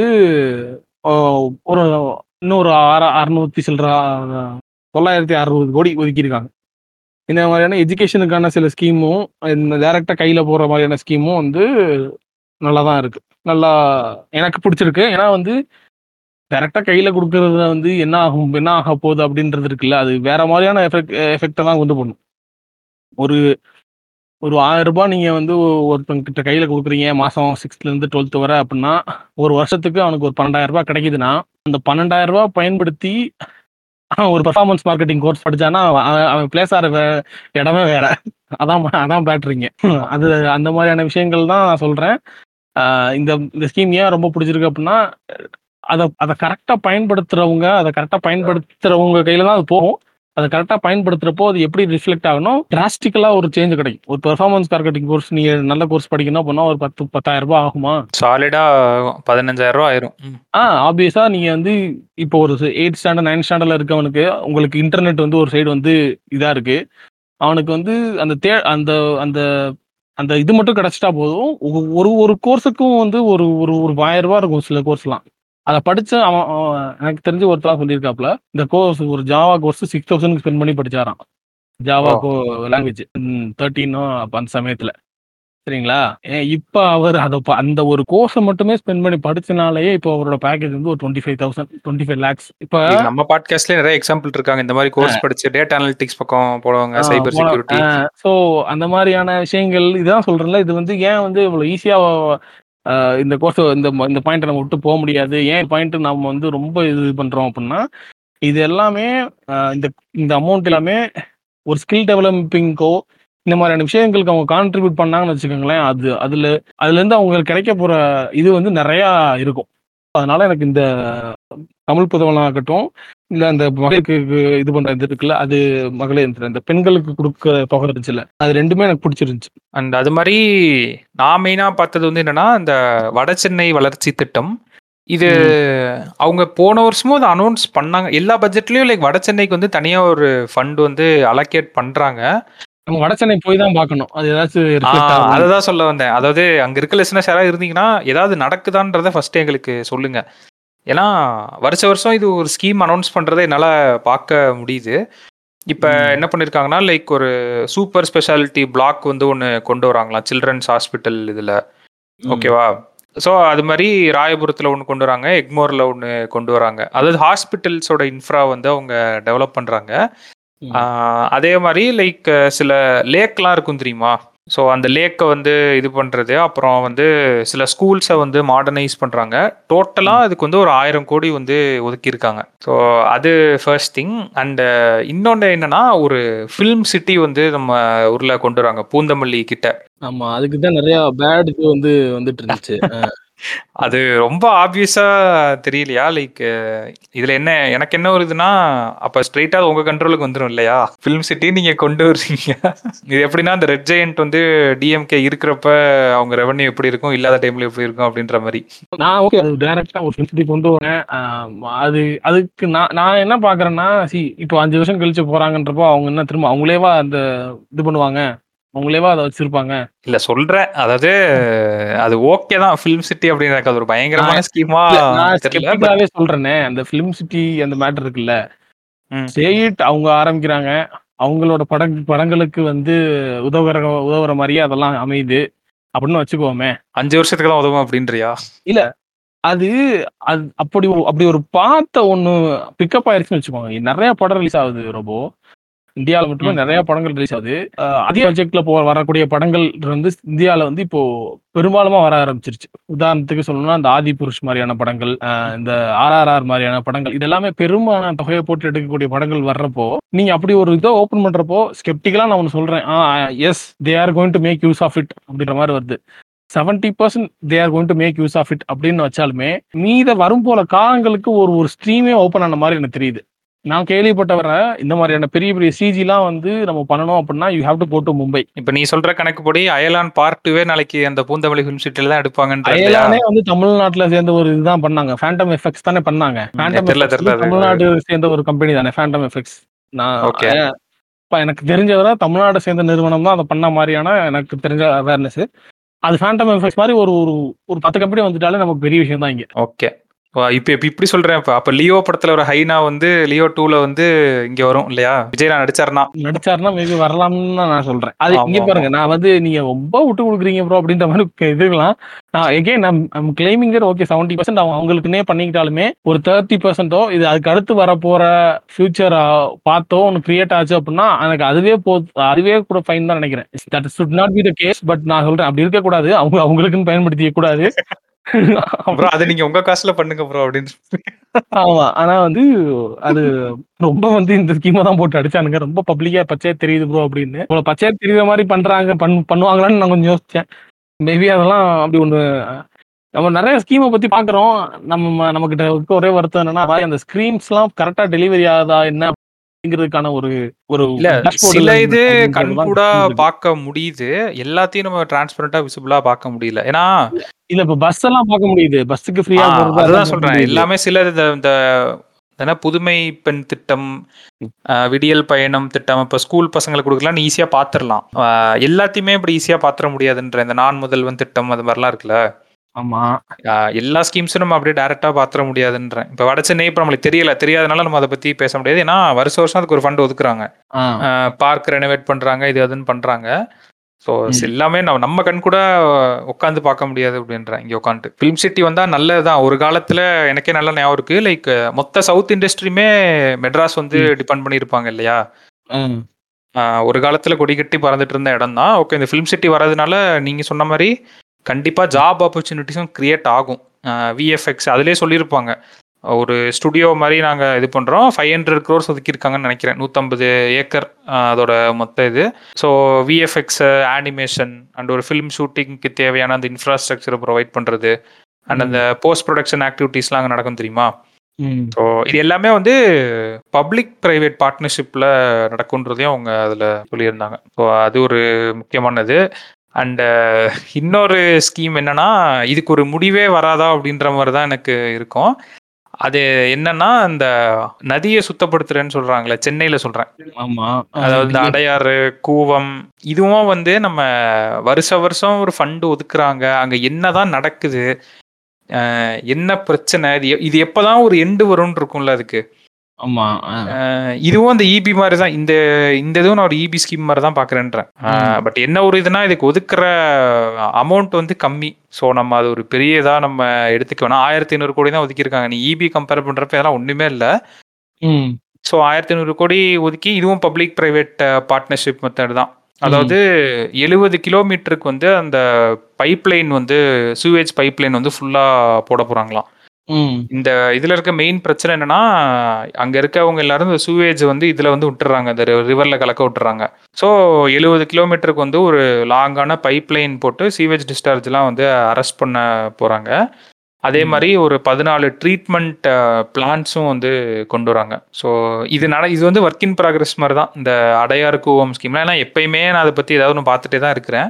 ஓ ஒரு இன்னொரு ஆற அறுநூறு சில்ற தொள்ளாயிரத்து அறுபது கோடி ஒதுக்கியிருக்காங்க. இந்த மாதிரியான எஜுகேஷனுக்கான சில ஸ்கீமும், இந்த டைரக்ட்டா கையில போற மாரியான ஸ்கீமும் வந்து நல்லா தான் இருக்கு. நல்லா எனக்கு பிடிச்சிருக்கு. ஏன்னா வந்து டைரக்ட்டா கையில குடுக்குறதுல வந்து என்ன ஆகும், என்ன ஆகப்போகுது அப்படின்றது இருக்குல்ல. அது வேற மாரியான எஃபெக்ட் எஃபெக்ட்ட தான் உண்டு பண்ணும். ஒரு ஒரு ரூ. ஆயிரம் நீங்க வந்து ஒருத்தவங்க கிட்ட கையில குடுக்குறீங்க மாசம் சிக்ஸ்த்லேருந்து டுவெல்த் வர அப்படின்னா, ஒரு வருஷத்துக்கு அவனுக்கு ஒரு ரூ. பன்னிரண்டாயிரம் கிடைக்குதுன்னா, அந்த ரூ. பன்னிரண்டாயிரம் பயன்படுத்தி அவன் ஒரு பெர்ஃபார்மன்ஸ் மார்க்கெட்டிங் கோர்ஸ் படிச்சான்னா, அவன் அவன் பிளேஸ் ஆற வே இடமே வேற. அதான் அதான் மேட்டருங்க. அது அந்த மாரியான விஷயங்கள் தான் நான் சொல்றேன். அ இந்த இந்த ஸ்கீம் ஏன் ரொம்ப புடிச்சிருக்கு அப்டின்னா, அத அத கரெக்ட்டா பயன்படுத்துறவங்க, அத கரெக்ட்டா பயன்படுத்துறவங்க கையில தான் அது போகும். அத கரெக்ட்டா பயன்படுத்துறப்போ, அது எப்படி ரிஃப்ளெக்ட் ஆகும்னா, டிராஸ்டிக்கலா ஒரு சேஞ்ச் கிடைக்கும். ஒரு பெர்ஃபார்மன்ஸ் மார்க்கெட்டிங் கோர்ஸ் நீங்க நல்ல கோர்ஸ் படிக்கணும் அப்டின்னா, ஒரு பத்து பத்தாயிரம் ஆகுமா? சாலிடா ரூ. பதினைந்தாயிரம் ஆயிரும். ம். ஆ ஆப்வியஸா நீங்க வந்து இப்போ ஒரு எட்டாம் ஸ்டாண்டர்ட், நைன்த் ஸ்டாண்டர்ட்ல இருக்கவனுக்கு, உங்களுக்கு இன்டர்நெட் வந்து ஒரு சைடு வந்து இதா இருக்கு. அவனுக்கு வந்து அந்த தே அந்த அந்த அந்த இது மட்டும் கிடைச்சிட்டா போதும். ஒ ஒரு ஒரு கோர்ஸுக்கும் வந்து ஒரு ஒரு ஒரு ரூ. ஆயிரம் இருக்கும் சில கோர்ஸ்லாம். அத படிச்சு அவன் அவன் எனக்கு தெரிஞ்சு ஒருத்தர் சொல்லியிருக்காப்ல. இந்த கோர்ஸ் ஒரு ஜாவா கோர்ஸ் ஆறாயிரம் ஸ்பெண்ட் பண்ணி படிச்சாராம். ஜாவா ஓ! கோ லாங்குவேஜ். ம் பதிமூணோ அப்ப அந்த சமயத்துல. சரிங்களா? ஏ இப்ப அவர் அத ப அந்த ஒரு கோர்ஸ மட்டுமே ஸ்பெண்ட் பண்ணி படிச்சனாலயே இப்போ அவரோட பேக்கேஜ் வந்து ஒரு இருபத்தி ஐந்து ஆயிரம் இருபத்தி ஐந்து லேக்ஸ். இப்ப இது நம்ம பாட்காஸ்ட்லயே நிறைய எக்ஸாம்பிள் இருக்காங்க. இந்த மாதிரி கோர்ஸ் படிச்சு டேட்டா அனலிட்டிக்ஸ் பக்கம் போறவங்க, ஆ சைபர் போன செக்யூரிட்டி. ஆ ஸோ அந்த மாரியான விஷயங்கள் இதான் சொல்றேன்ல. இது வந்து ஏன் வந்து இவ்வளோ ஈஸியா அ இந்த கோர்ஸ இந்த ம இந்த பாயிண்ட்ட நம்ம விட்டு போ முடியாது. ஏன் பாயிண்ட் நம்ம வந்து ரொம்ப இது பண்றோம் அப்டின்னா, இது எல்லாமே அ இந்த இந்த அமௌண்ட் எல்லாமே ஒரு ஸ்கில் டெவலப்பிங்க்கோ, இந்த மாதிரியான விஷயங்களுக்கு அவங்க கான்ட்ரிபியூட் பண்ணாங்கன்னு வச்சுக்கோங்களேன், அது அதுல அதுலேருந்து அவங்களுக்கு கிடைக்க போற இது வந்து நெறையா இருக்கும். அதனால எனக்கு இந்த தமிழ் புதல்வனா ஆகட்டும், இல்ல அந்த மகளிருக்கு இது பண்ற இது இருக்குல்ல, அது மகளிர் இந்த பெண்களுக்கு குடுக்க தொகை இருந்துச்சுல்ல, அது ரெண்டுமே எனக்கு பிடிச்சிருந்துச்சு. அண்ட் அது மாதிரி நான் மெயினா பார்த்தது வந்து என்னன்னா, இந்த வடசென்னை வளர்ச்சி திட்டம். இது ம். அவங்க போன வருஷமும் அத அனௌன்ஸ் பண்ணாங்க. எல்லா பட்ஜெட்லயும் லைக் வடசென்னைக்கு வந்து தனியா ஒரு ஃபண்ட் வந்து அலோகேட் பண்றாங்க. நம்ம வடசென்னை போய் தான் பார்க்கணும். அது ஏதாச்சும் ஆ ரிஃப்ளெக்ட் ஆகுதான்னு. அததான் சொல்ல வந்தேன். அதாவது அங்க இருக்க லிசனர்ஸ் யாராவது இருந்தீங்கன்னா, ஏதாவது நடக்குதான்றத ஃபர்ஸ்ட் எங்களுக்கு சொல்லுங்க. ஏன்னா, வருஷ வருஷம் இது ஒரு ஸ்கீம் அனௌன்ஸ் பண்றத என்னால பார்க்க முடியுது. இப்ப ம். என்ன பண்ணியிருக்காங்கன்னா, லைக் ஒரு சூப்பர் ஸ்பெஷாலிட்டி பிளாக் வந்து ஒண்ணு கொண்டு வராங்களாம். சில்ட்ரன்ஸ் ஹாஸ்பிட்டல் இதுல. ம். ஓகேவா? ஸோ அது மாரி ராயபுரத்துல ஒண்ணு கொண்டு வராங்க. எக்மோர்ல ஒண்ணு கொண்டு வராங்க. அதாவது ஹாஸ்பிட்டல்ஸோட இன்ஃப்ரா வந்து அவங்க டெவலப் பண்றாங்க. ஆ ம். அதே மாரி லைக் சில லேக்லாம் இருக்கும் தெரியுமா? ஸோ அந்த லேக்க வந்து இது பண்றது. அப்புறம் வந்து சில ஸ்கூல்ஸ வந்து மாடர்னைஸ் பண்றாங்க. டோட்டலா ம். அதுக்கு வந்து ஒரு ஆயிரம் கோடி வந்து ஒதுக்கியிருக்காங்க. ஸோ அது ஃபர்ஸ்ட் திங். அண்ட் இன்னொன்னு என்னன்னா, ஒரு ஃபில்ம் சிட்டி வந்து நம்ம ஊர்ல கொண்டு வராங்க. பூந்தமல்லி கிட்ட. ஆமா. அதுக்கு தான் நெறைய பேட் இது வந்து வந்துட்டு இருந்துச்சு. அ. அது ரொம்ப ஆப்வியஸா தெரியலையா? லைக் இதுல என்ன எனக்கு என்ன வருதுன்னா, அப்ப ஸ்ட்ரெய்ட்டா உங்க கண்ட்ரோலுக்கு வந்துரும் இல்லையா? ஃபில்ம் சிட்டி நீங்க கொண்டு வர்றீங்க. இது எப்படின்னா, அந்த ரெட் ஜெயண்ட் வந்து டிஎம்கே இருக்கிறப்ப அவங்க ரெவென்யூ எப்படி இருக்கும்? இல்லாத டைம்ல எப்படி இருக்கும்? அப்படின்ற மாரி. நான் ஓகே. அது டைரக்ட்டா ஒரு ஃபில்ம் சிட்டி கொண்டு வரேன். அ அது அதுக்கு நான் நான் என்ன பார்க்குறேன்னா, சி இப்போ ஐந்து வருஷம் கழிச்சு போறாங்கன்றப்போ, அவங்க என்ன திரும்ப அவங்களேவா அந்த இது பண்ணுவாங்க? அவங்களேவா அத வச்சிருப்பாங்க? இல்ல சொல்றேன். அதாவது அது ஓகே தான். ஃபில்ம் சிட்டி அப்படின்னு எனக்கு அது ஒரு பயங்கரமான நான் ஸ்கீமா இல்ல நான் தெரியல. பட் ஸ்கெப்டிக்கலாவே சொல்றேனே. அந்த ஃபில்ம் சிட்டி அந்த மேட்டர் இருக்குல்ல. ம். சேயிட் அவங்க ஆரம்பிக்கிறாங்க. அவங்களோட படங் படங்களுக்கு வந்து உதவுற உதவுற மாரியே அதெல்லாம் அமையுது. அப்படின்னு வச்சுக்குவோமே. ஐந்து வருஷத்துக்கு தான் உதவும் அப்படின்றியா? இல்ல. அது அது அப்படி ஒரு அப்படி ஒரு பாத்த ஒண்ணு பிக்கப் ஆயிருச்சுன்னு வச்சுக்கோங்க. நெறைய படம் ரிலீஸ் ஆகுது ரோபோ. இந்தியால மட்டுமே ம். நெறைய படங்கள் ரிலீஸ் ஆகுது. அ அதே பட்ஜெட்ல போ வரக்கூடிய படங்கள் வந்து இந்தியால வந்து இப்போ பெரும்பாலுமா வர ஆரம்பிச்சுருச்சு. உதாரணத்துக்கு சொல்லணும்னா, இந்த ஆதிபுருஷ் மாரியான படங்கள், அ இந்த ஆர்ஆர்ஆர் மாரியான படங்கள். இது எல்லாமே பெருமான தொகைய போட்டு எடுக்கக்கூடிய படங்கள் வர்றப்போ, நீங்க அப்படி ஒரு இத ஓப்பன் பண்றப்போ, ஸ்கெப்டிக்கலா நான் ஒண்ணு சொல்றேன். Ah as they are going to make use of it அப்படின்ற மாரி வருது. எழுபது சதவீதம் they are going to make use of it அப்படின்னு வச்சாலுமே, மீத வரும் போல காலங்களுக்கு ஒரு ஒரு ஸ்ட்ரீமே ஓப்பன் ஆன மாரி எனக்கு தெரியுது. நான் கேள்விப்பட்ட வர இந்த மாதிரியான பெரிய பெரிய சிஜிலாம் வந்து நம்ம பண்ணணும் அப்படின்னா, you have to go to Mumbai. இப்ப நீ சொல்ற கணக்குப்படி அயலான் பார்ட் டூவே நாளைக்கு அந்த பூந்தமல்லி ஃபில்ம் சிட்டில தான் எடுப்பாங்கன்ற இல்லையா? அயலானே வந்து தமிழ்நாட்டுல சேர்ந்த ஒரு இதுதான் பண்ணாங்க. ஃபேண்டம் எஃபெக்ட்ஸ் தானே பண்ணாங்க. ம். ஃபேண்டம் தெரியல எஃபெக்ட்ஸ் தெரியல வந்து அது. தமிழ்நாடு சேர்ந்த ஒரு கம்பெனி தானே ஃபேண்டம் எஃபெக்ட்ஸ். நான் ஓகே. அ இப்ப எனக்கு தெரிஞ்ச வர தமிழ்நாட சேர்ந்த நிறுவனம் தான் அத பண்ண மாரியான எனக்கு தெரிஞ்ச அவேர்னஸ். அது ஃபேண்டம் எஃபெக்ட்ஸ் மாரி ஒரு ஒரு ஒரு பத்து கம்பெனி வந்துட்டாலே நமக்கு பெரிய விஷயம் தான் இங்க. ஓகே. வ இப்ப இப்ப இப்படி சொல்றேன். இப்ப அப்ப லியோ படத்துல ஒரு ஹைனா வந்து லியோ டூல வந்து இங்க வரும் இல்லையா? விஜய் நடிச்சாருன்னா. நடிச்சாருன்னா மேபி வரலாம்னு தான் நான் சொல்றேன். அது இங்க ஆமாமா. பாருங்க, நான் வந்து நீங்க ரொம்ப விட்டு குடுக்குறீங்க ப்ரோ அப்படின்ற மாரி இதுலாம். நான் again I'm I'm claiming that okay எழுபது சதவீதம் அவங்க அவங்களுக்குன்னே பண்ணிக்கிட்டாலுமே, ஒரு முப்பது சதவீதம் இது அதுக்கு அடுத்து வரப்போற ஃபியூச்சர் பாத்தோ ஒண்ணு கிரியேட் ஆச்சு அப்படின்னா, எனக்கு அதுவே போ அதுவே கூட ஃபைன் தான் நெனைக்கிறேன். That should not be the case. But நான் சொல்றேன் அப்படி இருக்கக்கூடாது. அவங்க அவங்களுக்குன்னு பயன்படுத்திக்க கூடாது. ப்ரோ அத நீங்க உங்க காசுல பண்ணுங்க ப்ரோ அப்படின்னு. ஆமா. ஆனா வந்து அது ரொம்ப வந்து இந்த ஸ்கீம தான் போட்டு அடிச்சானுங்க. ரொம்ப பப்ளிக்கா பச்சையா தெரியுது ப்ரோ அப்படின்னு. இவ்வளவு பச்சையா தெரியிற மாரி பண்றாங்க பண் பண்ணுவாங்களான்னு நான் கொஞ்சம் யோசிச்சேன். மேபி அதெல்லாம் அப்படி ஒண்ணு நம்ம நெறைய ஸ்கீம பத்தி பார்க்குறோம். நம்ம நம்மகிட்ட இருக்க ஒரே வருத்தம் என்னன்னா, அந்த ஸ்கிரீன்ஸ்லாம் கரெக்ட்டா டெலிவரி ஆகுதா என்ன அப்படிங்கிறதுக்கான ஒரு ஒரு இல்ல டேஷ்போர்டு சில இல்ல இது அப்படின்றது தான் கண்கூடா இருக்கு. பார்க்க முடியுது. எல்லாத்தையும் நம்ம டிரான்ஸ்பரண்டா விசிபிளா பார்க்க முடியல. ஏன்னா இல்ல இப்ப பஸ் எல்லாம் பார்க்க முடியுது. பஸ்ஸுக்கு ஆ ஃப்ரீயா போறது அதெல்லாம் அதுதான் பார்க்க சொல்றேன். முடியுது. எல்லாமே சிலது இந்த இந்த என்ன புதுமை பெண் திட்டம், அ விடியல் பயணம் திட்டம், இப்ப ஸ்கூல் பசங்களுக்கு குடுக்கலாம் ஈஸியா பார்த்துரலாம். அ எல்லாத்தையுமே இப்படி ஈஸியா பார்த்துற முடியாதுன்ற இந்த நான் முதல்வன் திட்டம் அது மாரிலாம் இருக்குல்ல. ஆமா. அ எல்லா ஸ்கீம்ஸும் நம்ம அப்படியே டைரக்ட்டா பார்த்துற முடியாதுன்றேன். இப்ப வடசென்னை இப்ப நம்மளுக்கு தெரியல. தெரியாதனால நம்ம அத பத்தி பேச முடியாது. ஏன்னா வருஷம் வருஷம் அதுக்கு ஒரு ஃபண்ட் ஒதுக்குறாங்க. ஆ. அ பார்க் ரெனோவேட் பண்றாங்க. இது அதுன்னு பண்றாங்க. ஸோ எல்லாமே நம்ம நம்ம கண் கூட உட்காந்து பார்க்க முடியாது அப்படின்றேன் இங்கே உட்காந்துட்டு. ஃபிலிம் சிட்டி வந்தால் நல்லதுதான். ஒரு காலத்தில் எனக்கே நல்ல ஞாபகம் இருக்கு. லைக் மொத்த சவுத் இண்டஸ்ட்ரியுமே மெட்ராஸ் வந்து டிபெண்ட் பண்ணியிருப்பாங்க இல்லையா. ஒரு காலத்தில் கொடி கட்டி பறந்துட்டு இருந்த இடம் தான். ஓகே, இந்த ஃபிலிம் சிட்டி வர்றதுனால நீங்கள் சொன்ன மாதிரி கண்டிப்பாக ஜாப் ஆப்பர்ச்சுனிட்டிஸும் கிரியேட் ஆகும். விஎஃப்எக்ஸ் அதிலே சொல்லியிருப்பாங்க, ஒரு ஸ்டுடியோ மாதிரி நாங்கள் இது பண்ணுறோம், ஃபைவ் ஹண்ட்ரட் க்ரோர்ஸ் ஒதுக்கியிருக்காங்கன்னு நினைக்கிறேன், நூற்றம்பது ஏக்கர் அதோட மொத்த இது. ஸோ விஎஃப்எக்ஸ், ஆனிமேஷன் அண்ட் ஒரு ஃபிலிம் ஷூட்டிங்க்கு தேவையான அந்த இன்ஃப்ராஸ்ட்ரக்சரை ப்ரொவைட் பண்ணுறது அண்ட் அந்த போஸ்ட் ப்ரொடக்ஷன் ஆக்டிவிட்டீஸ்லாம் அங்கே நடக்கும் தெரியுமா. ஸோ இது எல்லாமே வந்து பப்ளிக் ப்ரைவேட் பார்ட்னர்ஷிப்பில் நடக்குன்றதையும் அவங்க அதில் சொல்லியிருந்தாங்க. ஸோ அது ஒரு முக்கியமானது. அண்டு இன்னொரு ஸ்கீம் என்னன்னா, இதுக்கு ஒரு முடிவே வராதா அப்படின்ற மாதிரி தான் எனக்கு இருக்கும். அது என்னன்னா, இந்த நதியை சுத்தப்படுத்துறேன்னு சொல்றாங்களே, சென்னையில சொல்றேன். ஆமா. அதாவது இந்த அடையாறு, கூவம், இதுவும் வந்து நம்ம வருஷ வருஷம் ஒரு ஃபண்டு ஒதுக்குறாங்க. அங்க என்னதான் நடக்குது, என்ன பிரச்சனை, இது எப்பதான் ஒரு எண்டு வரும்னு இருக்கும்ல அதுக்கு. ஆமா. இதுவும் அந்த இபி மாதிரி தான். இந்த இந்த இதுவும் நான் ஒரு இபி ஸ்கீம் மாதிரி தான் பாக்குறேன்றேன். பட் என்ன ஒரு இதுனா, இதுக்கு ஒதுக்குற அமௌண்ட் வந்து கம்மி. ஸோ நம்ம அது ஒரு பெரிய இதா நம்ம எடுத்துக்க வேணாம். ஆயிரத்தி ஐநூறு கோடி தான் ஒதுக்கியிருக்காங்க. நீ இபி கம்பேர் பண்றப்ப இதெல்லாம் ஒண்ணுமே இல்லை. ஸோ ஆயிரத்தி ஐநூறு கோடி ஒதுக்கி, இதுவும் பப்ளிக் பிரைவேட் பார்ட்னர்ஷிப் மெத்தட் தான். அதாவது எழுபது கிலோமீட்டருக்கு வந்து அந்த பைப் லைன் வந்து சூவேஜ் பைப் லைன் வந்து ஃபுல்லா போட போறாங்களாம். இந்த இதுல இருக்க மெயின் பிரச்சனை என்னன்னா, அங்க இருக்கவங்க எல்லாரும் இந்த சூவேஜ் வந்து இதுல வந்து விட்டுறாங்க, இந்த ரிவர்ல கலக்க விட்டுறாங்க. ஸோ எழுபது கிலோமீட்டருக்கு வந்து ஒரு லாங்கான பைப் லைன் போட்டு சீவேஜ் டிஸ்சார்ஜ் எல்லாம் வந்து அரெஸ்ட் பண்ண போறாங்க. அதே மாதிரி ஒரு பதினாலு ட்ரீட்மெண்ட் பிளான்ஸும் வந்து கொண்டு வராங்க. ஸோ இது நட இது வந்து ஒர்க் இன் ப்ராக்ரஸ் மாதிரி தான் இந்த அடையாறு கூவம் ஸ்கீம்லாம். ஏன்னா எப்பயுமே நான் அதை பற்றி ஏதாவது ஒன்று பார்த்துட்டே தான் இருக்கிறேன்.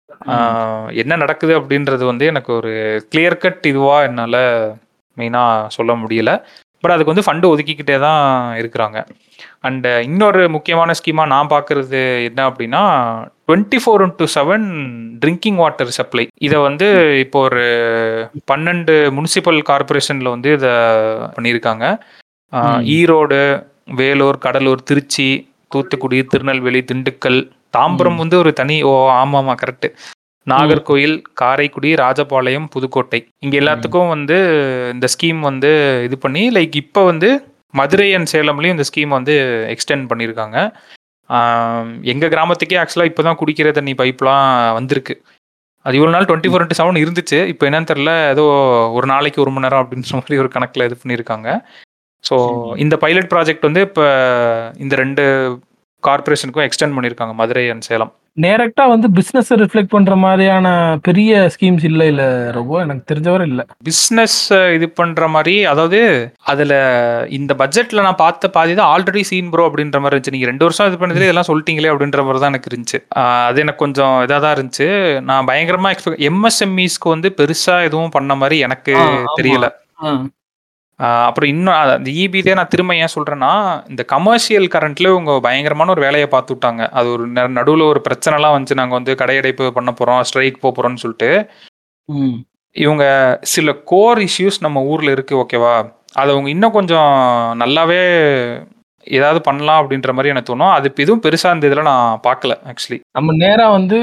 என்ன நடக்குது அப்படின்றது வந்து எனக்கு ஒரு கிளியர் கட் இதுவாக என்னால் மெயினாக சொல்ல முடியல. பட் அதுக்கு வந்து ஃபண்டு ஒதுக்கிக்கிட்டே தான் இருக்கிறாங்க. அண்டு இன்னொரு முக்கியமான ஸ்கீமாக நான் பார்க்குறது என்ன அப்படின்னா, twenty four into seven drinking water supply. இதை வந்து இப்போ ஒரு பன்னெண்டு முனிசிபல் கார்பரேஷனில் வந்து இதை பண்ணியிருக்காங்க. ஈரோடு, வேலூர், கடலூர், திருச்சி, தூத்துக்குடி, திருநெல்வேலி, திண்டுக்கல், தாம்பரம் வந்து ஒரு தனி, ஓ ஆமாமா கரெக்டு, நாகர்கோயில், காரைக்குடி, ராஜபாளையம், புதுக்கோட்டை, இங்க எல்லாத்துக்கும் வந்து இந்த ஸ்கீம் வந்து இது பண்ணி, லைக் இப்போ வந்து மதுரை அண்ட் சேலம்லயும் இந்த ஸ்கீம் வந்து எக்ஸ்டெண்ட் பண்ணியிருக்காங்க. எங்க கிராமத்துக்கே ஆக்சுவலா இப்போதான் குடிக்கிற தண்ணி பைப்லாம் வந்திருக்கு. அது இவ்வளோ நாள் டுவெண்ட்டி ஃபோர் இன்ட்டு செவன் இருந்துச்சு. இப்போ என்னன்னு தெரியல, ஏதோ ஒரு நாளைக்கு ஒரு மணி நேரம் அப்படின்னு சொல்லி ஒரு கணக்கில் இது பண்ணியிருக்காங்க. ஸோ இந்த பைலட் ப்ராஜெக்ட் வந்து இப்போ இந்த ரெண்டு கார்பரேஷனுக்கும் எக்ஸ்டெண்ட் பண்ணியிருக்காங்க, மதுரை அண்ட் சேலம். டைரக்டா வந்து பிசினஸ் ரிஃப்ளெக்ட் பண்ற மாதிரியான பெரிய ஸ்கீம்ஸ் இல்ல இல்ல ரொம்ப எனக்கு தெரிஞ்சவரை இல்ல. பிசினஸ் இது பண்ற மாதிரி, அதாவது அதுல இந்த பட்ஜெட்ல நான் பார்த்த பாதி தான் ஆல்ரெடி சீன் ப்ரோ அப்படின்ற மாதிரி இருந்துச்சு. நீங்க ரெண்டு வருஷம் இது பண்ணதுல இதெல்லாம் சொல்லிட்டீங்களே அப்படின்ற மாதிரி தான் எனக்கு இருந்துச்சு. அது எனக்கு கொஞ்சம் இதாக தான் இருந்துச்சு. நான் பயங்கரமா எக்ஸ்பெக்ட், எம்எஸ்எம்இஸ்க்கு வந்து பெருசா எதுவும் பண்ண மாதிரி எனக்கு தெரியல. அப்புறம் இன்னும் அந்த இபிலே நான் திரும்ப ஏன் சொல்றேன்னா, இந்த கமர்ஷியல் கரண்ட்ல இவங்க பயங்கரமான ஒரு வேலையை பார்த்து விட்டாங்க. அது ஒரு நடுவில் ஒரு பிரச்சனைலாம் வந்துச்சு, நாங்கள் வந்து கடையடைப்பு பண்ண போறோம், ஸ்ட்ரைக் போக போறோம்னு சொல்லிட்டு. இவங்க சில கோர் இஷ்யூஸ் நம்ம ஊர்ல இருக்கு, ஓகேவா, அதை அவங்க இன்னும் கொஞ்சம் நல்லாவே ஏதாவது பண்ணலாம் அப்படின்ற மாதிரி எனக்கு தோணும். அது எதுவும் பெருசா இந்த இதெல்லாம் நான் பார்க்கல ஆக்சுவலி. நம்ம நேரா வந்து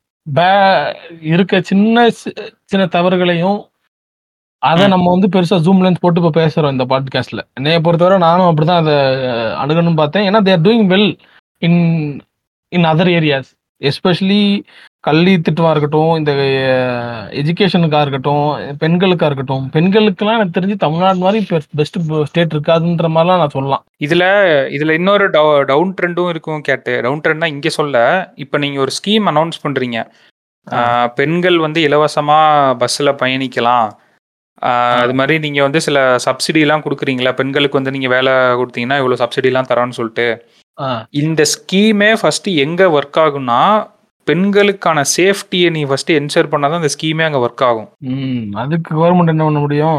இருக்க சின்ன சின்ன தவறுகளையும் அதை நம்ம வந்து பெருசா ஜூம் லென்ஸ் போட்டு இப்போ பேசுறோம் இந்த பாட்காஸ்ட்ல. என்னைய பொறுத்தவரை நானும் அப்படிதான் அதை அணுகணும்னு பார்த்தேன். ஏன்னா they're doing well in in other areas, especially கல்வி திட்டமாக இருக்கட்டும், இந்த எஜுகேஷனுக்காக இருக்கட்டும், பெண்களுக்காக இருக்கட்டும். பெண்களுக்கெல்லாம் எனக்கு தெரிஞ்சு தமிழ்நாடு மாதிரி பெஸ்ட் ஸ்டேட் இருக்காதுன்ற மாதிரிலாம் நான் சொல்லலாம். இதுல இதுல இன்னொரு டவுன் ட்ரெண்டும் இருக்கும் கேட்டு. டவுன் ட்ரெண்ட்னா இங்கே சொல்ல, இப்போ நீங்க ஒரு ஸ்கீம் அனௌன்ஸ் பண்றீங்க, பெண்கள் வந்து இலவசமா பஸ்ல பயணிக்கலாம், அது மாதிரி நீங்க வந்து சில சப்சிடி எல்லாம் கொடுக்குறீங்களா, பெண்களுக்கு வந்து நீங்க வேலை கொடுத்தீங்கன்னா இவ்வளவு சப்சிடி எல்லாம் தரோன்னு சொல்லிட்டு. இந்த ஸ்கீமே ஃபர்ஸ்ட் எங்க ஒர்க் ஆகும்னா, பெண்களுக்கான சேஃப்டியை நீ ஃபர்ஸ்ட் என்ஷூர் பண்ணாதான் இந்த ஸ்கீமே அங்க ஒர்க் ஆகும். அதுக்கு கவர்மெண்ட் என்ன பண்ண முடியும்?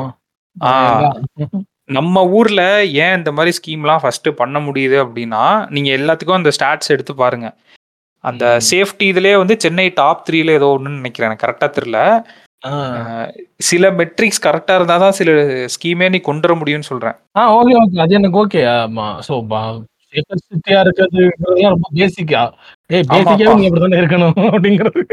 நம்ம ஊர்ல ஏன் இந்த மாதிரி ஸ்கீம்லாம் ஃபர்ஸ்ட் பண்ண முடியுது அப்படின்னா, நீங்க எல்லாத்துக்கும் அந்த ஸ்டாட்ஸ் எடுத்து பாருங்க. அந்த சேஃப்டி இதுலயே வந்து சென்னை டாப் த்ரீல ஏதோ ஒண்ணுன்னு நினைக்கிறேன், எனக்கு கரெக்டா தெரியல. சில மெட்ரிக்ஸ் கரெக்டா இருந்தாதான் சில ஸ்கீமே நீ கொண்டு வர முடியும்னு சொல்றேன். ஓகே ஓகே அது எனக்கு ஓகே. ஆமா, சோ சேஃபஸ்ட் சிட்டியா இருக்கிறதுங்கிறதெல்லாம் ரொம்ப பேசிக்கா. ஏய் பேசிக்காவே ஆமாப்பா. நீ அப்படித்தானே இருக்கணும் அப்படிங்கிறது.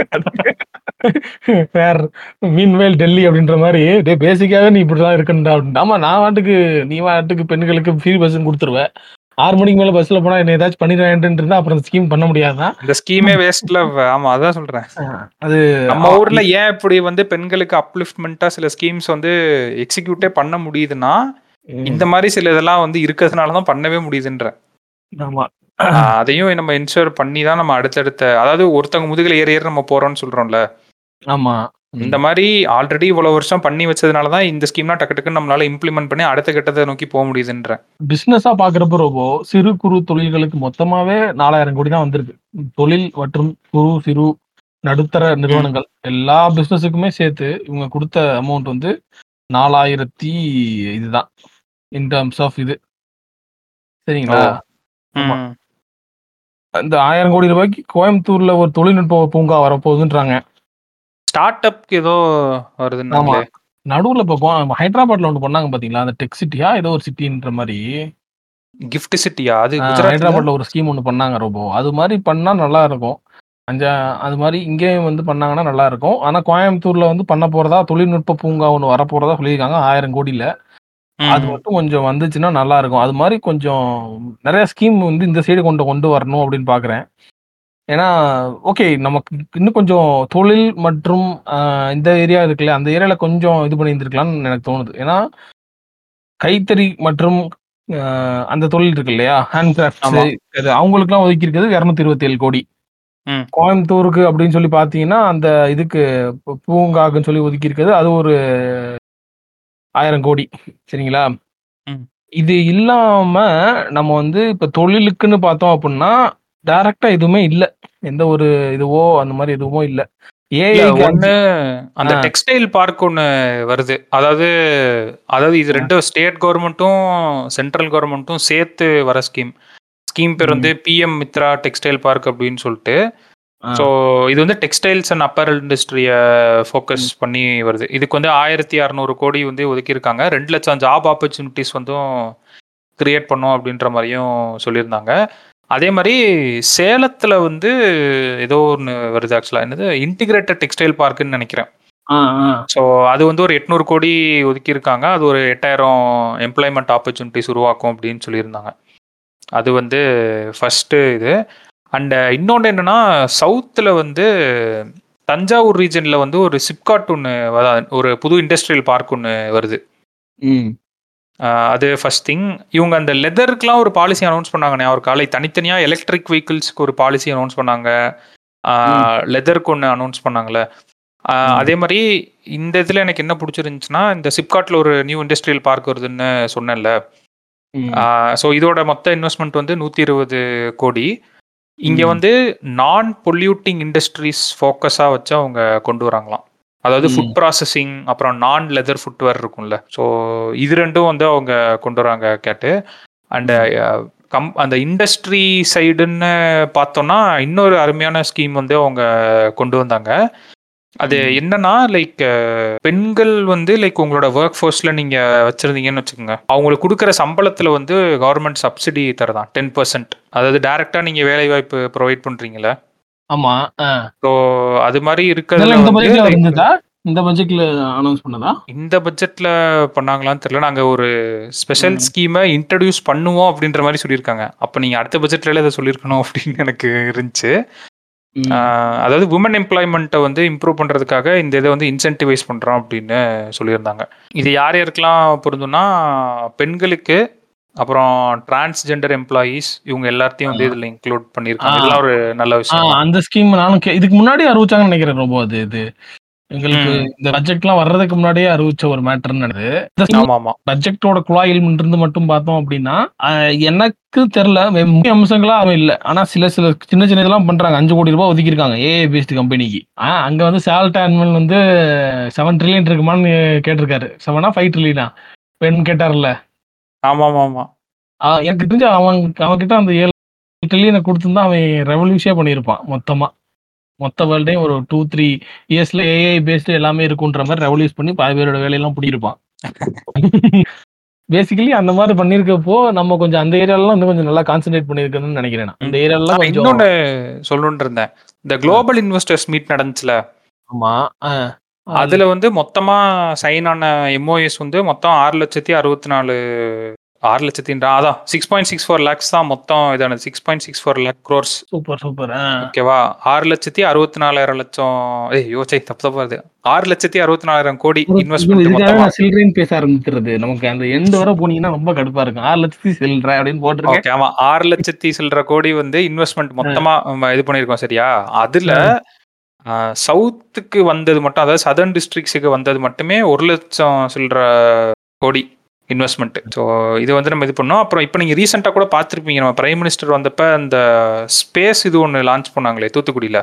வேர் மீன்வேல் டெல்லி அப்படின்ற மாரி, டேய் பேசிக்காவே நீ இப்படிதான் இருக்கணும்டா அப்படின்னு. ஆமா நான் பாட்டுக்கு நீ பாட்டுக்கு பெண்களுக்கு ஃப்ரீ பஸ்ன்னு குடுத்துருவ. ஆறு மணிக்கு மேல பஸ்ல போனா என்ன ஏதாச்சும் பண்ணிருவாங்கன்ட்டு இருந்தா அப்புறம் அந்த ஸ்கீம் பண்ண முடியாதா? இந்த ஸ்கீமே வேஸ்ட்ல. ஆமா அதான் சொல்றேன். அ அது நம்ம ஆ ஊர்ல ஏன் இப்படி வந்து பெண்களுக்கு அப்லிஃப்ட்மென்ட்டா சில ஸ்கீம்ஸ் வந்து எக்ஸிக்யூட்டே பண்ண முடியுதுன்னா, இந்த ம். மாரி சில இதெல்லாம் வந்து இருக்கிறதுனால தான் பண்ணவே முடியுதுன்றேன். ஆமா. ஆ அதையும் நம்ம என்ஷூர் பண்ணி தான் நம்ம அடுத்தடுத்த அதாவது ஒருத்தவங்க முதுகுல ஏறி ஏறி நம்ம போறோம்னு சொல்றோம்ல. ஆமா. இந்த ம். மாரி ஆல்ரெடி இவ்வளவு வருஷம் பண்ணி வச்சதுனால தான் இந்த ஸ்கீம்லாம் டக்கு டக்குன்னு நம்மளால இம்ப்ளிமெண்ட் பண்ணி அடுத்த கட்டத்த நோக்கி போ முடியுதுன்றேன். பிசினஸா பார்க்கிறப்போ ரோபோ, சிறு குறு தொழில்களுக்கு மொத்தமாவே நாலாயிரம் கோடி தான் வந்திருக்கு. தொழில் மற்றும் குறு, சிறு, நடுத்தர ம். நிறுவனங்கள் எல்லா பிசினஸுக்குமே சேர்த்து இவங்க குடுத்த அமௌண்ட் வந்து நாலாயிரம் இதுதான். இன் டெர்ம்ஸ் ஆஃப் இது. ஓ! சரிங்களா? ஆமா. ம். அந்த ஆயிரம் கோடி ரூபாய்க்கு கோயம்புத்தூர்ல ஒரு தொழில்நுட்ப பூங்கா வரப்போகுதுன்றாங்க. ஸ்டார்ட் அப்க்கு ஏதோ ஆமா. வருதுன்னாங்களே. நடுவுல இப்போ கோ ஹைதராபாத்ல ஒண்ணு பண்ணாங்க பார்த்தீங்களா? அந்த டெக் சிட்டியா ஏதோ ஒரு சிட்டின்ற மாரி. கிஃப்ட் சிட்டியா? அது ஆ குஜராத்ல? ஹைதராபாத்ல ஒரு ஸ்கீம் ஒண்ணு பண்ணாங்க ரோபோ. அது மாரி பண்ணா நல்லா இருக்கும். அஞ்சா அது மாரி இங்கேயும் வந்து பண்ணாங்கன்னா நல்லா இருக்கும். ஆனா கோயம்புத்தூர்ல வந்து பண்ண போறதா தொழில்நுட்ப பூங்கா ஒண்ணு வரப்போறதா சொல்லியிருக்காங்க ஆயிரம் கோடில. அது ம். மட்டும் கொஞ்சம் வந்துச்சுன்னா நல்லா இருக்கும். அது மாரி கொஞ்சம் நெறைய ஸ்கீம் வந்து இந்த சைடு கொண்டு கொண்டு வரணும் அப்படின்னு பார்க்குறேன். ஏன்னா, ஓகே நமக்கு இன்னும் கொஞ்சம் தொழில் மற்றும் அ இந்த ஏரியா இருக்குல்ல, அந்த ஏரியால கொஞ்சம் இது பண்ணியிருந்திருக்கலாம்னு எனக்கு தோணுது. ஏன்னா, கைத்தறி மற்றும் அ அந்த தொழில் இருக்கு இல்லையா? ஹேண்ட் கிராஃப்ட்ஸு ஆமா. அது அவங்களுக்குலாம் ஒதுக்கி இருக்கிறது இருநூற்று இருபத்தி ஏழு கோடி. ம். கோயம்புத்தூருக்கு அப்படின்னு சொல்லி பார்த்தீங்கன்னா, அந்த இதுக்கு பூ பூங்காக்குன்னு சொல்லி ஒதுக்கி இருக்கிறது அது ஒரு ஆயிரம் கோடி சரிங்களா? ம். இது இல்லாம நம்ம வந்து இப்ப தொழிலுக்குன்னு பார்த்தோம் அப்புட்ன்னா, டைரக்ட்டா எதுவுமே இல்ல. எந்த ஒரு இதுவோ அந்த மாரி எதுவும் இல்ல. இல்ல ஏஐக்கு ஒண்ணு அஞ்சு அந்த ஆ, டெக்ஸ்டைல் பார்க் ஒண்ணு வருது. அதாவது அதாவது இது ஆ, ரெண்டும் ஸ்டேட் கவர்ன்மென்ட்டும், சென்ட்ரல் கவர்ன்மென்ட்டும் சேர்த்து வர ஸ்கீம். ஸ்கீம் பேர் வந்து ம், பிஎம் மித்ரா டெக்ஸ்டைல் பார்க் அப்படின்னு சொல்லிட்டு. ஆ, ஸோ இது வந்து டெக்ஸ்டைல்ஸ் அண்ட் அப்பரல் இண்டஸ்ட்ரிய ஃபோக்கஸ் ம், பண்ணி வருது. இதுக்கு வந்து ஆயிரத்தி அறுநூறு கோடி வந்து ஒதுக்கியிருக்காங்க. ரெண்டு லட்சம் ஜாப் ஆப்பர்ச்சுனிட்டீஸ் வந்தும் கிரியேட் பண்ணோம் அப்படின்ற மாரியும் சொல்லியிருந்தாங்க. அதே மாரி சேலத்துல வந்து ஏதோ ஒண்ணு வருது ஆக்சுவலா. என்னது இன்டிகிரேட்டட் டெக்ஸ்டைல் பார்க்குன்னு நெனைக்கிறேன். ஆ, ஆ, ஸோ அது வந்து ஒரு எண்ணூறு கோடி ஒதுக்கியிருக்காங்க. அது ஒரு எட்டாயிரம் எம்ப்ளாய்மென்ட் ஆப்பர்ச்சுனிட்டீஸ் உருவாக்கும் அப்படின்னு சொல்லியிருந்தாங்க. அது வந்து ஃபர்ஸ்ட்டு இது. அண்ட் இன்னொன்னு என்னன்னா, சவுத்துல வந்து தஞ்சாவூர் ரீஜன்ல வந்து ஒரு சிப்காட் ஒண்ணு வ ஒரு புது இண்டஸ்ட்ரியல் பார்க் ஒண்ணு வருது. ம், அ அது ஃபர்ஸ்ட் திங். இவங்க அந்த லெதர்க்குலாம் ஒரு பாலிசி அனவுன்ஸ் பண்ணாங்க ஞாபகம் இருக்கா? லைக் தனித்தனியா எலக்ட்ரிக் வெஹிக்கிள்ஸ்க்கு ஒரு பாலிசி அனவுன்ஸ் பண்ணாங்க. ஆ ம், லெதருக்கு ஒண்ணு அனவுன்ஸ் பண்ணாங்கல்ல. அ ம், அதே மாரி இந்த இதுல எனக்கு என்ன புடிச்சிருந்துச்சுன்னா, இந்த சிப்காட்ல ஒரு நியூ இண்டஸ்ட்ரியல் பார்க் வருதுன்னு சொன்னேன்ல. ஆ ம், ஸோ இதோட மொத்த இன்வெஸ்ட்மென்ட் வந்து நூற்று இருபது கோடி. இங்க ம், வந்து நான் பொல்யூட்டிங் இண்டஸ்ட்ரீஸ் ஃபோக்கஸா வச்சு அவங்க கொண்டு வராங்களாம். அதாவது ஃபுட் ம், ப்ராசஸிங், அப்புறம் நான் லெதர் ஃபுட்வேர் இருக்கும்ல. ஸோ இது ரெண்டும் வந்து அவங்க கொண்டு வராங்க கேட்டு. அண்ட் ம், அ கம் அந்த இண்டஸ்ட்ரி சைடுன்னு பார்த்தோம்னா, இன்னொரு அருமையான ஸ்கீம் வந்து அவங்க கொண்டு வந்தாங்க. அது ம், என்னன்னா, லைக் பெண்கள் வந்து லைக் உங்களோட வொர்க் ஃபோர்ஸ்ல நீங்க வச்சிருந்தீங்கன்னு வச்சுக்கோங்க. அவங்களுக்கு குடுக்குற சம்பளத்துல வந்து கவர்ன்மெண்ட் சப்சிடி தருதாம் பத்து சதவீதம். அதாவது டைரக்ட்டா நீங்க வேலைவாய்ப்பு புரொவைட் பண்றீங்கல்ல. ஆமா. ஆ. ஸோ அது மாரி இருக்கிறதுல இதெல்லாம் இந்த வந்து பட்ஜெட்ல லைக் இருந்ததா? இந்த பட்ஜெட்ல அனௌன்ஸ் பண்ணதா? இந்த பட்ஜெட்ல பண்ணாங்களான்னு தெரியல. நாங்க ஒரு ஸ்பெஷல் ம், ஸ்கீம இன்ட்ரோடியூஸ் பண்ணுவோம் அப்படின்ற மாரி சொல்லியிருக்காங்க. அப்ப நீங்க அடுத்த பட்ஜெட்லயே இத சொல்லியிருக்கணும் அப்படின்னு எனக்கு இருந்துச்சு. ஆ ம், அதாவது வுமன் எம்ப்ளாய்மெண்ட்ட வந்து இம்ப்ரூவ் பண்றதுக்காக இந்த இத வந்து இன்சென்டிவைஸ் பண்றோம் அப்படின்னு சொல்லியிருந்தாங்க. இது யார் யாருக்கெல்லாம் பொருந்தும்னா, பெண்களுக்கு, அப்புறம் டிரான்ஸ்ஜெண்டர் எம்ப்ளாயீஸ் இவங்க எல்லாத்தையும் வந்து ஆ, இதுல இன்க்ளூட் ஆ, பண்ணியிருக்காங்க. இதெல்லாம் ஒரு நல்ல ஆ விஷயம் தான். அந்த ஸ்கீம் நானும் கே இதுக்கு முன்னாடி அறிவிச்சாங்கன்னு நெனைக்கிறேன் ரோபோ அது இது. எங்களுக்கு ம். இந்த பட்ஜெட்லாம் வர்றதுக்கு முன்னாடியே அறிவிச்ச ஒரு மேட்டர்ன்னு நெனைக்குது. இந்த ஸ்கீம் ஆமாமா. பட்ஜெட்டோட குழாயில் இருந்து மட்டும் பார்த்தோம் அப்டின்னா, அ எனக்கு தெர்ல முக்கிய அம்சங்களா அதுவும் இல்ல. ஆனா சில சில சின்ன சின்ன இதெல்லாம் பண்றாங்க. ஐந்து கோடி ரூபாய் ஒதுக்கியிருக்காங்க ஏஐ பேஸ்ட் கம்பெனிக்கு. ஆ அங்க வந்து சால்ட் ஆனுவல் வந்து ஏழு ட்ரில்லியன் இருக்குமான்னு கேட்டிருக்காரு. ஏழா ஐந்து ட்ரில்லியனா? பெண் கேட்டார்ல. ஆமாமாமா. ஆ எனக்கு தெரிஞ்சு அவன் அவன்கிட்ட அந்த ஏழு ட்ரில்லியன குடுத்திருந்தா அவன் ரெவல்யூஷனே பண்ணியிருப்பான் மொத்தமா. மொத்த வேர்ல்டையும் ஒரு ரெண்டு, மூன்று இயர்ஸ்ல ஏஐ பேஸ்டு எல்லாமே இருக்குன்ற மாரி ரெவல்யூஸ் பண்ணி பாதி பேரோட வேலையெல்லாம் புடிங்கிருப்பான். பேசிக்கலி அந்த மாதிரி பண்ணிருக்கப்போ நம்ம கொஞ்சம் அந்த ஏரியாலாம் இன்னும் கொஞ்சம் நல்லா கான்சென்ட்ரேட் பண்ணிருக்கணும்னு நினைக்கிறேன். அந்த ஏரியாலாம் கொஞ்சம் இன்னொன்னு சொல்லணும்னு இருந்தேன். இந்த குளோபல் இன்வெஸ்டர்ஸ் மீட் நடந்துச்சுல, ஆமா. அதுல வந்து மொத்தமா சைன் ஆன எம்ஓஎஸ் வந்து மொத்தம் ஆறு லட்சத்தி அறுபத்தி நாலு ஆறு லட்சத்தி அதான் six point six four lakhs தான் மொத்தம் இதானது. Six point six four lakh crores. Super super. ஓகேவா? ஆறு லட்சத்தி அறுபத்தி நாலாயிரம் லட்சம் ஏய் யோசை தப்பு தப்பா வருது. ஆறு லட்சத்தி அறுபத்தி நாலாயிரம் கோடி இன்வெஸ்ட்மெண்ட் மொத்தமா. சில்ட்ரன் பேச ஆரம்பிக்கிறது நமக்கு அந்த எண்ட் வர போனீங்கன்னா ரொம்ப கடுப்பா இருக்கும். ஆறு லட்சத்தி சில்ற அப்படின்னு போட்டுருக்கேன். ஓகே, ஆமா, ஆறு லட்சத்தி சில்ற கோடி வந்து இன்வெஸ்ட்மெண்ட் மொத்தமா இது பண்ணிருக்கோம். சரியா? அதுல சவுத்துக்கு வந்தது மட்டும், அதாவது சதர்ன் டிஸ்ட்ரிக்ட்ஸுக்கு வந்தது மட்டுமே ஒரு லட்சம் சில்ற கோடி இன்வெஸ்ட்மெண்ட். ஸோ இது வந்து நம்ம இது பண்ணோம். அப்புறம் இப்போ நீங்கள் ரீசெண்டாக கூட பார்த்துருப்பீங்க, நம்ம பிரைம் மினிஸ்டர் வந்தப்ப அந்த ஸ்பேஸ் இது ஒன்று லான்ச் பண்ணாங்களே தூத்துக்குடியில்.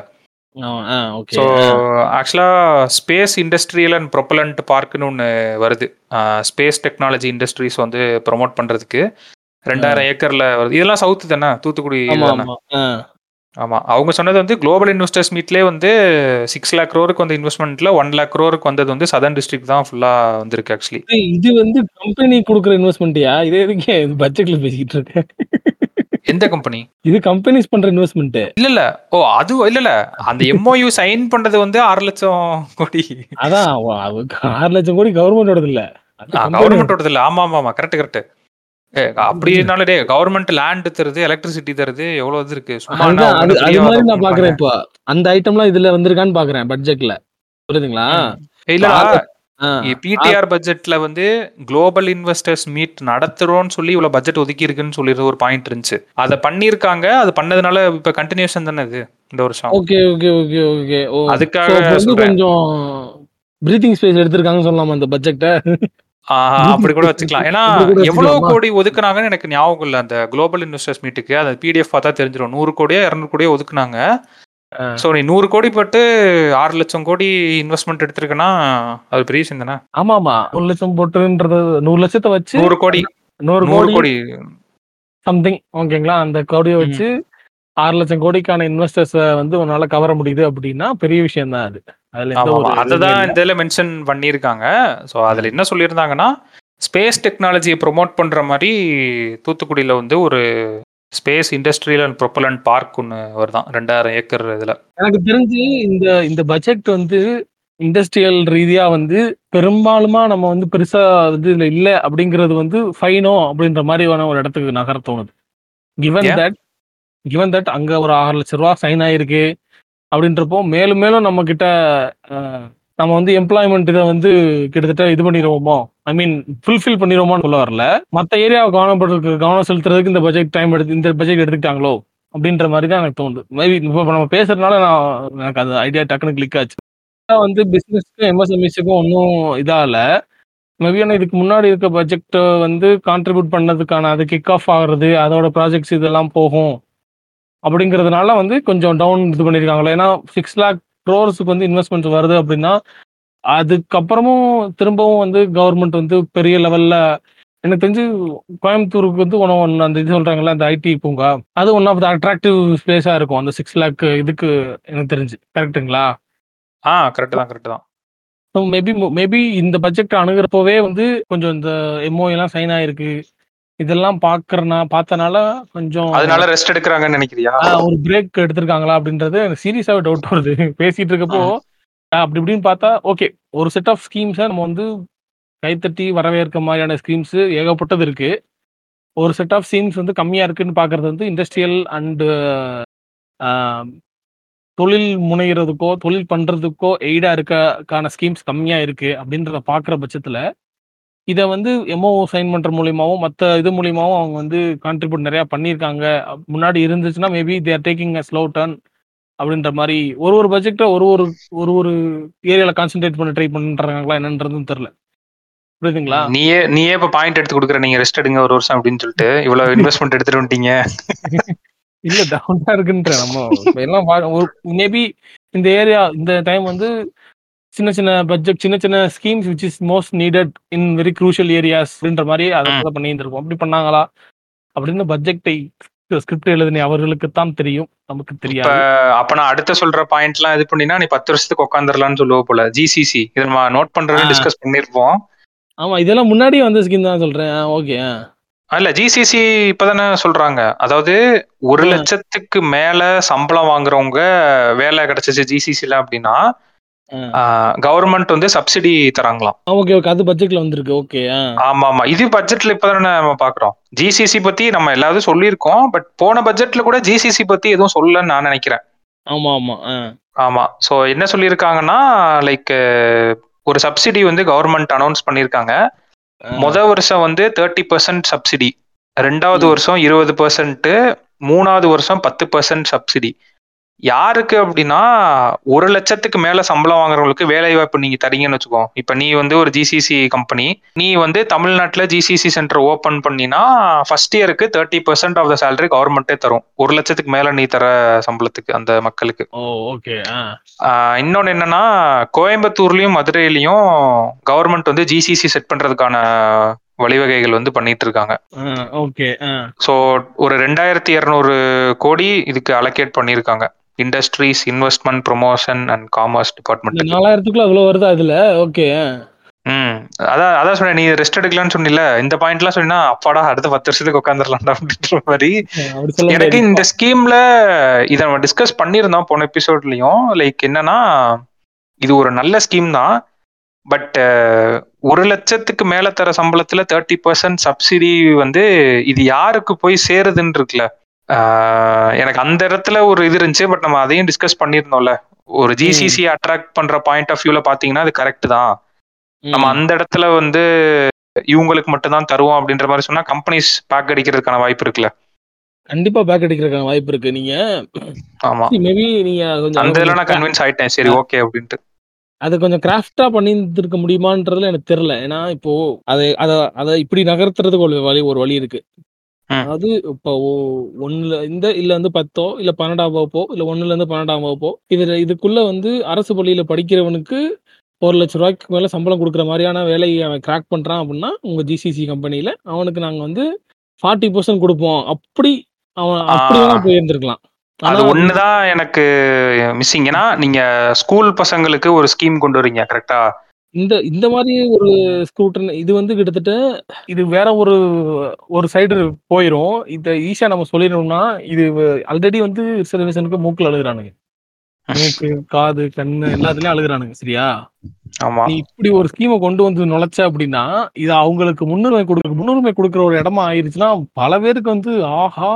ஸோ ஆக்சுவலாக ஸ்பேஸ் இண்டஸ்ட்ரியல் அண்ட் ப்ரொப்பலண்ட் பார்க்குன்னு ஒன்று வருது. ஸ்பேஸ் டெக்னாலஜி இண்டஸ்ட்ரீஸ் வந்து ப்ரொமோட் பண்ணுறதுக்கு ரெண்டாயிரம் ஏக்கரில் வருது. இதெல்லாம் சவுத்து தானே, தூத்துக்குடி தானே? ஆமாம். அவங்க சொன்னது வந்து குளோபல் இன்வெஸ்டர்ஸ் மீட்லேயே வந்து சிக்ஸ் லேக் க்ரோருக்கு வந்து இன்வெஸ்ட்மெண்ட்டில் ஒன் லேக் க்ரோருக்கு வந்தது வந்து சதர்ன் டிஸ்ட்ரிக்ட் தான் ஃபுல்லாக வந்திருக்கு. ஆக்சுவலி இது வந்து கம்பெனி கொடுக்குற இன்வெஸ்ட்மெண்ட்டியா? இதே எதுக்கு பட்ஜெட்டில் பேசிக்கிட்டு இருக்கேன்? எந்த கம்பெனி? இது கம்பெனிஸ் பண்ற இன்வெஸ்ட்மெண்ட். இல்ல இல்ல ஓ அது இல்ல இல்ல அந்த எம்ஓயு சைன் பண்றது வந்து ஆறு லட்சம் கோடி. அதான் ஆறு லட்சம் கோடி கவர்மெண்டோடது இல்ல, கவர்மெண்டோடது இல்ல. ஆமா ஆமா ஆமா கரெக்ட் கரெக்ட். அப்படினாலே கவர்மெண்ட் லேண்ட் தருது, எலக்ட்ரிசிட்டி தருது, எவ்வளவு இது இருக்கு. சும்மா நான் பாக்குறேன் இப்போ அந்த ஐட்டம்லாம் இதுல வந்திருக்கான்னு பாக்குறேன் பட்ஜெட்ல. புரியுதுங்களா? இல்ல பிடிஆர் பட்ஜெட்ல வந்து குளோபல் இன்வெஸ்டர்ஸ் மீட் நடத்துறோம்னு சொல்லி இவ்வளவு பட்ஜெட் ஒதுக்கி இருக்குன்னு சொல்லி ஒரு பாயிண்ட் இருந்துச்சு. அதை பண்ணிருக்காங்க. அது பண்ணதுனால இப்ப கண்டினியூஷன் தானே இது இந்த வருஷம். Okay okay okay okay. அதுக்காக கொஞ்சம் பிரீத்திங் ஸ்பேஸ் எடுத்திருக்காங்கன்னு சொல்லலாம் அந்த பட்ஜெட்டை. அப்படி கூட வச்சுக்கலாம். ஏன்னா எவ்வளவு கோடி ஒதுக்குனாங்கன்னு எனக்கு ஞாபகம் இல்லை அந்த குளோபல் இன்வெஸ்டர்ஸ் மீட்டுக்கு. அந்த பிடிஎஃப் பார்த்தா தெரிஞ்சிடும். நூறு கோடியா இருநூறு கோடியா ஒதுக்குனாங்க. சோ நீ நூறு கோடி போட்டு ஆறு லட்சம் கோடி இன்வெஸ்ட்மெண்ட் எடுத்திருக்கனா அது பெரிய விஷயம் தானே? ஆமா ஆமா. ஒரு லட்சம் போட்டுன்றது நூறு லட்சத்தை வச்சு நூறு கோடி நூறு கோடி சம்திங் ஓகேங்களா? அந்த கோடியை வச்சு ஆறு லட்சம் கோடிக்கான இன்வெஸ்டர்ஸ் வந்து உன்னால கவர முடியுது அப்படின்னா பெரிய விஷயம் தான் அது. அதுதான் இந்த இதுல மென்ஷன் பண்ணியிருக்காங்க. ஸோ அதுல என்ன சொல்லியிருந்தாங்கன்னா ஸ்பேஸ் டெக்னாலஜியை ப்ரொமோட் பண்ற மாதிரி தூத்துக்குடியில வந்து ஒரு space industrial and propellant park ஒன்று வருதான் ரெண்டாயிரம் ஏக்கர். இதுல எனக்கு தெரிஞ்சு இந்த இந்த பட்ஜெட் வந்து இண்டஸ்ட்ரியல் ரீதியா வந்து பெரும்பாலுமா நம்ம வந்து பெருசா வந்து இதுல இல்லை அப்படிங்கிறது வந்து ஃபைனோ அப்படின்ற மாதிரியான ஒரு இடத்துக்கு நகர தோணுது. கிவன் தட் கிவன் தட் அங்க ஒரு ஆறு லட்சம் ரூபா சைன் ஆயிருக்கு அப்படின்றப்போ மேலும் மேலும் நம்ம கிட்ட நம்ம வந்து எம்ப்ளாய்மெண்ட் இதை வந்து கிட்டத்தட்ட இது பண்ணிடுவோமோ, ஐ மீன் ஃபுல்ஃபில் பண்ணிடுவோமோன்னு சொல்ல வரல. மற்ற ஏரியாவை கவனப்படுறதுக்கு கவனம் செலுத்துறதுக்கு இந்த பட்ஜெட் டைம் எடுத்து இந்த பட்ஜெட் எடுத்துக்கிட்டாங்களோ அப்படின்ற மாதிரி தான் எனக்கு தோணுது. மேபி இப்போ நம்ம பேசுறதுனால நான் எனக்கு அது ஐடியா டக்குன்னு கிளிக் ஆச்சு. வந்து பிசினஸ்க்கும் எம்எஸ்எம்இஸுக்கும் ஒன்றும் இதாகல. மேபி ஆனால் இதுக்கு முன்னாடி இருக்க பட்ஜெட் வந்து கான்ட்ரிபியூட் பண்ணதுக்கான அது கிக் ஆஃப் ஆகுறது, அதோட ப்ராஜெக்ட்ஸ் இதெல்லாம் போகும் அப்படிங்கிறதுனால வந்து கொஞ்சம் டவுன் இது பண்ணியிருக்காங்களே. ஏன்னா சிக்ஸ் லேக் க்ரோர்ஸுக்கு வந்து இன்வெஸ்ட்மெண்ட் வருது அப்படின்னா அதுக்கப்புறமும் திரும்பவும் வந்து கவர்மெண்ட் வந்து பெரிய லெவல்ல எனக்கு தெரிஞ்சு கோயம்புத்தூருக்கு வந்து ஒன்று ஒன்று அந்த இது சொல்றாங்கல்ல அந்த ஐடி பூங்கா, அது ஒன் ஆஃப் த அட்ராக்டிவ் பிளேஸா இருக்கும் அந்த சிக்ஸ் லேக் இதுக்கு எனக்கு தெரிஞ்சு. கரெக்டுங்களா? ஆ கரெக்ட் தான் கரெக்ட் தான். ஸோ மேபி மேபி இந்த பட்ஜெட் அணுகிறப்போவே வந்து கொஞ்சம் இந்த எம்ஓ எல்லாம் சைன் ஆயிருக்கு இதெல்லாம் பாக்குறனா பார்த்தனால கொஞ்சம் அதனால ரெஸ்ட் எடுக்கிறாங்கன்னு நினைக்கிறியா? ஒரு பிரேக் எடுத்திருக்காங்களா அப்படின்றது எனக்கு சீரியஸாவே டவுட் வருது பேசிட்டு இருக்கப்போ. அப்படி இப்படின்னு பார்த்தா ஓகே ஒரு செட் ஆஃப் ஸ்கீம்ஸை நம்ம வந்து கைத்தட்டி வரவேற்க மாதிரியான ஸ்கீம்ஸ் ஏகப்பட்டது இருக்கு. ஒரு செட் ஆஃப் ஸ்கீம்ஸ் வந்து கம்மியா இருக்குன்னு பாக்குறது வந்து இண்டஸ்ட்ரியல் அண்ட் தொழில் முனைகிறதுக்கோ தொழில் பண்றதுக்கோ எய்டா இருக்கக்கான ஸ்கீம்ஸ் கம்மியா இருக்கு அப்படின்றத பாக்குற பட்சத்துல இதை வந்து எம்ஓ சைன் பண்ற மூலியமாவும் மற்ற இது மூலியமாவும் அவங்க வந்து கான்ட்ரிபியூட் நிறைய பண்ணியிருக்காங்க. முன்னாடி இருந்துச்சுன்னா maybe they're taking a slow turn அப்படின்ற மாதிரி ஒரு ஒரு பட்ஜெக்டை ஒரு ஒரு ஒரு ஒரு ஏரியால கான்சென்ட்ரேட் பண்ண ட்ரை பண்றாங்களா என்னன்றதுன்னு தெரியல. புரியுதுங்களா? நீயே நீயே இப்ப பாயிண்ட் எடுத்து கொடுக்குற நீங்க ரெஸ்ட் எடுங்க ஒரு வருஷம் அப்படின்னு சொல்லிட்டு இவ்வளவு இன்வெஸ்ட்மெண்ட் எடுத்துட்டு வந்துட்டீங்க. இல்ல டவுனா இருக்குன்ற நம்ம எல்லாம் மேபி இந்த ஏரியா இந்த டைம் வந்து சின்ன சின்ன பட்ஜெட் சின்ன சின்ன schemes which is most needed in very crucial areas அப்படின்ற மாதிரி அதை பண்ணியிருந்திருப்போம். அப்படி பண்ணாங்களா அப்படின்னு பட்ஜெட்டை ஸ்கிரிப்ட் எழுதின அவர்களுக்கு தான் தெரியும், நமக்கு தெரியாது. அப்ப நான் அடுத்த சொல்ற பாயிண்ட் எல்லாம் இது பண்ணினா நீ பத்து வருஷத்துக்கு உட்காந்துடலாம்னு சொல்லுவோம் போல. ஜிசிசி இதை நம்ம நோட் பண்றது டிஸ்கஸ் பண்ணிருப்போம். ஆமா. இதெல்லாம் முன்னாடியே வந்த ஸ்கீம் தான் சொல்றேன். ஆ ஓகே. ஆ. இல்ல ஜிசிசி இப்பதானே சொல்றாங்க. அதாவது ஒரு ஆ. லட்சத்துக்கு மேல சம்பளம் வாங்குறவங்க வேலை கிடைச்சிச்சு ஜிசிசில அப்படின்னா, ஆ. கவர்மெண்ட் வந்து சப்சிடி தராங்களாம். Okay, okay. அது பட்ஜெட்ல வந்திருக்கு. ஓகே. ஆ. ஆமாமா. இது பட்ஜெட்ல இப்பதானே நம்ம பார்க்குறோம். ஜிசிசி பத்தி நம்ம எல்லாரும் சொல்லியிருக்கோம். பட் போன பட்ஜெட்ல கூட ஜிசிசி பத்தி எதுவும் சொல்லலன்னு நான் நினைக்கிறேன். ஆமா, ஆமா. ஆ. ஆமா. ஸோ என்ன சொல்லியிருக்காங்கன்னா, லைக் ஒரு சப்சிடி வந்து கவர்மெண்ட் அனௌன்ஸ் பண்ணியிருக்காங்க. ஆ. மொத வருஷம் வந்து முப்பது சதவீதம் சப்சிடி. ரெண்டாவது ம். வருஷம் இருபது சதவீதம் மூணாவது வருஷம் பத்து சதவீதம் சப்சிடி. யாருக்கு அப்படின்னா, ஒரு லட்சத்துக்கு மேல சம்பளம் வாங்குறவங்களுக்கு வேலைவாய்ப்பு நீங்க தரீங்கன்னு வச்சுக்கோ. இப்ப நீ வந்து ஒரு ஜிசிசி கம்பெனி. நீ வந்து தமிழ்நாட்டுல ஜிசிசி சென்டர் ஓப்பன் பண்ணினா, ஃபர்ஸ்ட் இயருக்கு முப்பது சதவீதம் ஆஃப் த சேலரி கவர்மெண்ட்டே தரும். ஒரு லட்சத்துக்கு மேல நீ தர சம்பளத்துக்கு அந்த மக்களுக்கு. ஓ! ஓகே. ஆ. ஆ இன்னொன்னு என்னன்னா, கோயம்புத்தூர்லயும், மதுரையிலயும் கவர்மெண்ட் வந்து ஜிசிசி செட் பண்றதுக்கான வழிவகைகள் வந்து பண்ணிட்டு இருக்காங்க. ஆ. ஓகே. ஆ. ஸோ ஒரு ரெண்டாயிரத்து இருநூறு கோடி இதுக்கு அலோகேட் பண்ணியிருக்காங்க. Industries, investment, promotion and commerce இந்த டிபார்ட்மெண்ட்டுக்கு. நாலாயிரத்துக்குள்ள அவ்வளோ வருதா இதுல? ஓகே. ம். அதான் அதான் சொன்னேன். நீ ரெஸ்ட் எடுக்கலான்னு சொன்னீல்ல. இந்த பாயிண்ட்லாம் சொன்னீன்னா, அப்பாடா அடுத்த பத்து வருஷத்துக்கு உட்காந்துரலாம்டா அப்படின்ற மாரி. அப்படி சொல்ல எனக்கு முடியாது. இந்த இப்போ ஸ்கீம்ல இத நம்ம டிஸ்கஸ் பண்ணியிருந்தோம் போன எபிசோட்லயும். லைக் என்னன்னா, இது ஒரு நல்ல ஸ்கீம் தான். பட் ஒரு லட்சத்துக்கு மேல தர சம்பளத்துல முப்பது சதவீதம் சப்சிடி வந்து இது யாருக்கு போய் சேருதுன்னு இருக்குல்ல. ஆஹ் எனக்கு அந்த இடத்துல ஒரு இது இருந்துச்சு. பட் நம்ம அதையும் டிஸ்கஸ் பண்ணியிருந்தோம்ல. ஒரு ம். ஜிசிசி அட்ராக்ட் பண்ற பாயிண்ட் ஆஃப் வியூல பாத்தீங்கன்னா அது கரெக்ட் தான். நம்ம ம். அந்த இடத்துல வந்து இவங்களுக்கு மட்டும் தான் தருவோம் அப்படின்ற மாதிரி சொன்னா கம்பெனிஸ் பேக் அடிக்கிறதுக்கான வாய்ப்பு இருக்குல்ல. கண்டிப்பா பேக் அடிக்கிறதுக்கான வாய்ப்பு இருக்கு. நீங்க ஆமா. மேபி நீங்க கொஞ்சம் அத அந்த கொஞ்சம் இதெல்லாம் நான் கிரா கன்வின்ஸ் ஆயிட்டேன். சரி ஓகே அப்படின்ட்டு. அத கொஞ்சம் கிராஃப்ட்டா பண்ணியிருந்திருக்க முடியுமான்றதுல எனக்கு தெரியல. ஏன்னா, இப்போ அதை அத அத இப்படி நகர்த்துறதுக்கு ஒரு வழி ஒரு வழி இருக்கு. ம். அதாவது இப்போ ஒ ஒண்ணுல இந்த இல்ல வந்து பத்தோ இல்ல பன்னிரண்டாம் வகுப்போ, இல்ல ஒண்ணுலேருந்து பன்னிரண்டாம் வகுப்போ, இதுல இதுக்குள்ள வந்து அரசு பள்ளியில படிக்கிறவனுக்கு ரூ. ஒரு லட்சம் மேல சம்பளம் குடுக்குற மாரியான வேலைய அவன் கிராக் பண்றான் அப்படின்னா, உங்க ஜிசிசி கம்பெனியில அவனுக்கு நாங்க வந்து நாற்பது சதவீதம் குடுப்போம். அப்படி அவன் அப்படி வேணா ஆஹ் போயிருந்திருக்கலாம். ஆனா அது அது ஒண்ணுதான் எனக்கு மிஸ்ஸிங். ஏன்னா நீங்க ஸ்கூல் பசங்களுக்கு ஒரு ஸ்கீம் கொண்டு வரீங்க கரெக்டா. இந்த இந்த மாரி ஒரு ஸ்கூட்டர் இது வந்து கிட்டத்தட்ட இது வேற ஒரு ஒரு சைடு போயிரும். இத ஈஸியா நம்ம சொல்லிடணும்னா, இது ஆல்ரெடி வந்து ரிசர்வேஷனுக்கு மூக்குல அழுகுறானுங்க. மூக்கு, காது, கண்ணு எல்லாத்துலயும் அழுகுறானுங்க. சரியா? ஆமா. நீ இப்படி ஒரு ஸ்கீம கொண்டு வந்து நுழைச்ச அப்படின்னா, இது அவங்களுக்கு முன்னுரிமை குடுக்க முன்னுரிமை குடுக்குற ஒரு இடமா ஆயிருச்சுன்னா, பல பேருக்கு வந்து ஆஹா!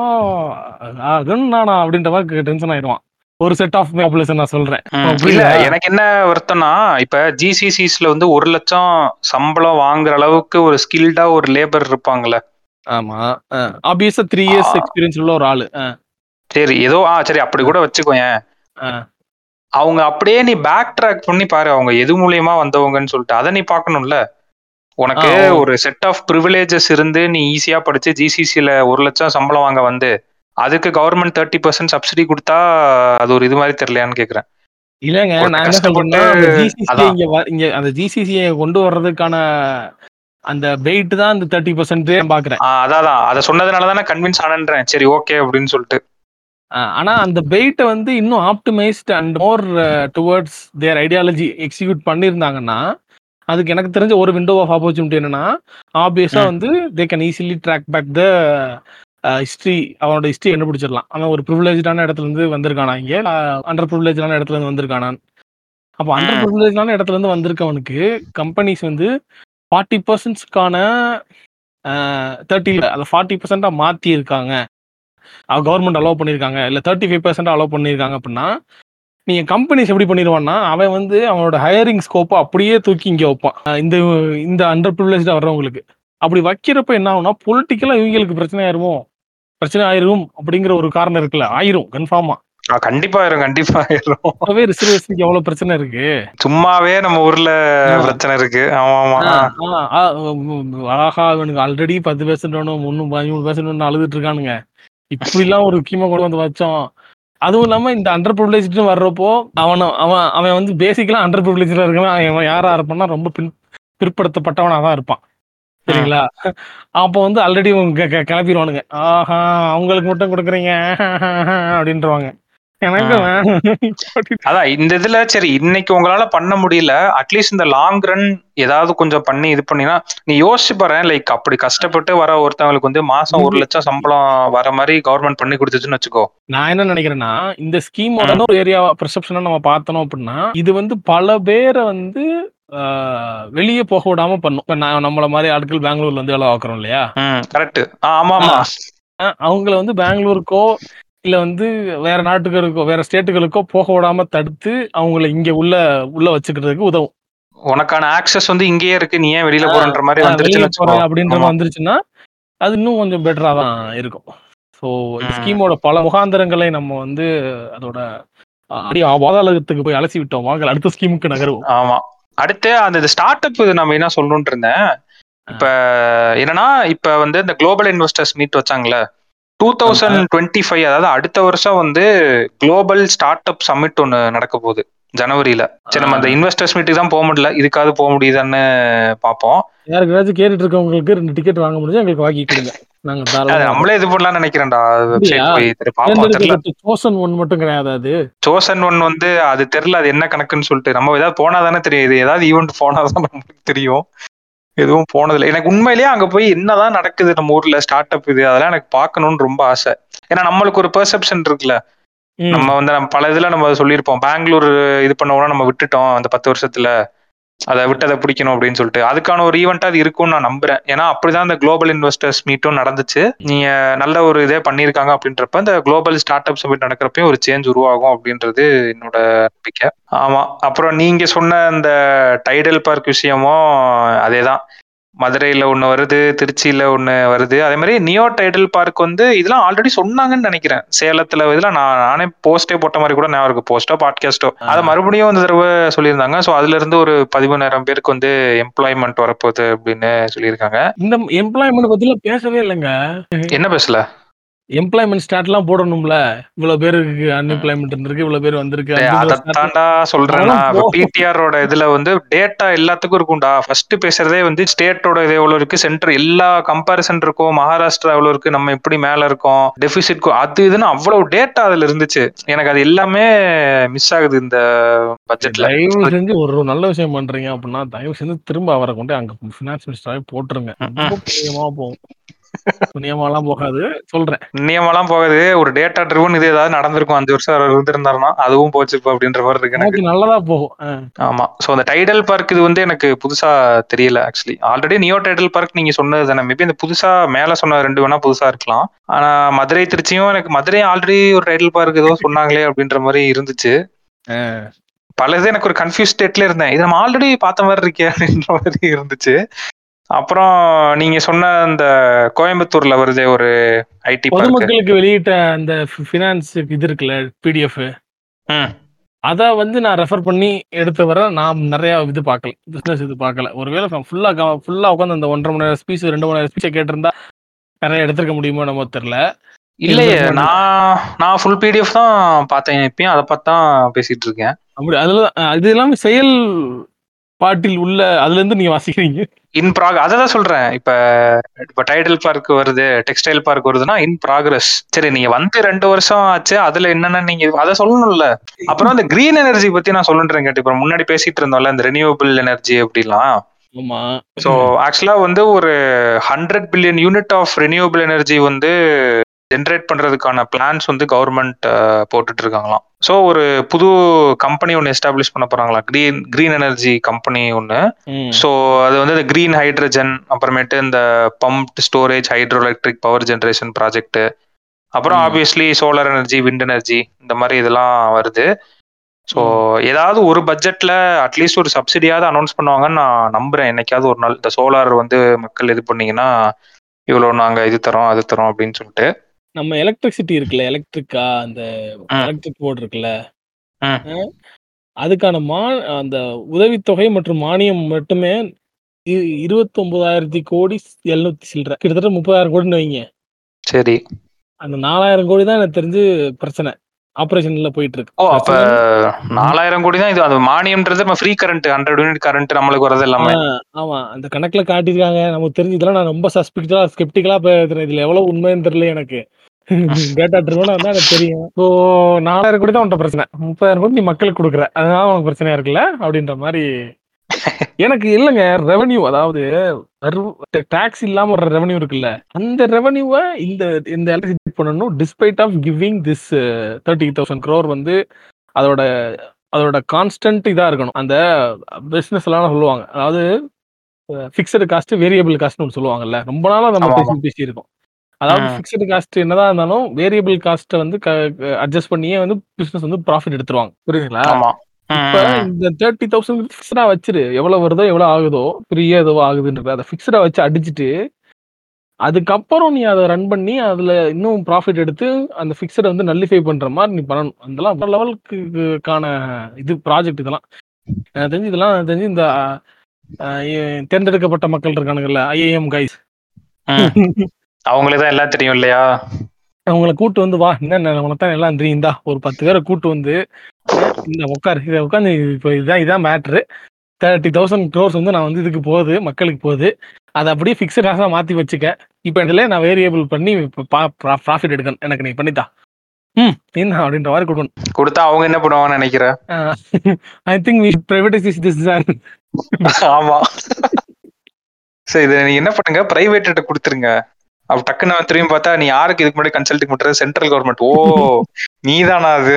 அதுன்னானா அப்படின்ற மாரி டென்ஷன் ஆயிருவான். ஒரு செட் ஆஃப் பாப்புலேஷன் நான் சொல்றேன். ம். உனக்கு இல்ல புரியுதா? எனக்கு என்ன வருத்தம்னா, இப்ப ஜிசிசிஸ்ல வந்து ஒரு லட்சம் சம்பளம் வாங்குற அளவுக்கு ஒரு ஸ்கில்டா ஒரு லேபர் இருப்பாங்கல்ல. ஆமா. அ ஆப்வியஸா மூன்று ஆ இயர்ஸ் எக்ஸ்பீரியன்ஸ் உள்ள ஒரு ஆளு. அ, சரி ஏதோ ஆ சரி அப்படி அ, கூட வச்சுக்கோயேன். அ. அவங்க அப்படியே நீ பேக் ட்ராக் பண்ணி பாரு. அவங்க எது மூலியமா வந்தவங்கன்னு சொல்லிட்டு. அத நீ பார்க்கணும்ல. ஆ, உனக்கு ஓ! ஒரு செட் ஆஃப் பிரிவிலேஜஸ் இருந்து நீ ஈஸியா படிச்சு ஜிசிசில ஒரு லட்சம் சம்பளம் வாங்க வந்து, அதுக்கு கவர்மெண்ட் முப்பது சதவீதம் சப்சிடி குடுத்தா, அது ஒரு இது மாரி தெரியலையான்னு கேட்கிறேன். இல்லங்க. ஒருத்தன் நான் என்ன சொல்றேன்னா, கஷ்டப்பட்டு அந்த ஜிசிசிய அதான். இங்க வ இங்க அந்த ஜிசிசிய கொண்டு வர்றதுக்கான அந்த பெயிட் தான் அந்த முப்பது சதவீதம் நான் பார்க்குறேன். ஆ அதான் அதான். அத சொன்னதுனால தான் நான் கன்வின்ஸ் ஆனேன்றேன். சரி ஓகே அப்படின்னு சொல்லிட்டு. அ ஆனா அந்த பெயிட்ட வந்து இன்னும் optimized and more towards their ideology execute பண்ணியிருந்தாங்கன்னா, அதுக்கு எனக்கு தெரிஞ்ச ஒரு விண்டோ ஆஃப் ஆப்பர்ச்சுனிட்டி என்னன்னா, ஆப்வியஸா ம். வந்து they can easily track back the uh history அவனோட ஹிஸ்டரி கண்டுபிடிச்சிடலாம். அவன் ஒரு பிரிவிலேஜ்டான இடத்துலருந்து வந்திருக்கானா இங்க, இல்ல அண்டர் பிரிவிலேஜ்டான இடத்துலருந்து வந்திருக்கானான்னு. அப்ப அண்டர் ம். பிரிவிலேஜ்டான இடத்துலருந்து வந்திருக்கவனுக்கு கம்பெனிஸ் வந்து நாற்பது சதவீதம் அ முப்பது இல்ல அத நாற்பது சதவீதம் மாத்தியிருக்காங்க. அ கவர்ன்மெண்ட் அலோவ் பண்ணியிருக்காங்க. இல்ல முப்பத்தி ஐந்து சதவீதம் அலோவ் பண்ணியிருக்காங்க அப்டின்னா, நீங்க கம்பெனிஸ் எப்படி பண்ணிருவான்னா, அவன் வந்து அவனோட ஹையரிங் ஸ்கோப்ப அப்படியே தூக்கி இங்க வைப்பான். அ இந்த இந்த அண்டர் பிரிவிலேஜ்டா வர்றவங்களுக்கு. அப்படி வைக்கிறப்ப என்ன ஆகும்னா, பொலிட்டிக்கலா இவங்களுக்கு பிரச்சனை ஆயிருமோ? பிரச்சனை ஆயிரும் அப்படிங்கிற ஒரு காரணம் இருக்குல்ல. ஆயிரும் கன்ஃபார்மா. ஆ கண்டிப்பா ஆயிரும், கண்டிப்பா ஆயிரும். இப்பவே ரிசர்வேஷனுக்கு எவ்வளவு பிரச்சனை இருக்கு. சும்மாவே நம்ம ஊர்ல ஆ. பிரச்சனை இருக்கு. ஆமாமா. ஆ, ஆ. ஆ, ஆ, ம், ஆஹா! இவனுக்கு ஆல்ரெடி பத்து பர்சன்ட் வேணும், இன்னும் பதிமூன்று பர்சன்ட் வேணும்னு அழுதுட்டு இருக்கானுங்க. இப்படிலாம் ஒரு ஸ்கீம கொண்டு வந்து வச்சோம். அதுவும் இல்லாம இந்த அண்டர் பிரிவிலேஜ்டுன்னு வர்றப்போ, அவன அவன் அவன் வந்து பேசிக்கலா அண்டர் பிரிவிலேஜ்ல இருக்கவன் அவன் யாரா இருப்பான்னா, ரொம்ப பின் பிற்படுத்தப்பட்டவனா தான் இருப்பான். ம். சரிங்களா? அப்போ வந்து ஆல்ரெடி இவங்க கெ கெ கெளப்பிருவானுங்க. ஆஹா! அவங்களுக்கு மட்டும் குடுக்குறீங்க அப்படின்ருவாங்க. எனக்கு ம். வேணும். அதான் இந்த இதுல சரி இன்னைக்கு உங்களால பண்ண முடியல. அட்லீஸ்ட் இந்த லாங் ரன் ஏதாவது கொஞ்சம் பண்ணி இது பண்ணினா, நீ யோசிச்சு பாரேன். லைக் அப்படி கஷ்டப்பட்டு வர ஒருத்தவங்களுக்கு வந்து மாசம் ஒரு இது லட்சம் சம்பளம் வர மாரி கவர்மெண்ட் பண்ணி குடுத்துச்சுன்னு வச்சுக்கோ. நான் என்ன நினைக்கிறேன்னா, இந்த ஸ்கீமோட ம். இன்னொரு ஏரியா பெர்செப்ஷன நம்ம பார்த்தோம் அப்படின்னா, இது வந்து பல பேர வந்து ஆ வெளிய போக விடாம பண்ணும். இப்ப நான் நம்மள மாரி ஆட்கள் பெங்களூர்ல வந்து வேலை பார்க்குறோம் இல்லையா? ம். கரெக்ட். ஆ ஆமாமா. அ அவங்கள வந்து பெங்களூருக்கோ, இல்ல வந்து வேற நாட்டுகளுக்கோ, வேற ஸ்டேட்டுகளுக்கோ போக விடாம தடுத்து, அவங்கள இங்க உள்ள உள்ள வச்சுக்கிறதுக்கு உதவும். உனக்கான ஆக்சஸ் வந்து இங்கேயே இருக்கு. நீ ஏன் வெளியில ஆ போறன்ற மாரி அ வெளிய வந்துருச்சுன்னு வச்சுக்கோ. போறேன் அப்படின்ற ஆமா. மாரி வந்துருச்சுன்னா, அது இன்னும் கொஞ்சம் பெட்டரா தான் இருக்கும். ஸோ இந்த ம். ஸ்கீமோட பல முகாந்திரங்களை நம்ம வந்து அதோட அடி பாதாளத்துக்கு போய் அலசி விட்டோம். வாங்க அடுத்த ஸ்கீமுக்கு நகருவோம். ஆமா. அடுத்து அந்த ஸ்டார்ட் அப் நான் மெயினா சொல்லணும்னு இருந்தேன். ஆ. இப்ப என்னன்னா, இப்ப வந்து இந்த குளோபல் இன்வெஸ்டர்ஸ் மீட் வச்சாங்கல்ல. ஆமா. இருபது இருபத்தி ஐந்து அதாவது அடுத்த வருஷம் வந்து குளோபல் ஸ்டார்ட் அப் சம்மிட் ஒண்ணு நடக்க போகுது. ஜனவரியில. சரி நம்ம அந்த ஆ. இன்வெஸ்டர்ஸ் மீட்டுக்கு தான் போ முடியல. இதுக்காவது போ முடியுதான்னு பார்ப்போம். யாருக்காச்சும் கேட்டுட்டு இருக்கவங்களுக்கு ரெண்டு டிக்கெட் வாங்க முடிஞ்சா எங்களுக்கு வாங்கி குடுங்க. நாங்க அது தாராளமா வர்றோம். நம்மளே இது பண்ணலாம்னு நினைக்கிறேன்டா. அப்படியா? வெப்சைட் போய் சரி பார்ப்போம். தெரியல. தேர்ந்தெடுக்கப்பட்ட சோசன் ஒன் மட்டும் கிடையாதா அது? சோசன் ஒன் வந்து அது தெரியல. அது என்ன கணக்குன்னு சொல்லிட்டு. நம்ம ஏதாவது போனா தானே தெரியும். இது ஏதாவது ஈவென்ட் போனா தான் நமக்கு தெரியும். எதுவும் போனதில்ல. எனக்கு உண்மையிலேயே அங்க போய் என்னதான் நடக்குது நம்ம ஊர்ல ஸ்டார்ட் அப் இது அதெல்லாம் எனக்கு பார்க்கணும்னு ரொம்ப ஆசை. ஏன்னா நம்மளுக்கு ஒரு பெர்செப்ஷன் இருக்குல்ல. ம். நம்ம வந்து நம்ம பல இதுல நம்ம சொல்லியிருப்போம். பெங்களூர் இது பண்ண நம்ம விட்டுட்டோம் அந்த பத்து வருஷத்துல. அத விட்டத பிடிக்கணும் அப்படின்னு சொல்லிட்டு. அதுக்கான ஒரு ஈவென்ட்டா அது இருக்கும்னு நான் நம்புறேன். ஏன்னா அப்படிதான் இந்த குளோபல் இன்வெஸ்டர்ஸ் மீட்டும் நடந்துச்சு. நீங்க நல்ல ஒரு இதே பண்ணியிருக்காங்க அப்படின்றப்ப இந்த குளோபல் ஸ்டார்ட் அப் சமிட் நடக்கிறப்பயும் ஒரு சேஞ்ச் உருவாகும் அப்படின்றது என்னோட நம்பிக்கை. ஆமா. அப்புறம் நீங்க சொன்ன அந்த டைடல் பார்க் விஷயமும் அதேதான். மதுரையில ஒண்ணு வருது, திருச்சியில ஒண்ணு வருது. அதே மாரி நியோ டைடல் பார்க் வந்து இதெல்லாம் ஆல்ரெடி சொன்னாங்கன்னு நெனைக்கிறேன். சேலத்துல இதெல்லாம் நான் நானே போஸ்ட்டே போட்ட மாரி கூட ஞாபகம் இருக்கு. போஸ்ட்டோ, பாட்காஸ்ட்டோ. ஆ. அத மறுபடியும் இந்த தடவ சொல்லியிருந்தாங்க. ஸோ அதுலருந்து ஒரு பதிமூணாயிரம் பேருக்கு வந்து எம்ப்ளாய்மென்ட் வரப்போகுது அப்படின்னு சொல்லியிருக்காங்க. இந்த எம்ப்ளாய்மென்ட் பத்திலாம் பேசவே இல்லங்க. என்ன பேசல? எம்ப்ளாய்மென்ட் ஸ்டாட்லாம் போடணும்ல. இவ்வளோ பேருக்கு ம். அன்எம்ப்ளாய்மென்ட் இருந்திருக்கு, இவ்வளோ பேர் வந்திருக்கு டேய் அப்படின்ற ஸ்டாட்லாம் அதத்தான்டா சொல்றேன் அதெல்லாம் நான். போ இப்ப பிடிஆரோட இதுல வந்து டேட்டா எல்லாத்துக்கும் இருக்கும்டா. ஃபர்ஸ்ட் பேசுறதே வந்து ஸ்டேட்டோட இது எவ்வளவு இருக்கு, சென்டர் எல்லா கம்பேரிசன் இருக்கும். மகாராஷ்டிரா எவ்வளவு இருக்கு, நம்ம எப்படி மேல இருக்கோம், டெபிசிட் அது இதுன்னு அவ்வளவு டேட்டா அதுல இருந்துச்சு. எனக்கு அது எல்லாமே மிஸ் ஆகுது இந்த பட்ஜெட்ல. தயவு செஞ்சு ஒரு நல்ல விஷயம் பண்றீங்க அப்படின்னா, தயவு செஞ்சு திரும்ப அவர கொண்டு அங்க ஃபினான்ஸ் மினிஸ்டராவே போட்டுருங்க. ரொம்ப புண்ணியமா போகும். புண்ணியமாலாம் போகாது. சொல்றேன். நியமெல்லாம் போகுது. ஒரு டேட்டா ட்ரிவன் இது ஏதாவது நடந்திருக்கும். அஞ்சு வருஷம் அவர் இருந்திருந்தாருன்னா, அதுவும் போச்சு இப்ப அப்படின்ற மாரி இருக்கு எனக்கு. நமக்கு நல்லதா போகும். அ. ஆமா. சோ அந்த டைடல் பார்க் இது வந்து எனக்கு புதுசா தெரியல actually. Already Neo TIDEL Park நீங்க சொன்னது தானே. மேபி இந்த புதுசா மேல சொன்ன ரெண்டு வேணா புதுசா இருக்கலாம். ஆனா மதுரை, திருச்சியும் எனக்கு மதுரை ஆல்ரெடி ஒரு டைடல் பார்க் ஏதோ சொன்னாங்களே அப்படின்ற மாரி இருந்துச்சு. ஆ. பல இது எனக்கு ஒரு கன்ஃபியூஸ் ஸ்டேட்ல இருந்தேன். இது நம்ம ஆல்ரெடி பார்த்த மாரி இருக்கே அப்படின்ற மாரி இருந்துச்சு. அப்புறம் நீங்க சொன்ன அந்த கோயம்புத்தூர்ல வருதே ஒரு ஐடி பார்க். பொதுமக்களுக்கு வெளியிட்ட அந்த ஃபி ஃபினான்ஸ் இது இருக்குல்ல பிடிஎஃப். ம். அத வந்து நான் ரெஃபர் பண்ணி எடுத்து வர நான் நெறைய இது பார்க்கல. பிசினஸ் இது பார்க்கல. ஒருவேள நான் ஃபுல்லா க ஃபுல்லா உட்கார்ந்து அந்த ஒன்றரை மணி நேரம் ஸ்பீச் ரெண்டு மணி நேரம் ஸ்பீச்ச கேட்டிருந்தா, நெறைய எடுத்திருக்க முடியுமோ என்னமோ தெரியல. இல்லையே இருந்திருக்க மாட்டேன். நான் நான் ஃபுல் பிடிஎஃப் தான் பார்த்தேன். இப்பயும் அத பார்த்து தான் பேசிட்டு இருக்கேன். அப்படி அதுல அது எல்லாமே செயல் பாட்டில் உள்ள அதுலருந்து நீங்க வாசிக்கிறீங்க. இன் ப்ராக் அததான் சொல்றேன். இப்ப இப்ப டைடல் பார்க் வருது, டெக்ஸ்டைல் பார்க் வருதுன்னா இன் ப்ராக்ரஸ். சரி நீங்க வந்து ரெண்டு வருஷம் ஆச்சு. அதுல என்னென்ன நீங்க அத சொல்லணும்ல. அப்புறம் இந்த கிரீன் எனர்ஜி பத்தி நான் சொல்லணுன்றேன் கேட்டு. இப்ப முன்னாடி பேசிட்டு இருந்தோம்ல இந்த ரெனியூவபிள் எனர்ஜி அப்படிலாம். ஆமா. ஸோ ஆக்சுவலா வந்து ஒரு hundred billion unit of renewable energy வந்து ஜென்ரேட் பண்றதுக்கான பிளான்ஸ் வந்து கவர்மெண்ட் போட்டுட்டு இருக்காங்களாம். ஸோ ஒரு புது கம்பெனி ஒன்று எஸ்டாப்ளிஷ் பண்ண போறாங்களா. கிரீன் கிரீன் எனர்ஜி கம்பெனி ஒன்று. ம். ஸோ அது வந்து இந்த கிரீன் ஹைட்ரஜன், அப்புறமேட்டு இந்த pumped storage hydro electric power generation project, அப்புறம் ம். Obviously solar energy, wind energy இந்த மாதிரி இதெல்லாம் வருது. ஸோ ம். ஏதாவது ஒரு பட்ஜெட்ல அட்லீஸ்ட் ஒரு சப்சிடியாவது அனௌன்ஸ் பண்ணுவாங்கன்னு நான் நம்புறேன். என்னைக்காவது ஒரு நாள் இந்த சோலார் வந்து மக்கள் இது பண்ணீங்கன்னா இவ்வளோ நாங்க இது தரோம் அது தரோம் அப்படின்னு சொல்லிட்டு. நம்ம எலக்ட்ரிசிட்டி இருக்குல்ல, எலக்ட்ரிக்கா அந்த ம், எலக்ட்ரிக் போர்ட் இருக்குல்ல. ம். அ அதுக்கான மா அந்த உதவித்தொகை மற்றும் மானியம் மட்டுமே இ இருபத்தி ஒன்பதாயிரம் கோடி எழுநூறு சில்ற. கிட்டத்தட்ட முப்பதாயிரம் கோடின்னு வைங்க. சரி. அந்த நாலாயிரம் கோடி தான் எனக்கு தெரிஞ்சு பிரச்சனை. ஆப்பரேஷன்ல போயிட்டு இருக்கு. ஓ அப்ப பிரச்சனை நாலாயிரம் கோடி தான் இது. அது மானியம்ன்றது நம்ம free current hundred unit current நம்மளுக்கு வரது ஆ எல்லாமே. ஆமா. அந்த கணக்குல காட்டியிருக்காங்க. நமக்கு தெரிஞ்சு இதெல்லாம் நான் ரொம்ப சஸ்பெக்டா ஸ்கெப்டிக்கலா பேசுறேன். இதுல எவ்வளவு உண்மைன்னு தெரியல எனக்கு. டேட்டா ட்ரிவனா இருந்தா எனக்கு தெரியும். ஸோ நாலாயிரம் கோடி தான் உன்ட்ட பிரச்சனை. முப்பதாயிரம் கோடி நீ மக்களுக்கு குடுக்குற. அதனால உனக்கு பிரச்சனையா இருக்குல்ல? அப்படின்ற மாரி. எனக்கு இல்லங்க ரெவென்யூ அதாவது டாக்ஸ் இல்லாம வர்ற ரெவென்யூ இருக்குல்ல. அந்த ரெவென்யூவ இந்த இந்த எலக்ட்ரிசிட்டி பண்ணணும். டிஸ்பைட் ஆஃப் கிவிங் திஸ் முப்பது ஆயிரம் crore வந்து அதோட அதோட கான்ஸ்டன்ட் இதா இருக்கணும். அந்த பிசினஸ் எல்லாம் சொல்லுவாங்க. அதாவது ஃபிக்ஸட் காஸ்ட், வேரியபிள் காஸ்ட்னு ஒன்று சொல்லுவாங்கல்ல. ரொம்ப நாளா நம்ம ஆமா, பேசி ஆமா. பேசி இருக்கோம். அதாவது ம். ஃபிக்ஸட் காஸ்ட் என்னதான் இருந்தாலும் வேரியபிள் காஸ்ட்டை வந்து அட்ஜஸ்ட் பண்ணியே வந்து பிசினஸ் வந்து ப்ராஃபிட் எடுத்துருவாங்க. புரியுதுங்களா? ஆமா. ம், இப்ப ம், ம். இந்த தேர்ட்டி தௌசண்ட் ஃபிக்ஸடா வச்சிரு. எவ்வளவு வருதோ எவ்வளவு ஆகுதோ ஃப்ரீயா ஏதோ ஆகுதுன்றது அதை ஃபிக்ஸடா வச்சு அடிச்சுட்டு அதுக்கப்புறம் நீ அதை ரன் பண்ணி அதுல இன்னும் ப்ராஃபிட் எடுத்து அந்த ஃபிக்ஸடை வந்து நல்லிஃபை பண்ற மாதிரி நீ பண்ணணும். அதெல்லாம் லெவலுக்கான இது ப்ராஜெக்ட் இதெல்லாம். எனக்கு தெரிஞ்சு இதெல்லாம் எனக்கு தெரிஞ்சு இந்த அஹ், எ- தேர்ந்தெடுக்கப்பட்ட மக்கள் இருக்கானுங்கல்ல, ஐஏஎம் கைஸ், ம். அவங்களுக்கு தான் எல்லாம் தெரியும் இல்லையா? அவங்கள கூட்டு வந்து வா, என்ன உனத்தான் எல்லாம் தெரியும், இந்தா ஒரு பத்து பேரை கூட்டு வந்து அஹ், இந்த உட்காரு இதை உட்காந்து இப்போ இதுதான் இதான் மேட்ரு. தேர்ட்டி தௌசண்ட் க்ரோர்ஸ் வந்து நான் வந்து இதுக்கு போகுது, மக்களுக்கு போகுது. அதை அப்படியே ஃபிக்ஸட் காசாக மாற்றி வச்சுக்க. இப்போ இதில் நான் வேரியபிள் பண்ணி ப்ராஃபிட் எடுக்கணும், எனக்கு நீ பண்ணித்தா. ம் என்ன அப்படின்ற மாதிரி கொடுக்கணும். கொடுத்தா அவங்க என்ன பண்ணுவாங்கன்னு நினைக்கிறேன். I think we privatize this sir. ஆமா. சரி, இதை நீங்க என்ன பண்ணுங்க, பிரைவேட்ட கொடுத்துருங்க. அப்ப டக்குன்னு அவன் திரும்பி பார்த்தா நீ யாருக்கு இதுக்கு முன்னாடி கன்சல்டிங் பண்றது, சென்ட்ரல் கவர்மெண்ட். ஓ நீதானா அது?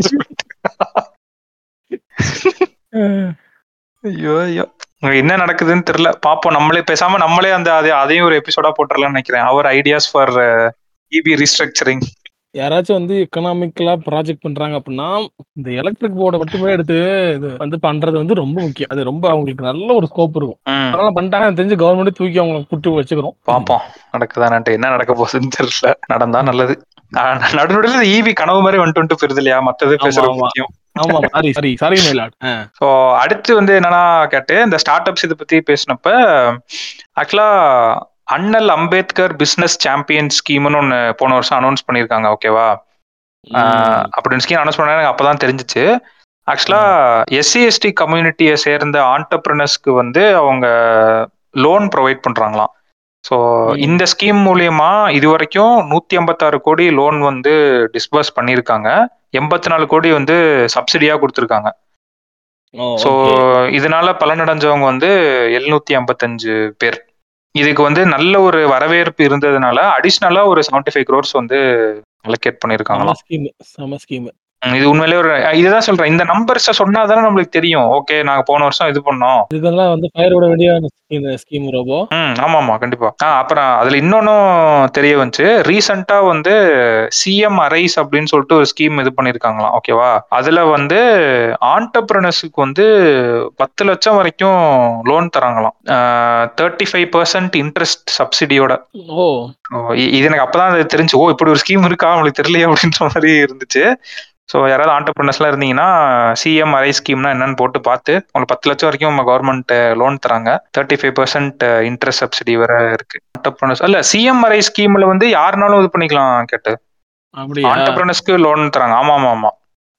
ஐயோ ஐயோ, அங்க என்ன நடக்குதுன்னு தெரியல. பாப்போம். நம்மளே பேசாம நம்மளே அந்த அதே- அதையும் ஒரு எபிசோடா போட்டுறலாம்னு நினைக்கிறேன். அவர் ஐடியாஸ் ஃபார் இபி ரீஸ்ட்ரக்சரிங். யாராச்சும் வந்து எக்கனாமிக்கலா ப்ராஜெக்ட் பண்றாங்க அப்படின்னா இந்த எலக்ட்ரிக் போர்டை மட்டுமே எடுத்து இது வந்து பண்றது வந்து ரொம்ப முக்கியம். அது ரொம்ப அவங்களுக்கு நல்ல ஒரு ஸ்கோப் இருக்கும். ம். அதனால பண்ணிட்டாங்க, எனக்கு தெரிஞ்சு கவர்மெண்ட் தூக்கி அவங்க கூட்டு வச்சுக்கிறோம். பாப்போம் நடக்குதான்ட்டு. என்ன நடக்க போகுதுன்னு தெரியல. நடந்தா நல்லது. நடுநடுல ஈவி கனவு மாதிரி வந்துட்டு வந்துட்டு போயிருது இல்லையா, மத்தது ஆமா பேசுறது ஆமா முக்கியம். ஆமா sorry sorry sorry my lord. So அடுத்து வந்து என்னன்னா கேட்டு, இந்த ஸ்டார்ட் அப்ஸ் இதை பத்தி பேசினப்ப ஆக்சுவலா அண்ணல் அம்பேத்கர் பிசினஸ் சாம்பியன் ஸ்கீம்னு ஒன்று போன வருஷம் அனௌன்ஸ் பண்ணியிருக்காங்க. ஓகேவா? அப்படின்னு ஸ்கீம் அனௌன்ஸ் பண்ண எனக்கு அப்பதான் தெரிஞ்சிச்சு. ஆக்சுவலா எஸ்சி எஸ்டி கம்யூனிட்டியை சேர்ந்த ஆண்டர்பிரினர்ஸ்க்கு வந்து அவங்க லோன் ப்ரொவைட் பண்றாங்களாம். ஸோ இந்த ஸ்கீம் மூலியமா இது வரைக்கும் நூத்தி ஐம்பத்தாறு கோடி லோன் வந்து டிஸ்பர்ஸ் பண்ணியிருக்காங்க. எண்பத்தி நாலு கோடி வந்து சப்சிடியா கொடுத்துருக்காங்க. ஸோ இதனால பலனடைஞ்சவங்க வந்து எழுநூத்தி ஐம்பத்தஞ்சு பேர். இதுக்கு வந்து நல்ல ஒரு வரவேற்பு இருந்ததுனால அடிஷ்னலா ஒரு செவன்டி ஃபைவ் க்ரோர்ஸ் வந்து அலோகேட் பண்ணிருக்காங்களாம். இது உண்மையிலே ஒரு இதுதான் சொல்றேன், இந்த நம்பர்ஸை சொன்னாதானே நம்மளுக்கு தெரியும். ஓகே, நாங்க போன வருஷம் இது பண்ணோம். இதெல்லாம் வந்து ஃபயரோட வேண்டிய ஸ்கீம் ரோபோ. ம் ஆமா ஆமா கண்டிப்பா. ஆ அப்புறம் அதுல இன்னொன்னும் தெரிய வந்துச்சு. ரீசெண்டா வந்து சிஎம் அரைஸ் அப்படின்னு சொல்லிட்டு ஒரு ஸ்கீம் இது பண்ணிருக்காங்களாம். ஓகேவா? அதுல வந்து ஆண்டர்பிரினர்ஸுக்கு வந்து பத்து லட்சம் வரைக்கும் லோன் தராங்களாம். தேர்ட்டி ஃபைவ் பர்சன்ட் இன்ட்ரெஸ்ட் சப்சிடியோட. ஓ இது எனக்கு அப்பதான் தெரிஞ்சு, ஓ இப்படி ஒரு ஸ்கீம் இருக்கா, அவங்களுக்கு தெரியலையே அப்படின்ற மாதிரி இருந்துச்சு. ஸோ யாராவது ஆண்டர்பிரினர்ஸ்லாம் இருந்தீங்கன்னா சிஎம் அரை ஸ்கீம்னா என்னன்னு போட்டு பார்த்து உங்களுக்கு பத்து லட்சம் வரைக்கும் நம்ம கவர்மெண்ட் லோன் தராங்க. Thirty five percent interest subsidy வர இருக்கு. ஆண்டர்பிரினர்ஸ் இல்ல, சிஎம் அரை ஸ்கீம்ல வந்து யாருனாலும் இது பண்ணிக்கலாம் கேட்டு. ஆண்டர்பிரினர்ஸ்க்கு லோன் தராங்க. ஆமா ஆமா ஆமா.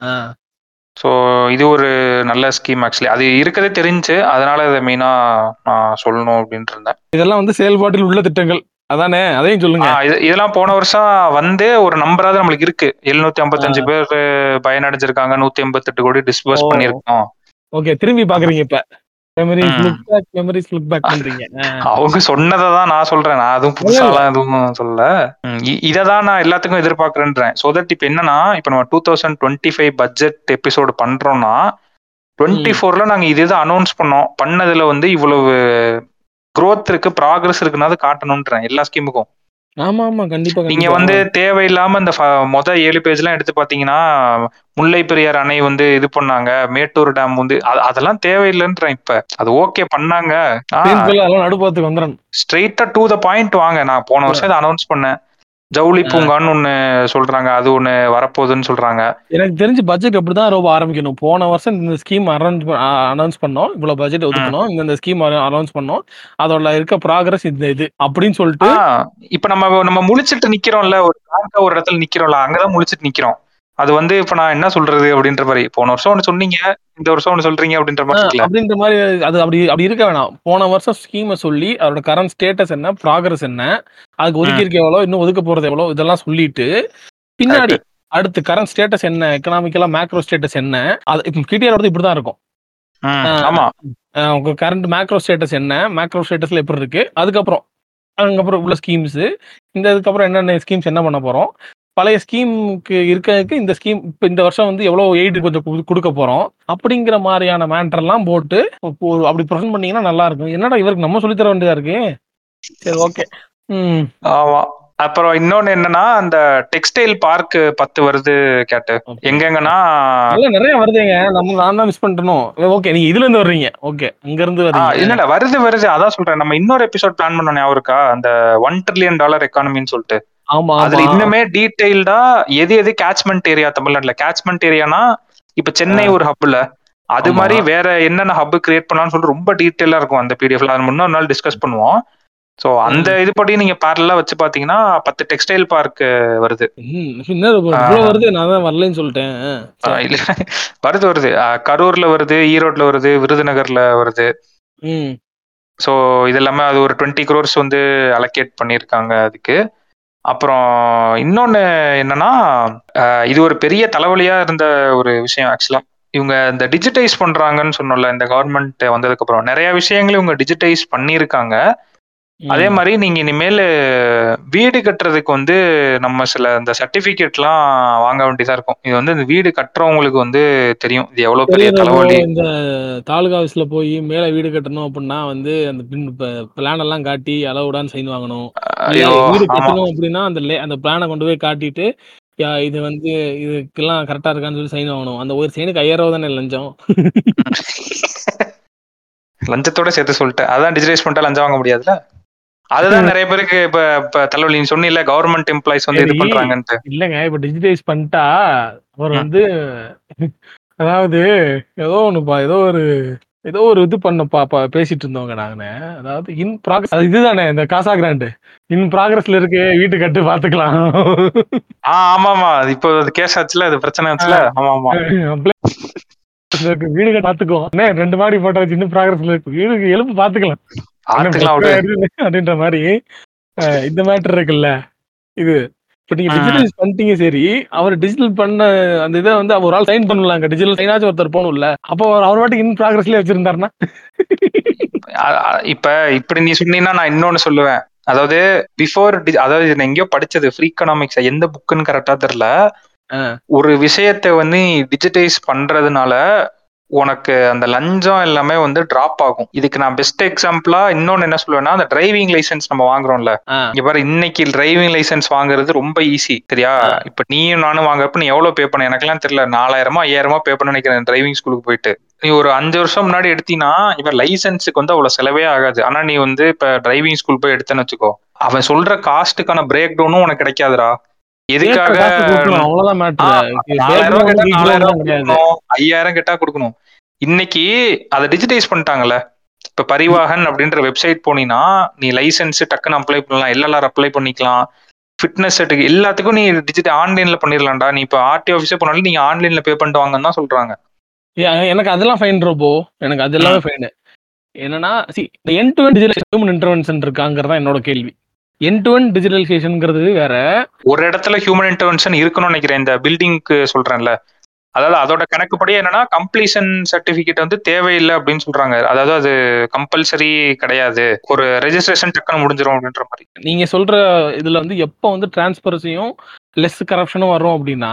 ஸோ இது ஒரு நல்ல ஸ்கீம் ஆக்சுவலி. அது இருக்கதே தெரிஞ்சு, அதனால இதை மெயினா நான் சொல்லணும் அப்படின்ட்டு இருந்தேன். இதெல்லாம் வந்து செயல்பாட்டில் உள்ள திட்டங்கள் அதானே, அதையும் சொல்லுங்க. இதெல்லாம் போன வருஷம் வந்து ஒரு நம்பராவது நம்மளுக்கு இருக்கு. எழுநூத்தி ஐம்பத்தஞ்சு பேர் பயனடைஞ்சிருக்காங்க, நூத்தி எண்பத்தி எட்டு கோடி டிஸ்பர்ஸ் பண்ணிருக்கோம். ஓகே, திரும்பி பாக்குறீங்க இப்ப. Memories look back, memories look back பண்றீங்க. அவங்க சொன்னதை தான் நான் சொல்றேன். நான் அதுவும் புதுசாலாம் எதுவும் சொல்லல. இததான் நான் எல்லாத்துக்கும் எதிர்பார்க்கறேன்றேன். சோ தட் இப்ப என்னன்னா, இப்ப நம்ம two thousand twenty five budget episode பண்றோம்னா டுவெண்ட்டி ஃபோர்ல நாங்க இதுதான் அனௌன்ஸ் பண்ணோம். பண்ணதுல வந்து இவ்வளவு growth இருக்கு, ப்ராக்ரஸ் இருக்குன்னு காட்டணும்ன்றேன் எல்லா ஸ்கீமுக்கும். ஆமா ஆமா கண்டிப்பா. நீங்க வந்து தேவையில்லாம இந்த மொத ஏழு பேஜ் எல்லாம் எடுத்து பாத்தீங்கன்னா, முல்லை பெரியார் அணை வந்து இது பண்ணாங்க, மேட்டூர் டேம் வந்து அதெல்லாம் தேவையில்லைன்றேன். இப்ப அது ஓகே பண்ணாங்க, நடுப்பாத்துக்கு வந்துடும், ஸ்ட்ரெயிட்டா டு த பாயிண்ட் வாங்க. நான் போன வருஷம் இதை அனௌன்ஸ் பண்ணேன். ஜவுளி பூங்கான்னு ஒண்ணு சொல்றாங்க, அது ஒண்ணு வரப்போகுதுன்னு சொல்றாங்க. எனக்கு தெரிஞ்சு பட்ஜெட் அப்படிதான் ரொம்ப ஆரம்பிக்கணும். போன வருஷம் இந்த ஸ்கீம் அனௌன்ஸ் பண்ணோம், இவ்வளவு பட்ஜெட் ஒதுக்கணும், இந்த ஸ்கீம் அனௌன்ஸ் பண்ணோம், அதோட இருக்க ப்ராக்ரஸ் இந்த இது அப்படின்னு சொல்லிட்டு. இப்ப நம்ம நம்ம முழிச்சிட்டு நிக்கிறோம்ல, ஒரு ஒரு இடத்துல நிக்கிறோம்ல, அங்கதான் முழிச்சிட்டு நிக்கிறோம். அது வந்து இப்ப நான் என்ன சொல்றது அப்படின்ற மாதிரி போன வருஷம் ஒண்ணு சொன்னீங்க, இந்த வருஷம் ஒண்ணு சொல்றீங்க அப்படின்ற ஆ மாதிரி இருக்குல்ல. அப்படின்ற மாரி அது அப்படி அப்படி இருக்க வேணாம். போன வருஷம் ஸ்கீம சொல்லி அதோட கரண்ட் ஸ்டேட்டஸ் என்ன, ப்ராக்ரஸ் என்ன, அதுக்கு ம். ஒதுக்கியிருக்க எவ்வளோ, இன்னும் ஒதுக்க போறது எவ்வளோ, இதெல்லாம் சொல்லிட்டு பின்னாடி கரெக்ட். அடுத்து கரண்ட் ஸ்டேட்டஸ் என்ன, எக்கனாமிக்கலா மேக்ரோ ஸ்டேட்டஸ் என்ன, அது இப்ப கிடிஆர் வந்து இப்படிதான் இருக்கும். ம். ஆ, ஆமா. ஆ, உங்க கரண்ட் மேக்ரோ ஸ்டேட்டஸ் என்ன, மேக்ரோ ஸ்டேட்டஸ்ல எப்படி இருக்கு, அதுக்கப்புறம் அதுக்கப்புறம் உள்ள ஸ்கீம்ஸ், இந்த இதுக்கப்புறம் என்னென்ன ஸ்கீம்ஸ் என்ன பண்ண போறோம், பழைய ஸ்கீமுக்கு இருக்கறதுக்கு இந்த ஸ்கீம் இப்ப இந்த வருஷம் வந்து எவ்வளவு எய்ட் கொஞ்சம் குடு- கொடுக்க போறோம் அப்படிங்கிற மாதிரியான மேட்டர் எல்லாம் போட்டு இப்போ அப்படி ப்ரெசென்ட் பண்ணீங்கன்னா நல்லா இருக்கும். என்னடா இவருக்கு நம்ம சொல்லி தர வேண்டியதா இருக்கு. சரி, ஓகே. ம் ஆமா. அப்புறம் இன்னொன்னு என்னன்னா, அந்த டெக்ஸ்டைல் பார்க் பத்து வருது கேட்டு. ஓகே. எங்கெங்கன்னா நல்லா நிறைய வருதுங்க. நம்ம நான் தான் மிஸ் பண்ணிட்டணும். ஓகே, நீங்க இதுல இருந்து வர்றீங்க. ஓகே, அங்க இருந்து ஆ வர்றீங்க. இல்ல, இல்ல வருது, வருது. அதான் சொல்றேன். நம்ம இன்னொரு எபிசோட் பிளான் பண்ணோம் ஞாபகம் இருக்கா? அந்த ஒன் ட்ரில்லியன் டாலர் எக்கானமின்னு சொல்லிட்டு. ஆமா, அதுல ஆமா. இன்னுமே டீடைல்டா எது எது கேட்ச்மென்ட் ஏரியா தமிழ்நாட்டுல. கேட்ச்மென்ட் ஏரியானா இப்ப சென்னை ஆ, ஒரு ஹப்ல. அது ஆமா. மாதிரி வேற என்னென்ன ஹப் கிரியேட் பண்ணலாம்னு சொல்லிட்டு ரொம்ப டீடைலா இருக்கும் அந்த பிடிஎஃப்ல. அது முன்னொரு நாள் டிஸ்கஸ் பண்ணுவோம். சோ அந்த ம். இது படி நீங்க பேரலா வச்சு பாத்தீங்கன்னா பத்து டெக்ஸ்டைல் பார்க் வருது. ம். என்னது bro, ஆ, இவ்வளவு வருது? நான் தான் வரலைன்னு சொல்லிட்டேன். ஆ, ஆ, சே. இல்ல வருது, வருது. ஆ, கரூர்ல வருது, ஈரோட்ல வருது, விருதுநகர்ல வருது. ம். ஸோ இது எல்லாமே அது ஒரு டுவெண்ட்டி crores வந்து அலோகேட் பண்ணியிருக்காங்க அதுக்கு. அப்புறம் இன்னொன்னு என்னன்னா, அ இது ஒரு பெரிய தலைவலியா இருந்த ஒரு விஷயம் ஆக்சுவலா. இவங்க இந்த டிஜிட்டைஸ் பண்றாங்கன்னு சொன்னோம்ல, இந்த கவர்ன்மெண்ட் வந்ததுக்கப்புறம். நெறைய விஷயங்கள இவங்க டிஜிட்டைஸ் பண்ணியிருக்காங்க. அதே ம். மாரி நீங்க இனிமேலு வீடு கட்டுறதுக்கு வந்து நம்ம சில இந்த சர்டிஃபிகேட்லாம் வாங்க வேண்டியதா இருக்கும். இது வந்து இந்த வீடு கட்டுறவங்களுக்கு வந்து தெரியும். இது எவ்வளோ பெரிய தெரியுது ப்ரோ. தலைவலி. இந்த தாலுகா ஆஃபீஸ்ல போய் மேல வீடு கட்டணும் அப்படின்னா வந்து அந்த பின் பிளான் எல்லாம் காட்டி அளவுடான்னு சைன் வாங்கணும். இல்ல ஐயோ! வீடு ஆமா. கட்டணும் அப்படின்னா அந்த லே- அந்த பிளானை கொண்டு போய் காட்டிட்டு யா, இது வந்து இதுக்கெல்லாம் கரெக்டா இருக்கான்னு சொல்லி சைன் வாங்கணும். அந்த ஒரு சைனுக்கு ஐயாயிரம் ரூபா தானே லஞ்சம். லஞ்சத்தோட சேர்த்து சொல்ட்டேன். அதான் டிஜிட்டலைஸ் பண்ணிட்டா லஞ்சம் வாங்க முடியாதுல்ல. அதுதான் நெறைய பேருக்கு இப்ப இப்ப தலைவலி. நீ சொன்னீல்ல கவர்ன்மென்ட் எம்ப்ளாயீஸ் வந்து சரி, இது பண்றாங்கன்ட்டு. இல்லங்க, இப்ப டிஜிட்டைஸ் பண்ணிட்டா அவர் ம். வந்து அதாவது ஏதோ ஒண்ணுப்பா, ஏதோ ஒரு ஏதோ ஒரு இது பண்ண பாப்பா பேசிட்டு இருந்தவங்க நாங்க. அதாவது இன் ப்ராக்ரஸ் இதுதானே இந்த காசா கிராண்ட் இன் ப்ராக்ரஸ்ல இருக்கு, வீட்டு கட்டு பாத்துக்கலாம். ஆ, ஆமாமா. இப்போ அது கேஸ் ஆச்சுல்ல, அது பிரச்சனை ஆ, ஆச்சுல்ல. ஆமாமா. இருக்கு, வீடு கட்ட பாத்துக்கோ. அண்ணே ரெண்டு மாடி போட்டாச்சு, இன்னும் ப்ராக்ரஸ்ல இருக்கு, வீடு எழுப்பு பாத்துக்கலாம். என்ன பாத்துக்கலாம் பிரச்சனை விடு. ஆயிடுது அப்படின்ற மாதிரி அஹ், இந்த மேட்டர் இருக்குல்ல இது. இப்ப நீங்க ம். டிஜிட்டலைஸ் பண்ணிட்டீங்க சரி, அவர் டிஜிட்டல் பண்ண அந்த இதை வந்து ஒரு ஆள் சைன் பண்ணலாங்க. டிஜிட்டல் சைனாச்சும் ஒருத்தர் போகணும்ல. அப்போ அவர் அவர் வாட்டுக்கு இன் ப்ராக்ரஸ்லயே வச்சிருந்தாருன்னா அ அ இப்ப இப்படி நீ சொன்னீன்னா நான் இன்னொன்னு சொல்லுவேன். அதாவது பிஃபோர் டி அதாவது இது நான் எங்கேயோ படிச்சது. ஃப்ரீ எக்கனாமிக்ஸ் எந்த புக்குன்னு கரெக்ட்டா தெரியல. ஆ, ஒரு விஷயத்த வந்து டிஜிட்டைஸ் பண்றதுனால உனக்கு அந்த லஞ்சம் எல்லாமே வந்து டிராப் ஆகும். இதுக்கு நான் பெஸ்ட் எக்ஸாம்பிளா இன்னொன்னு என்ன சொல்லுவேன்னா, அந்த டிரைவிங் லைசென்ஸ் நம்ம வாங்குறோம்ல. ஆ, இங்க பாரு, இன்னைக்கு டிரைவிங் லைசென்ஸ் வாங்குறது ரொம்ப ஈஸி சரியா? ஆ. இப்ப நீயும் நானும் வாங்குறப்ப நீ எவ்வளவு பே பண்ண எனக்கெல்லாம் தெரியல. நாலாயிரமா ஐயாயிரமா பே பண்ண நினைக்கிறேன் டிரைவிங் ஸ்கூலுக்கு போயிட்டு. நீ ஒரு அஞ்சு வருஷம் முன்னாடி எடுத்தீன்னா இவன் லைசென்ஸுக்கு வந்து அவ்வளவு செலவே ஆகாது. ஆனா நீ வந்து இப்ப டிரைவிங் ஸ்கூல் போய் எடுத்தேன்னு வச்சுக்கோ, அவன் சொல்ற காஸ்ட்டுக்கான பிரேக் டவுனும் உனக்கு கிடைக்காதுடா. கேட்கற எதுக்காக? காசு கொடுக்கணும், அவ்வளவுதான் ஆ, மேட்ரு. நாலாயிரம் ரூபாய் பேப்பர்ல கேட்டா ஒண்ணும் நாலாயிரம் ரூபாய் ஈக்குவல் கிடையாது. கொடுக்கணும், ஐயாயிரம் கேட்டா கொடுக்கணும். இன்னைக்கு அதை டிஜிட்டைஸ் பண்ணிட்டாங்கல்ல. இப்ப பரிவாகன் அப்படின்ற வெப்சைட் போனீங்கன்னா நீ லைசென்ஸ் டக்குன்னு அப்ளை பண்ணலாம், எல்எல்ஆர் அப்ளை பண்ணிக்கலாம், ஃபிட்னஸ் சர்டிஃபிகேட் எல்லாத்துக்கும் நீ டிஜிட்டல் ஆன்லைன்ல பண்ணிடலாம்டா. நீ இப்ப ஆர்டி ஆஃபீஸே போனாலும் நீங்க ஆன்லைன்ல பே பண்ணிட்டு வாங்கன்னு தான் சொல்றாங்க. ஏ- எனக்கு அதெல்லாம் ஃபைன் ரோபோ. எனக்கு அது எல்லாமே ம். ஃபைன். என்னன்னா சி இந்த end to end digital human intervention இருக்காங்கிறதா என்னோட கேள்வி. என் டு என் டிஜிட்டலைசேஷன்ங்கிறது வேற. ஒரு இடத்துல ஹியூமன் இன்டர்வென்ஷன் இருக்கணும்னு நினைக்கிறேன். இந்த பில்டிங்க்கு சொல்றேன்ல. அதாவது அதோட கணக்குப்படி என்னன்னா கம்ப்ளீஷன் சர்டிபிகேட் வந்து தேவையில்லை அப்படின்னு சொல்றாங்க. அதாவது அது கம்பல்சரி கிடையாது. ஒரு ரெஜிஸ்ட்ரேஷன் டக்குன்னு முடிஞ்சிரும் அப்படின்ற மாதிரி. நீங்க சொல்ற இதுல வந்து எப்போ வந்து டிரான்ஸ்பரன்சியும் லெஸ் கரப்ஷனும் வரும் அப்படின்னா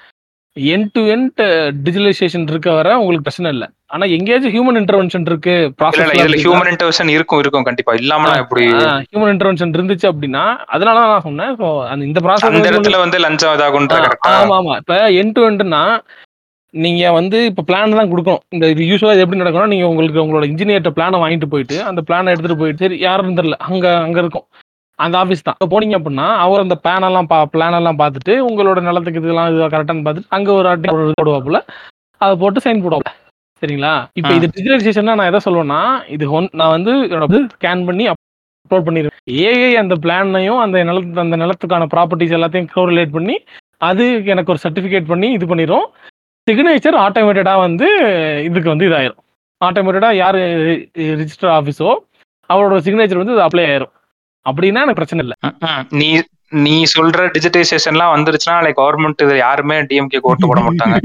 என் டு எண்ட் டிஜிட்டலைசேஷன் இருக்க வர உங்களுக்கு பிரச்சனை இல்லை. ஆனா எங்கேயாச்சும் ஹியூமன் இன்டர்வென்ஷன் இருக்கு இல்ல, இல்ல, ப்ராசஸ்ல இதுல அப்படின்னா, ஹியூமன் இன்டர்வென்ஷன் இருக்கும் இருக்கும் கண்டிப்பா. இல்லாமலாம் எப்படி? ஹியூமன் இன்டர்வென்ஷன் இருந்துச்சு அப்படின்னா, அதனால தான் நான் சொன்னேன். So, அந்த இந்த ப்ராசஸ் அந்த வந்து கொஞ்சம் இடத்துல வந்து லஞ்சம் இதாகுன்ற ஆ, கரெக்டா? ஆமா ஆமா. இப்ப என் டு எண்ட்னா நீங்க வந்து இப்ப பிளான் தான் கொடுக்கணும். இந்த இது யூசுவலா இது எப்படி நடக்கும்னா, நீங்க உங்களுக்கு உங்களோட இன்ஜினியர்ட்ட பிளானை வாங்கிட்டு போயிட்டு அந்த பிளானை எடுத்துட்டு போயிட்டு சரி யாரும் தெரியல அங்க அங்க இருக்கும் அந்த ஆஃபீஸ் தான். இப்ப போனீங்க அப்படின்னா அவர் அந்த பிளான் எல்லாம் பா பிளான் எல்லாம் பார்த்துட்டு உங்களோட நிலத்துக்கு இதெல்லாம் இது கரெக்டானு பார்த்துட்டு அங்க ஒரு அட்டை போடுவாப்புல, அதை போட்டு சைன் போடுவாப்புல. சரிங்களா? இப்ப ம். இது டிஜிட்டலைசேஷன்னா நான் எதை சொல்லுவேன்னா, இது ஒன் நான் வந்து ஸ்கேன் பண்ணி அப்லோட் பண்ணிருவேன். ஏஐ அந்த பிளானையும் அந்த நிலத்து அந்த நிலத்துக்கான ப்ராப்பர்ட்டிஸ் எல்லாத்தையும் கோரிலேட் பண்ணி அது எனக்கு ஒரு சர்டிஃபிகேட் பண்ணி இது பண்ணிடும். சிக்னேச்சர் ஆட்டோமேட்டடா வந்து இதுக்கு வந்து இதாயிரும். ஆட்டோமேட்டடா யாரு ரிஜிஸ்டர் ஆஃபீஸோ அவரோட சிக்னேச்சர் வந்து இது அப்ளை ஆயிரும். அப்படின்னா எனக்கு பிரச்சனை இல்லை. நீ நீ சொல்ற டிஜிட்டைசேஷன்லாம் வந்துருச்சுன்னா லைக் கவர்மெண்ட் இது யாருமே டிஎம்கே ஓட்டு போட மாட்டாங்க.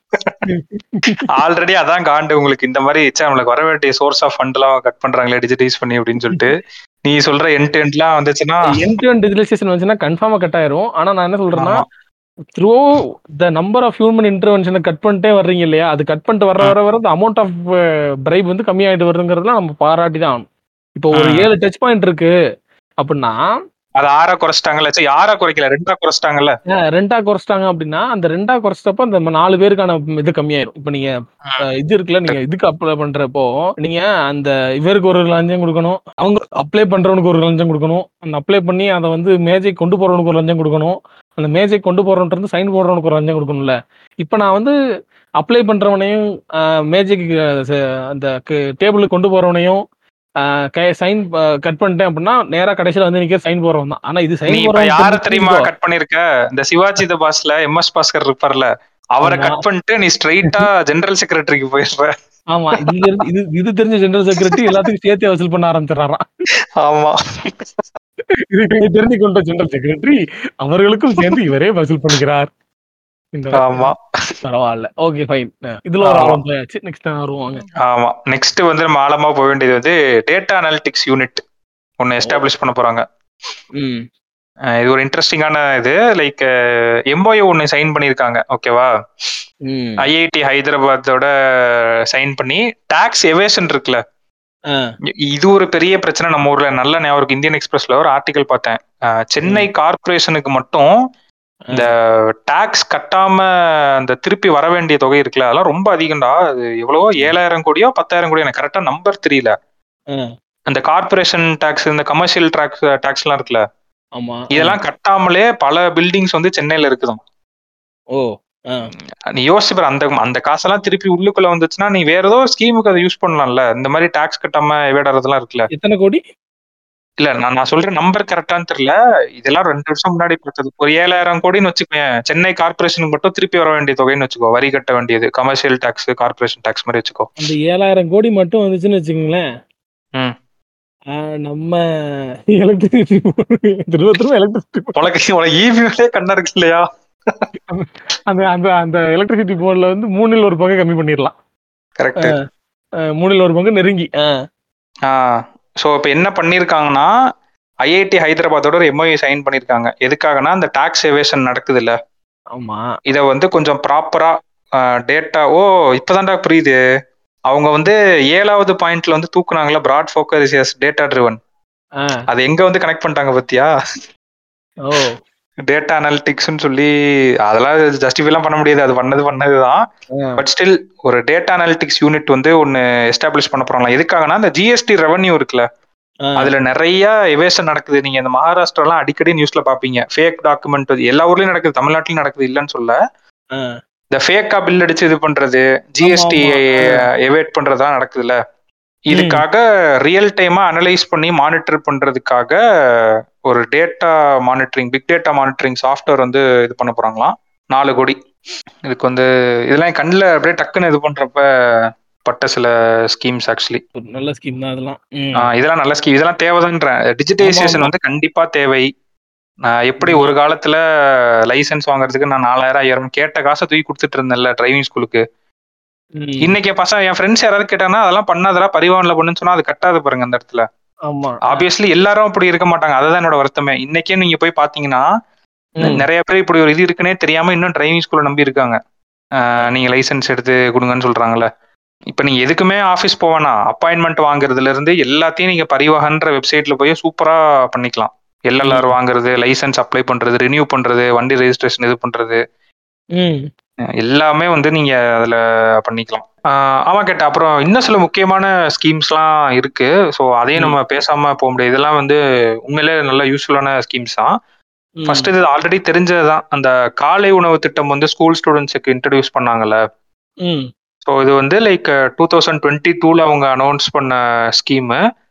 ஆல்ரெடி அதான் காண்டு உங்களுக்கு இந்த மாதிரி நம்மளுக்கு வர வேண்டிய சோர்ஸ் ஆஃப் ஃபண்ட் எல்லாம் கட் பண்றாங்களே டிஜிட்டைஸ் பண்ணி அப்படின்னு சொல்லிட்டு நீ சொல்ற எண்ட் டு எண்ட்லாம் வந்துச்சுன்னா எண்ட் டு எண்ட் டிஜிட்டலைசேஷன் வந்துச்சுன்னா கன்ஃபார்மா கட் ஆயிரும். ஆனா நான் என்ன சொல்றேன்னா through the number of human இன்டர்வென்ஷனை கட் பண்ணிட்டே வர்றீங்க இல்லையா, அது கட் பண்ணிட்டு வர வர வர அமௌண்ட் ஆஃப் பிரைப் வந்து கம்மியாயிட்டு வருதுங்கிறதுலாம் நம்ம பாராட்டி தான் ஆகணும். இப்போ ஒரு ஏழு டச் பாயிண்ட் இருக்கு அப்படின்னா அது ஆறா குறைச்சிட்டாங்கல்ல, சரி ஆறா குறைக்கல ரெண்டா குறைச்சிட்டாங்கல்ல. ரெண்டா குறைச்சிட்டாங்க அப்படின்னா அந்த ரெண்டா குறைச்சிட்டப்ப அந்த நாலு பேருக்கான இது கம்மியாயிரும். இப்ப நீங்க இது இருக்குல்ல, நீங்க இதுக்கு அப்ளை பண்றப்போ நீங்க அந்த இவருக்கு ஒரு லஞ்சம் கொடுக்கணும், அவங்க அப்ளை பண்றவனுக்கு ஒரு லஞ்சம் கொடுக்கணும், அந்த அப்ளை பண்ணி அதை வந்து மேஜை கொண்டு போறவனுக்கு ஒரு லஞ்சம் கொடுக்கணும், அந்த மேஜை கொண்டு போறவன்ட்டு இருந்து சைன் போடுறவனுக்கு ஒரு லஞ்சம் கொடுக்கணும்ல. இப்ப நான் வந்து அப்ளை பண்றவனையும் மேஜைக்கு அந்த டேபிளுக்கு கொண்டு போறவனையும் சைன் கட் பண்ணிட்டேன் அப்படின்னா நேரா கடைசியில வந்து நிக்க சைன் போறவன் தான். ஆனா இது சைன் போறவன் யார தெரியுமா கட் பண்ணிருக்க? இந்த சிவாஜி தி பாஸ்ல எம்எஸ் பாஸ்கர் இருப்பார்ல, அவரை கட் பண்ணிட்டு நீ ஸ்ட்ரைட்டா ஜெனரல் செக்ரட்டரிக்கு போயிடுற. ஆமா, இது இது இது தெரிஞ்ச ஜெனரல் செக்ரட்டரி எல்லாத்துக்கும் சேர்த்து வசூல் பண்ண ஆரம்பிச்சிடறான். ஆமா, இது தெரிஞ்சு கொண்ட ஜெனரல் செக்ரட்டரி அவர்களுக்கும் சேர்ந்து இவரே வசூல் பண்ணுகிறார். ஆமா, பரவாயில்ல, ஓகே ஃபைன். இதுல ஒரு ஆழம் போயாச்சு. நெக்ஸ்ட் வருவாங்க. ஆமா, நெக்ஸ்ட் வந்து நம்ம ஆழமா போக வேண்டியது வந்து டேட்டா அனாலிட்டிக்ஸ் யூனிட் ஒன்னு எஸ்டாப்ளிஷ் பண்ண போறாங்க. இது ஒரு இன்ட்ரெஸ்டிங்கான இது. லைக் எம்ஓயு ஒன்னு சைன் பண்ணிருக்காங்க, ஓகேவா? ஐஐடி ஹைதராபாத்தோட சைன் பண்ணி டாக்ஸ் எவேஷன் இருக்குல்ல, இது ஒரு பெரிய பிரச்சனை நம்ம ஊர்ல. நல்ல ஞாபகம் இருக்கு, இந்தியன் எக்ஸ்பிரஸ்ல ஒரு ஆர்டிகல் பார்த்தேன். சென்னை கார்பரேஷனுக்கு மட்டும் இந்த டாக்ஸ் கட்டாம அந்த திருப்பி வர வேண்டிய தொகை இருக்குல்ல, அதெல்லாம் ரொம்ப அதிகம்டா. அது எவ்வளவோ ஏழாயிரம் கோடியோ பத்தாயிரம் கோடியோ, எனக்கு கரெக்டா நம்பர் தெரியல. அந்த கார்பரேஷன் டாக்ஸ், இந்த கமர்ஷியல் டாக்ஸ் டாக்ஸ் எல்லாம் இருக்குல்ல, இதெல்லாம் கட்டாமலே பல பில்டிங்ஸ் வந்து சென்னையில இருக்குதான். ஓ, நீ யோசிச்சு பாரு, அந்த அந்த காசெல்லாம் திருப்பி உள்ளுக்குள்ள வந்துச்சுன்னா நீ வேற ஏதோ ஸ்கீமுக்கு அதை யூஸ் பண்ணலாம்ல. இந்த மாதிரி டாக்ஸ் கட்டாம எவேடறதெல்லாம் இருக்குல்ல. எத்தனை கோடி இல்ல, நான் நான் சொல்ற நம்பர் கரெக்டான்னு தெரியல. இதெல்லாம் ரெண்டு வருஷம் முன்னாடி பார்த்தது. ஒரு ஏழாயிரம் கோடின்னு வச்சுக்கோங்க. சென்னை கார்பரேஷனுக்கு மட்டும் திருப்பி வர வேண்டிய தொகைன்னு வச்சுக்கோ, வரி கட்ட வேண்டியது, கமர்ஷியல் டாக்ஸ், கார்பரேஷன் டாக்ஸ் மாதிரி வச்சுக்கோ. அந்த ஏழாயிரம் கோடி மட்டும் வந்துச்சுன்னு வச்சுக்கோங்களேன், நம்ம எலக்ட்ரிசிட்டி திருவத்தூர் எலக்ட்ரிசிட்டி ஈவிலே கண்ணா இருக்கு இல்லையா, அந்த அந்த அந்த எலக்ட்ரிசிட்டி போர்டுல வந்து மூணில் ஒரு பங்கு கம்மி பண்ணிடலாம். கரெக்ட், மூணில் ஒரு பங்கு நெருங்கி. ஸோ இப்போ என்ன பண்ணியிருக்காங்கன்னா, ஐஐடி ஹைதராபாத்தோட ஒரு எம்ஓயு சைன் பண்ணியிருக்காங்க. எதுக்காகனா, அந்த டாக்ஸ் எவேஷன் நடக்குது இல்ல, ஆமா, இதை வந்து கொஞ்சம் ப்ராப்பரா டேட்டா. ஓ, இப்பதான்டா புரியுது. அவங்க வந்து ஏழாவது பாயிண்ட்ல வந்து தூக்குனாங்களா, broad focus is data driven. அது எங்க வந்து கனெக்ட் பண்ணிட்டாங்க பத்தியா? ஓ, டேட்டா அனாலிட்டிக்ஸ்னு சொல்லி. அதெல்லாம் ஜஸ்டிஃபைலாம் பண்ண முடியாது, அது பண்ணது பண்ணதுதான். பட் ஸ்டில் ஒரு டேட்டா அனாலிட்டிக்ஸ் யூனிட் வந்து ஒன்னு எஸ்டாப்ளிஷ் பண்ண போறாங்களா. எதுக்காகனா, இந்த ஜிஎஸ்டி ரெவன்யூ இருக்குல்ல, அதுல நிறைய எவேஷன் நடக்குது. நீங்க இந்த மகாராஷ்டிராலாம் அடிக்கடி நியூஸ்ல பாப்பீங்க. ஃபேக் டாக்குமெண்ட் எல்லா ஊர்லயும் நடக்குது, தமிழ்நாட்டிலும் நடக்குது இல்லன்னு சொல்ல. இந்த ஃபேக்கா பில் அடிச்சு இது பண்றது, ஜிஎஸ்டி எவேட் பண்றதா நடக்குதுல்ல. இதுக்காக ரியல் டைமா அனலைஸ் பண்ணி மானிட்டர் பண்றதுக்காக ஒரு data monitoring, big data monitoring software வந்து இது பண்ண போறாங்களாம். நாலு கோடி இதுக்கு வந்து. இதெல்லாம் கண்ணில் அப்படியே டக்குன்னு இது பண்றப்ப பட்ட சில ஸ்கீம்ஸ். ஆக்சுவலி நல்ல ஸ்கீம் தான் அதெல்லாம். இதெல்லாம் நல்ல ஸ்கீம், இதெல்லாம் தேவைதான்ற. டிஜிட்டைசேஷன் வந்து கண்டிப்பா தேவை. நான் எப்படி ஒரு காலத்துல லைசன்ஸ் வாங்குறதுக்கு நான் நாலாயிரம் ஐயாயிரம் கேட்ட காசை தூக்கி கொடுத்துட்டு இருந்தேன்ல டிரைவிங் ஸ்கூலுக்கு. இன்னைக்கு பசங்க, என் ஃப்ரெண்ட்ஸ் யாராவது கேட்டாங்கன்னா அதெல்லாம் பண்ணாதெல்லாம் பரிவான்ல பண்ணுன்னு சொன்னா அது கட்டாது பாருங்க அந்த இடத்துல. ஆப்வியஸ்லி எல்லாரும் அப்படி இருக்க மாட்டாங்க, அதுதான் என்னோட வருத்தமே. இன்னைக்கே நீங்க போய் பாத்தீங்கன்னா நிறைய பேர் இப்படி ஒரு இது இருக்குன்னே தெரியாம இன்னும் டிரைவிங் ஸ்கூல்ல நம்பி இருக்காங்க. நீங்க லைசன்ஸ் எடுத்து கொடுங்கன்னு சொல்றாங்கல்ல. இப்ப நீங்க எதுக்குமே ஆபீஸ் போவேனா, அப்பாயின்மெண்ட் வாங்குறதுல இருந்து எல்லாத்தையும் நீங்க பரிவாகன்ற வெப்சைட்ல போய் சூப்பரா பண்ணிக்கலாம். எல்எல்ஆர் வாங்குறது, லைசன்ஸ் அப்ளை பண்றது, ரினியூ பண்றது, வண்டி ரெஜிஸ்ட்ரேஷன் இது பண்றது, எல்லாமே வந்து நீங்க அதுல பண்ணிக்கலாம். ஆமா கேட்ட. அப்புறம் இன்னும் சில முக்கியமான ஸ்கீம்ஸ்லாம் இருக்கு. ஸோ அதையும் நம்ம பேசாம போக முடியாது. இதெல்லாம் வந்து உண்மையிலே நல்ல யூஸ்ஃபுல்லான ஸ்கீம்ஸ் தான். ஃபர்ஸ்ட் இது ஆல்ரெடி தெரிஞ்சதுதான். அந்த காலை உணவு திட்டம் வந்து ஸ்கூல் ஸ்டூடெண்ட்ஸுக்கு இன்ட்ரடியூஸ் பண்ணாங்கல்ல. ஸோ இது வந்து லைக் டூ தௌசண்ட் டுவெண்ட்டி டூல அவங்க அனௌன்ஸ் பண்ண ஸ்கீமு.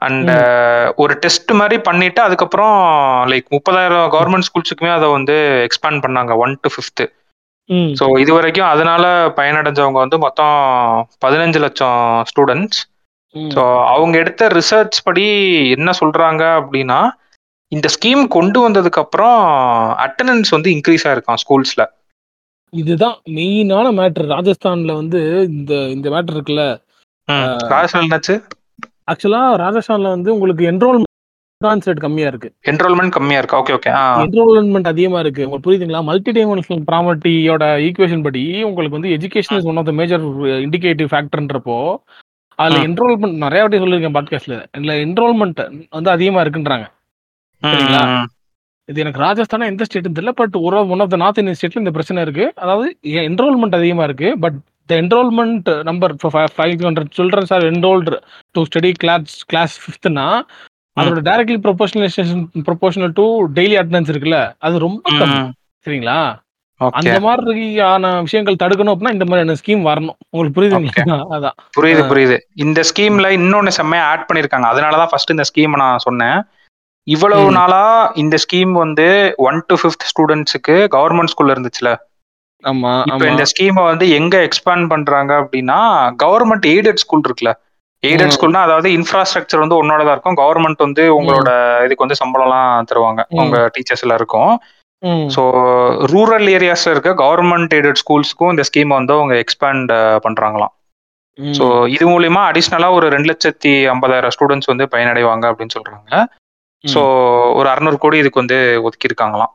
அண்ட் ம். ஒரு டெஸ்ட் மாதிரி பண்ணிட்டு அதுக்கப்புறம் லைக் முப்பதாயிரம் கவர்மெண்ட் ஸ்கூல்ஸுக்குமே அதை வந்து எக்ஸ்பேண்ட் பண்ணாங்க ஒன் டு ஃபிஃப்த்து. ம். ஸோ இது வரைக்கும் அதனால பயனடைஞ்சவங்க வந்து மொத்தம் பதினஞ்சு லட்சம் ஸ்டூடெண்ட்ஸ். ஸோ ம். அவங்க எடுத்த ரிசர்ச் படி என்ன சொல்றாங்க அப்படின்னா, இந்த ஸ்கீம் கொண்டு வந்ததுக்கு அப்புறம் அட்டெண்டன்ஸ் வந்து இன்க்ரீஸ் ஆயிருக்காம் ஸ்கூல்ஸ்ல. இதுதான் மெயினான மேட்டர். ராஜஸ்தான்ல வந்து இந்த இந்த மேட்டர் இருக்குல்ல. ம். ராஜஸ்தான் என்னாச்சு? ஆக்சுவலா ராஜஸ்தான்ல வந்து உங்களுக்கு என்ரோல்மெண்ட் ரேட் கம்மியா இருக்கு. என்ரோல்மெண்ட் கம்மியா இருக்கு. Okay okay. என்ரோல்மெண்ட் அதிகமா இருக்கு. உங்களுக்கு புரியுதுங்களா? மல்டி டைமென்ஷனல் ப்ராப்பர்ட்டியோட ஈக்குவேஷன் படி உங்களுக்கு வந்து education is one of the major indicative ஃபேக்டர்ன்றப்போ அதுல என்ரோல்மெண்ட் நிறைய வாட்டி சொல்லியிருக்கேன் பாட்காஸ்ட்ல. இதுல என்ரோல்மெண்ட் வந்து அதிகமா இருக்குன்றாங்க. சரிங்களா? இது எனக்கு ராஜஸ்தானா எந்த ஸ்டேட்னு தெரியல. பட் ஒரு one of the north Indian ஸ்டேட்ல இந்த பிரச்சனை இருக்கு. அதாவது என்ரோல்மெண்ட் அதிகமா இருக்கு. But the enrolment number five hundred childrens are enrolled to study class class ஃபிஃப்த்னா அதோட directly proportionalisation proportional to daily attendance இருக்குல்ல, அது ரொம்ப கம்மி. சரிங்களா? அந்த மாதிரியான விஷயங்கள் தடுக்கணும் அப்படின்னா இந்த மாதிரியான ஸ்கீம் வரணும். உங்களுக்கு புரியுதுங்களா? அதான் புரியுது புரியுது. இந்த ஸ்கீம்ல இன்னொன்னு செம்மையா ஆட் பண்ணிருக்காங்க. அதனாலதான் ஃபர்ஸ்ட் இந்த ஸ்கீம் நான் சொன்னேன். இவ்வளவு நாளா இந்த ஸ்கீம் வந்து ஒன் டு ஃபிஃப்த் ஸ்டூடெண்ட்ஸுக்கு கவர்மெண்ட் ஸ்கூல்ல இருந்துச்சுல. ஆமா. இப்ப இந்த ஸ்கீமை வந்து எங்க எக்ஸ்பேண்ட் பண்றாங்க அப்படின்னா, கவர்மெண்ட் எய்டட் ஸ்கூல் இருக்குல்ல. எய்டட் ஸ்கூல்னா அதாவது இன்ஃப்ராஸ்ட்ரக்சர் வந்து உன்னோடதா இருக்கும். கவர்மெண்ட் வந்து உங்களோட இதுக்கு வந்து சம்பளம்லாம் தருவாங்க உங்க டீச்சர்ஸ் எல்லாருக்கும். ஸோ ரூரல் ஏரியாஸ்ல இருக்க கவர்மெண்ட் எய்டட் ஸ்கூல்ஸ்க்கும் இந்த ஸ்கீம் வந்து அவங்க எக்ஸ்பேண்ட் பண்றாங்களாம். ஸோ இது மூலியமா அடிஷ்னலா ஒரு ரெண்டு லட்சத்தி ஐம்பதாயிரம் ஸ்டூடெண்ட்ஸ் வந்து பயனடைவாங்க அப்படின்னு சொல்றாங்க. ஸோ ஒரு அறுநூறு கோடி இதுக்கு வந்து ஒதுக்கி இருக்காங்களாம்.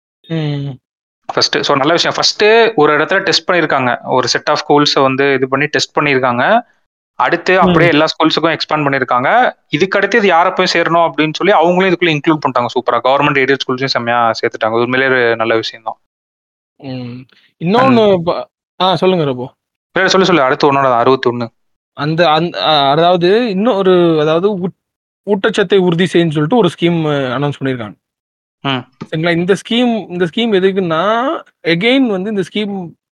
ஃபர்ஸ்ட் ஸோ நல்ல விஷயம். ஃபர்ஸ்ட் ஒரு இடத்துல டெஸ்ட் பண்ணியிருக்காங்க. ஒரு செட் ஆஃப் ஸ்கூல்ஸை வந்து இது பண்ணி டெஸ்ட் பண்ணியிருக்காங்க. அடுத்து அப்படியே எல்லா ஸ்கூல்ஸுக்கும் எக்ஸ்பேண்ட் பண்ணியிருக்காங்க. இதுக்கு அடுத்து இது யாரை போய் சேரணும் அப்படின்னு சொல்லி அவங்களும் இதுக்குள்ள இன்க்ளூட் பண்ணிட்டாங்க. சூப்பரா கவர்மெண்ட் எய்டட் ஸ்கூல்ஸையும் செம்மையா சேர்த்துட்டாங்க. உண்மையிலே ஒரு நல்ல விஷயம் தான். இன்னொன்னு சொல்லுங்க ரபோ. சொல்லு சொல்லு அடுத்து ஒன்னோட அறுபத்தி ஒன்னு அந்த அதாவது இன்னொரு அதாவது ஊட்டச்சத்தை உறுதி செய்யன்னு சொல்லிட்டு ஒரு ஸ்கீம் அனௌன்ஸ் பண்ணியிருக்காங்க. சரிங்களா? இந்த ஸ்கீம் இந்த ஸ்கீம் எதுக்குன்னா எகெயின் வந்து இந்த ஸ்கீம்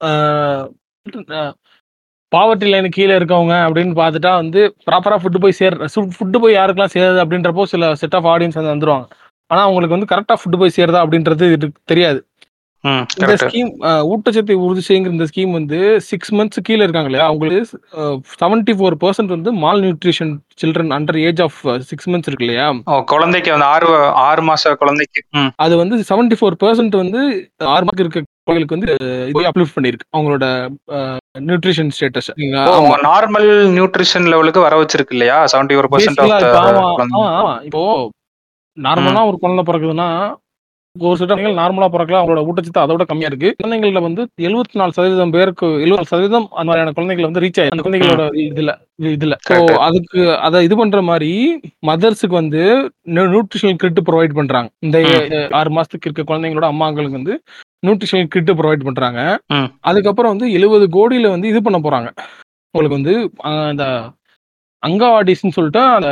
பாவர்ட்டி லைன் கீழே இருக்கவங்க அப்படின்னு பார்த்துட்டா வந்து ப்ராப்பரா ஃபுட்டு போய் சேர் ஃபுட்டு போய் யாருக்கெல்லாம் சேருது அப்படின்றப்போ சில செட் ஆஃப் ஆடியன்ஸ் வந்து வந்துருவாங்க. ஆனா அவங்களுக்கு வந்து கரெக்டா ஃபுட்டு போய் சேருதா அப்படின்றது தெரியாது. இந்த ஸ்கீம் ஊட்டச்சத்தை உறுதி செய்யுங்கிற இந்த ஸ்கீம் வந்து சிக்ஸ் மந்த்ஸ் கீழே இருக்காங்க இல்லையா, அவங்களுக்கு செவன்டி ஃபோர் பர்சன்ட் வந்து malnutrition children under age of six months இருக்கு இல்லையா, குழந்தைக்கு வந்து ஆறு ஆறு மாச குழந்தைக்கு அது வந்து செவன்டி ஃபோர் பர்சன்ட் வந்து ஆறு மார்க் இருக்க குழந்தைகளுக்கு வந்து இது அப்லிஃப்ட் பண்ணிருக்கு அவங்களோட நியூட்ரிஷன் ஸ்டேட்டஸ். நார்மல் நியூட்ரிஷன் லெவலுக்கு வர வச்சிருக்கு இல்லையா seventy four percent of the ஆமா. இப்போ நார்மலா ஒரு குழந்தை பிறக்குதுன்னா ஒரு சில குழந்தைகள் நார்மலா பிறக்கலாம், அவங்களோட ஊட்டச்சத்து அதை விட கம்மியா இருக்கு. குழந்தைங்கள வந்து எழுபத்தி நாலு சதவீதம் பேருக்கு எழுபது நாலு சதவீதம் அந்த மாதிரியான குழந்தைகள் வந்து ரீச் ஆயிருக்கு அந்த குழந்தைகளோட இதுல இதுல ஸோ அதுக்கு அதை இது பண்ற மாதிரி மதர்ஸுக்கு வந்து நியூட்ரிஷனல் கிட் ப்ரொவைட் பண்றாங்க. இந்த ஆறு மாசத்துக்கு இருக்க குழந்தைங்களோட அம்மாங்களுக்கு வந்து நியூட்ரிஷனல் கிட் ப்ரொவைட் பண்றாங்க. அதுக்கப்புறம் வந்து எழுபது கோடியில வந்து இது பண்ண போறாங்க. உங்களுக்கு வந்து அந்த அங்கவாடிஸ்ன்னு சொல்லிட்டு அந்த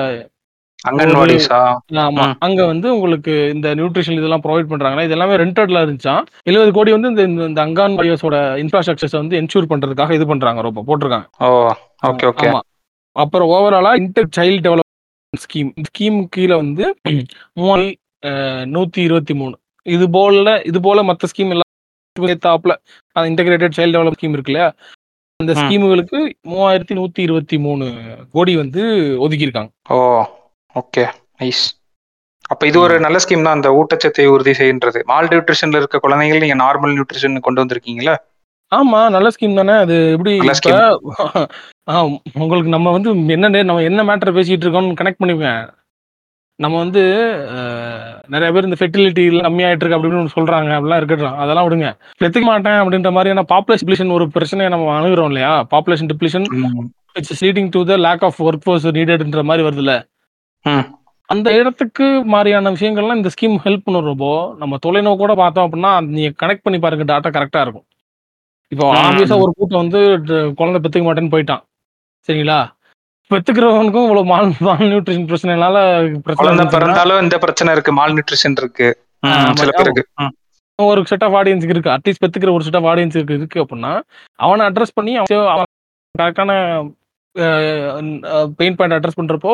ஆமா அங்க வந்து உங்களுக்கு இந்த நியூட்ரிஷன் இதெல்லாம் ப்ரொவைட் பண்றாங்கன்னா இது எல்லாமே ரெண்டட்ல இருந்துச்சா. எழுபது கோடி வந்து இந்த இந்த அங்கன்வாடிஸோட இன்ஃப்ராஸ்ட்ரக்சர்ஸ் வந்து என்ஷூர் பண்றதுக்காக இது பண்றாங்க, ரொம்ப போட்டிருக்காங்க. ஆமா. அப்புறம் ஓவராலா inter child development scheme scheme கீழே வந்து மூணு நூத்தி இருபத்தி மூணு இது போல இது போல மற்ற ஸ்கீம் எல்லாம் ஏத்தாப்புல அந்த இன்டகிரேட்டட் சைல்ட் டெவலப் ஸ்கீம் இருக்கு இல்லையா, அந்த ஸ்கீமுகளுக்கு மூவாயிரத்தி நூத்தி இருபத்தி மூணு கோடி வந்து ஒதுக்கி இருக்காங்க. Oh okay nice. அப்ப இது ஒரு நல்ல ஸ்கீம் தான். அந்த ஊட்டச்சத்தை உறுதி செய்யறது மால் நியூட்ரிஷன்ல இருக்க குழந்தைகள் நீங்க நார்மல் நியூட்ரிஷன் கொண்டு வந்திருக்கீங்களா? ஆமா நல்ல ஸ்கீம் தானே அது. எப்படி இப்ப உங்களுக்கு நம்ம வந்து என்ன நம்ம என்ன மேட்டர் பேசிட்டு இருக்கோம்னு கனெக்ட் பண்ணிப்பேன். நம்ம வந்து நிறைய பேர் இந்த ஃபெர்டிலிட்டி கம்மியாயிட்டு இருக்கு அப்படின்னு சொல்றாங்க, அப்படிலாம் இருக்கட்டும், அதெல்லாம் விடுங்க. பெத்துக்க மாட்டேன் அப்படின்ற மாதிரியான பாப்புலேஷன் டிப்ளிஷன் ஒரு பிரச்சனையை நம்ம அணுகிறோம் இல்லையா, population depletion it's leading to the lack of work force நீடட்ன்ற மாதிரி வருதுல்ல, அந்த இடத்துக்கு மாதிரியான விஷயங்கள்லாம் இந்த ஸ்கீம் ஹெல்ப் பண்ணுறப்போ நம்ம தொலைநோக்கோட பார்த்தோம் அப்படின்னா நீங்க கனெக்ட் பண்ணி பாருங்க, டாட்டா கரெக்டா இருக்கும். இப்போ ஆப்வியஸா ஒரு கூட்டம் வந்து குழந்தை பெத்துக்க மாட்டேன்னு போயிட்டான், சரிங்களா? பெத்துக்கிறவனுக்கும் இவ்வளவு மால் மால் நியூட்ரிஷன் பிரச்சனைனால பிரச்சனை பிறந்தாலும் இந்த பிரச்சனை இருக்கு, மால் நியூட்ரிஷன் இருக்கு சில பேருக்கு. ஒரு செட் ஆஃப் ஆடியன்ஸுக்கு இருக்கு, அட்லீஸ்ட் பெத்துக்கிற ஒரு செட் ஆஃப் ஆடியன்ஸுக்கு இருக்கு அப்படின்னா அவனை அட்ரஸ் பண்ணி அவன் கரெக்டான பெயின் பாயிண்ட் அட்ரஸ் பண்றப்போ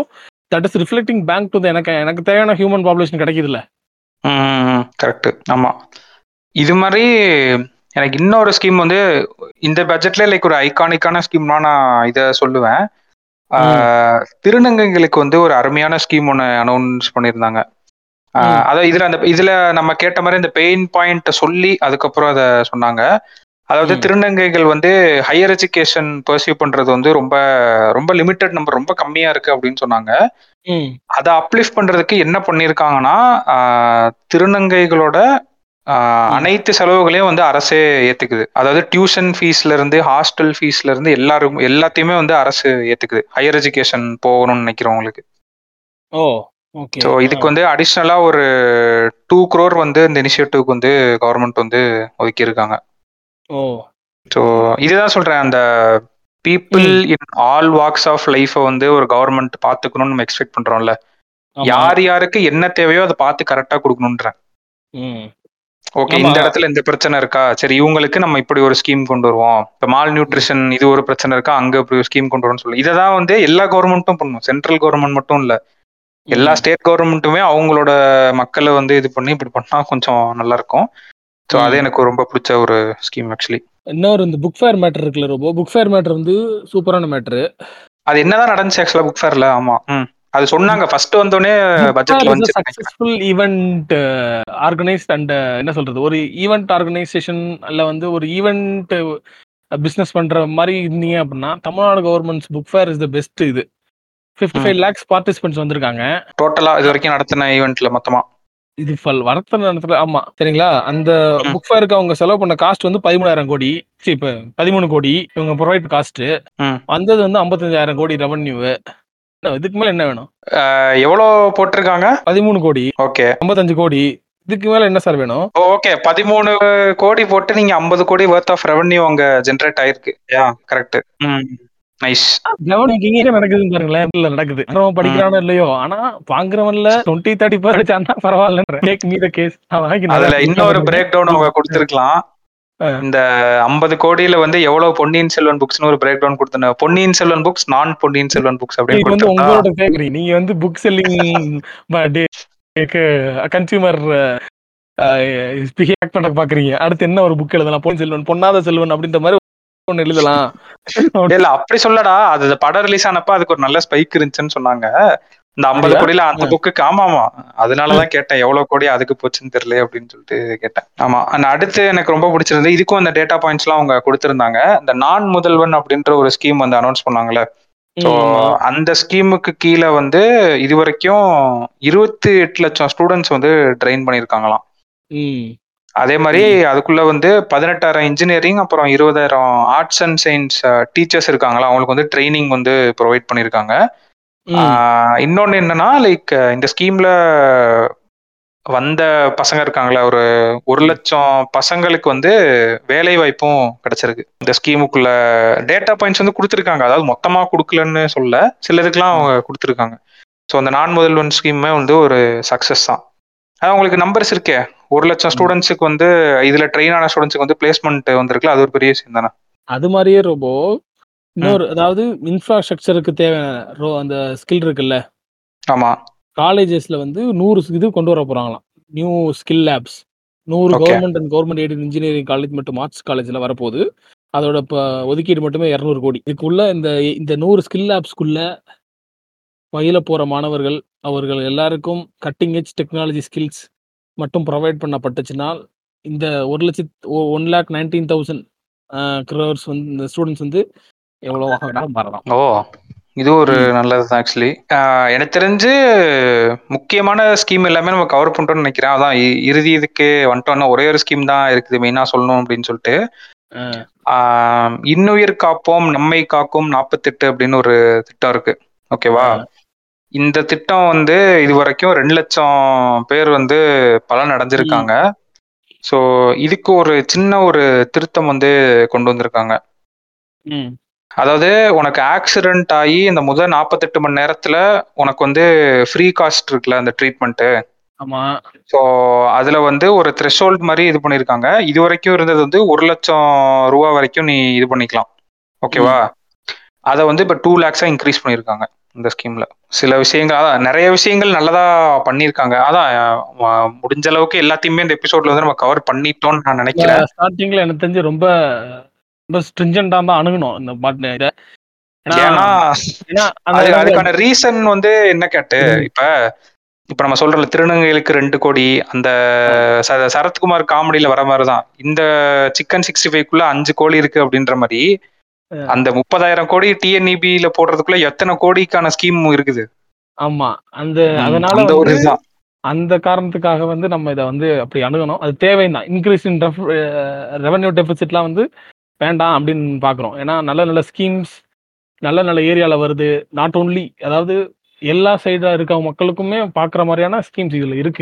that is reflecting back to எனக்கு எனக்கு தேவையான ஹியூமன் பாப்புலேஷன் கிடைக்குதுல்ல. ம் கரெக்ட். ஆமா. இது மாதிரி எனக்கு இன்னொரு ஸ்கீம் வந்து இந்த பட்ஜெட்ல லைக் ஒரு ஐகானிக்கான ஸ்கீம்னா நான் இதை சொல்லுவேன். ஆஹ் திருநங்கைகளுக்கு வந்து ஒரு அருமையான ஸ்கீம் ஒன்று அனௌன்ஸ் பண்ணியிருந்தாங்க. ஆஹ் அதாவது இதுல அந்த இதுல நம்ம கேட்ட மாதிரி இந்த பெயின் பாயிண்ட் சொல்லி அதுக்கப்புறம் அதை சொன்னாங்க. அதாவது திருநங்கைகள் வந்து ஹையர் எஜுகேஷன் பர்சியூ பண்றது வந்து ரொம்ப ரொம்ப லிமிட்டட் நம்பர், ரொம்ப கம்மியா இருக்கு அப்படின்னு சொன்னாங்க. அதை அப்லிஃப்ட் பண்றதுக்கு என்ன பண்ணியிருக்காங்கன்னா, ஆஹ் திருநங்கைகளோட ஆஹ் அனைத்து செலவுகளையும் வந்து அரசே ஏத்துக்குது. அதாவது டியூஷன் ஃபீஸ்ல இருந்து ஹாஸ்டல் ஃபீஸ்ல இருந்து எல்லாரும் எல்லாத்தையுமே வந்து அரசு ஏத்துக்குது ஹையர் எஜுகேஷன் போகணும்னு நினைக்கிறவங்களுக்கு. ஓ ஓகே. ஸோ இதுக்கு வந்து அடிஷ்னலா ஒரு டூ குரோர் வந்து இந்த இனிஷியேட்டிவ்க்கு வந்து கவர்மெண்ட் வந்து ஒதுக்கி இருக்காங்க. ஓ ஸோ இதுதான் சொல்றேன், அந்த people in all walks of லைஃபை வந்து ஒரு கவர்மெண்ட் பார்த்துக்கணும்னு நம்ம எக்ஸ்பெக்ட் பண்றோம்ல. யார் யாருக்கு என்ன தேவையோ அதை பார்த்து கரெக்டா கொடுக்கணும்ன்றேன். ஓகே, இந்த இடத்துல இந்த பிரச்சனை இருக்கா, சரி இவங்களுக்கு நம்ம இப்படி ஒரு ஸ்கீம் கொண்டு வருவோம். இப்போ மால் நியூட்ரிஷன் இது ஒரு பிரச்சனை இருக்கா, அங்க இப்படி ஒரு ஸ்கீம் கொண்டு வருவோம்னு சொல்லி இதை தான் வந்து எல்லா கவர்மெண்ட்டும் பண்ணணும். சென்ட்ரல் கவர்மெண்ட் மட்டும் இல்ல, எல்லா ஸ்டேட் கவர்மெண்ட்டுமே அவங்களோட மக்களை வந்து இது பண்ணி இப்படி பண்ணா கொஞ்சம் நல்லா இருக்கும். ஸோ அது எனக்கு ரொம்ப பிடிச்ச ஒரு ஸ்கீம் ஆக்சுவலி. இன்னொரு இந்த புக் ஃபேர் மேட்டர் இருக்குல்ல, ரொம்ப புக் ஃபேர் மேட்டர் வந்து சூப்பரான மேட்டர். அது என்னதான் நடந்துச்சு ஆக்சுவலா புக் ஃபேர்ல? ஆமா, ம் அது சொன்னாங்க ஃபர்ஸ்ட் வந்தோடனே பட்ஜெட்ல வந்து சக்சஸ்ஃபுல் ஈவென்ட் ஆர்கனைஸ்ட் அண்ட் என்ன சொல்றது, ஒரு ஈவென்ட் ஆர்கனைசேஷன் அல்ல வந்து ஒரு ஈவென்ட் பிசினஸ் பண்ற மாதிரி இருந்தீங்க அப்படின்னா Tamil Nadu governments book fair is the best. இது ஃபிஃப்டி ஃபைவ் லேக்ஸ் பார்ட்டிசிபென்ட்ஸ் வந்திருக்காங்க டோட்டலா இது வரைக்கும் நடத்தின ஈவென்ட்ல மொத்தமா. இது ஃபல் வரத்த நடத்துல. ஆமா சரிங்களா. அந்த புக் ஃபேருக்கு அவங்க செலவு பண்ண காஸ்ட் வந்து பதிமூணாயிரம் கோடி, இப்ப பதிமூணு கோடி இவங்க ப்ரொவைட் காஸ்ட். வந்தது வந்து ஐம்பத்தஞ்சாயிரம் கோடி ரெவன்யூ. இதுக்கு மேல என்ன வேணும்? எவ்வளவு போட்டிருக்காங்க? பதிமூணு கோடி. ஓகே, ஐம்பத்தஞ்சு கோடி. இதுக்கு மேல என்ன சார் வேணும்? ஓகே, பதிமூணு கோடி போட்டு நீங்க ஐம்பது கோடி வர்த் ஆஃப் ரெவன்யூ அங்க ஜெனரேட் ஆயிருக்கு. Yeah correct. நைஸ். நடக்குதுன்னு பாருங்களேன், நடக்குது. படிக்கிறானோ இல்லையோ, ஆனா வாங்குறவன்ல டுவெண்ட்டி தேர்ட்டி பேர் அடிச்சான்னா பரவாயில்ல. கேஸ் அதுல இன்னொரு பிரேக் டவுன் அவங்க கொடுத்திருக்கலாம். இந்த ஐம்பது கோடியில வந்து எவ்வளவு பொன்னியின் செல்வன் புக்ஸ்னு ஒரு பிரேக் டவுன் கொடுத்தன. பொன்னியின் செல்வன் புக்ஸ், நான் பொன்னியின் செல்வன் புக்ஸ் அப்படின்னு வந்து உங்களோட கேக்குறீங்க. நீங்க வந்து புக் செல்லிங் கன்சியூமர் பிஹேவ் பண்ண பாக்குறீங்க. அடுத்து என்ன ஒரு புக் எழுதலாம், பொன் செல்வன் பொன்னாத செல்வன் அப்படின்ற மாதிரி ஒன்னு எழுதலாம். இல்ல அப்படி சொல்லடா, அது படம் ரிலீஸ் ஆனப்ப அதுக்கு ஒரு நல்ல ஸ்பைக் இருந்துச்சுன்னு சொன்னாங்க. இந்த ஐம்பது கோடியில அந்த புக்கு. ஆமா ஆமா, அதனாலதான் கேட்டேன் எவ்வளவு கோடி அதுக்கு போச்சுன்னு தெரியல அப்படின்னு சொல்லிட்டு கேட்டேன். ஆமா, அடுத்து எனக்கு ரொம்ப பிடிச்சிருந்தது, இதுக்கும் அந்த டேட்டா பாயிண்ட்ஸ் எல்லாம் அவங்க கொடுத்திருந்தாங்க. இந்த நான் முதல்வன் அப்படின்ற ஒரு ஸ்கீம் வந்து அனௌன்ஸ் பண்ணாங்கல்ல. ஸோ அந்த ஸ்கீமுக்கு கீழே வந்து இது வரைக்கும் இருபத்தி எட்டு லட்சம் ஸ்டூடெண்ட்ஸ் வந்து ட்ரெயின் பண்ணியிருக்காங்களாம். அதே மாதிரி அதுக்குள்ள வந்து பதினெட்டாயிரம் இன்ஜினியரிங் அப்புறம் இருபதாயிரம் ஆர்ட்ஸ் அண்ட் சயின்ஸ் டீச்சர்ஸ் இருக்காங்களா, அவங்களுக்கு வந்து ட்ரைனிங் வந்து ப்ரொவைட் பண்ணியிருக்காங்க. இன்னொன்னு என்னன்னா, லைக் இந்த ஸ்கீம்ல வந்த பசங்க இருக்காங்களா, ஒரு ஒரு லட்சம் பசங்களுக்கு வந்து வேலை வாய்ப்பும் கிடைச்சிருக்கு. இந்த ஸ்கீமுக்குள்ள டேட்டா பாயிண்ட்ஸ் வந்து கொடுத்துருக்காங்க. அதாவது மொத்தமா கொடுக்கலன்னு சொல்ல, சிலருக்குலாம் அவங்க கொடுத்துருக்காங்க. ஸோ அந்த நான் முதல்வன் ஸ்கீமே வந்து ஒரு சக்சஸ் தான். அதான் உங்களுக்கு நம்பர்ஸ் இருக்கே, ஒரு லட்சம் ஸ்டூடெண்ட்ஸுக்கு வந்து இதுல ட்ரெயின் ஆன ஸ்டூடெண்ட்ஸுக்கு வந்து பிளேஸ்மெண்ட் வந்திருக்குல்ல, அது ஒரு பெரிய விஷயம் தானே. அது மாதிரியே ரொம்ப இன்னொரு, அதாவது இன்ஃப்ராஸ்ட்ரக்சருக்கு தேவையான அந்த ஸ்கில் இருக்குல்ல. ஆமா, காலேஜஸ்ல வந்து நூறு இது கொண்டு வர போறாங்களாம், நியூ ஸ்கில் லேப்ஸ். நூறு government and government aided engineering college மட்டும் ஆர்ட்ஸ் காலேஜ்ல வரப்போகுது. அதோட இப்போ ஒதுக்கீடு மட்டுமே இரநூறு கோடி. இதுக்குள்ள இந்த இந்த நூறு ஸ்கில் லேப்ஸ்குள்ள பயில போற மாணவர்கள் அவர்கள் எல்லாருக்கும் கட்டிங் எஜ் டெக்னாலஜி ஸ்கில்ஸ் மட்டும் ப்ரொவைட் பண்ணப்பட்டுச்சுனால் இந்த ஒரு லட்சத்து one lakh nineteen thousand crores வந்து இந்த ஸ்டூடெண்ட்ஸ் வந்து எவ்வளோ வரலாம். ஓ, இது ஒரு நல்லதுதான் ஆக்சுவலி. எனக்கு தெரிஞ்சு முக்கியமான ஸ்கீம் எல்லாமே நம்ம கவர் பண்ணிட்டோம்னு நினைக்கிறேன். அதான் இறுதி இதுக்கு வந்துட்டோம்னா ஒரே ஒரு ஸ்கீம் தான் இருக்குது மெயினா சொல்லணும் அப்படின்னு சொல்லிட்டு. இன்னுயிர் காப்போம் நம்மை காக்கும் நாற்பத்தெட்டு அப்படின்னு ஒரு திட்டம் இருக்கு. ஓகேவா, இந்த திட்டம் வந்து இது வரைக்கும் ரெண்டு லட்சம் பேர் வந்து பலன் அடைஞ்சிருக்காங்க. ஸோ இதுக்கு ஒரு சின்ன ஒரு திருத்தம் வந்து கொண்டு வந்திருக்காங்க. அதாவது உனக்கு ஆக்சிடென்ட் ஆகி இந்த முதல் நாற்பத்தெட்டு மணி நேரத்துல உனக்கு வந்து ஃப்ரீ காஸ்ட் இருக்குல்ல அந்த ட்ரீட்மெண்ட். ஆமா. ஸோ அதுல வந்து ஒரு த்ரெஷோல்ட் மாதிரி இது பண்ணியிருக்காங்க. இது வரைக்கும் இருந்தது வந்து ஒரு லட்சம் ரூபா வரைக்கும் நீ இது பண்ணிக்கலாம். ஓகேவா, அதை வந்து இப்போ டூ லேக்ஸா இன்க்ரீஸ் பண்ணியிருக்காங்க. இந்த ஸ்கீம்ல. சில விஷயங்கள் அதான் நிறைய விஷயங்கள் நல்லதா பண்ணியிருக்காங்க. அதான் அஹ், முடிஞ்ச அளவுக்கு எல்லாத்தையுமே இந்த எபிசோட்ல வந்து நம்ம கவர் பண்ணிட்டோம்னு நான் நினைக்கிறேன். ஸ்டார்டிங்ல எனக்கு தெரிஞ்சு ரொம்ப ரொம்ப ஸ்ட்ரிஞ்சண்டா தான் அணுகணும் இந்த பாட்டு இதை. ஏன்னா ஏன்னா ஏன்னா அந்த அது இடத்துல அதுக்கான ரீசன் வந்து என்ன கேட்டு ம், இப்ப இப்ப நம்ம சொல்றோம்ல திருநங்கைகளுக்கு ரெண்டு கோடி அந்த ச- சரத்குமார் காமெடியில வர மாதிரிதான் இந்த சிக்கன் சிக்ஸ்டி ஃபைவ்க்குள்ள அஞ்சு கோடி இருக்கு அப்படின்ற மாதிரி அந்த முப்பதாயிரம் கோடி டிஎன்இபியில போடுறதுக்குள்ள எத்தனை கோடிக்கான ஸ்கீம் இருக்குது. ஆமா அந்த ம், அதனால அந்த ஒரு வந்து இதுதான். அந்த காரணத்துக்காக வந்து நம்ம இதை வந்து அப்படி அணுகணும். அது தேவைதான். இன்க்ரீஸ் இன் ரெவன்யூ டெபிசிட்லாம் வந்து வேண்டாம் அப்படின்னு பார்க்குறோம். ஏன்னா நல்ல நல்ல ஸ்கீம்ஸ் நல்ல நல்ல ஏரியாவில் வருது. நாட் ஓன்லி அதாவது எல்லா சைடாக இருக்க மக்களுக்குமே பார்க்குற மாதிரியான ஸ்கீம்ஸ் இதில் இருக்கு.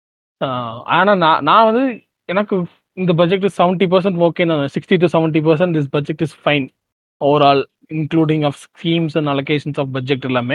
ஆனால் நான் நான் வந்து எனக்கு இந்த budget is seventy percent okay. Sixty to seventy percent this budget is fine overall, including of schemes and allocations of budget எல்லாமே.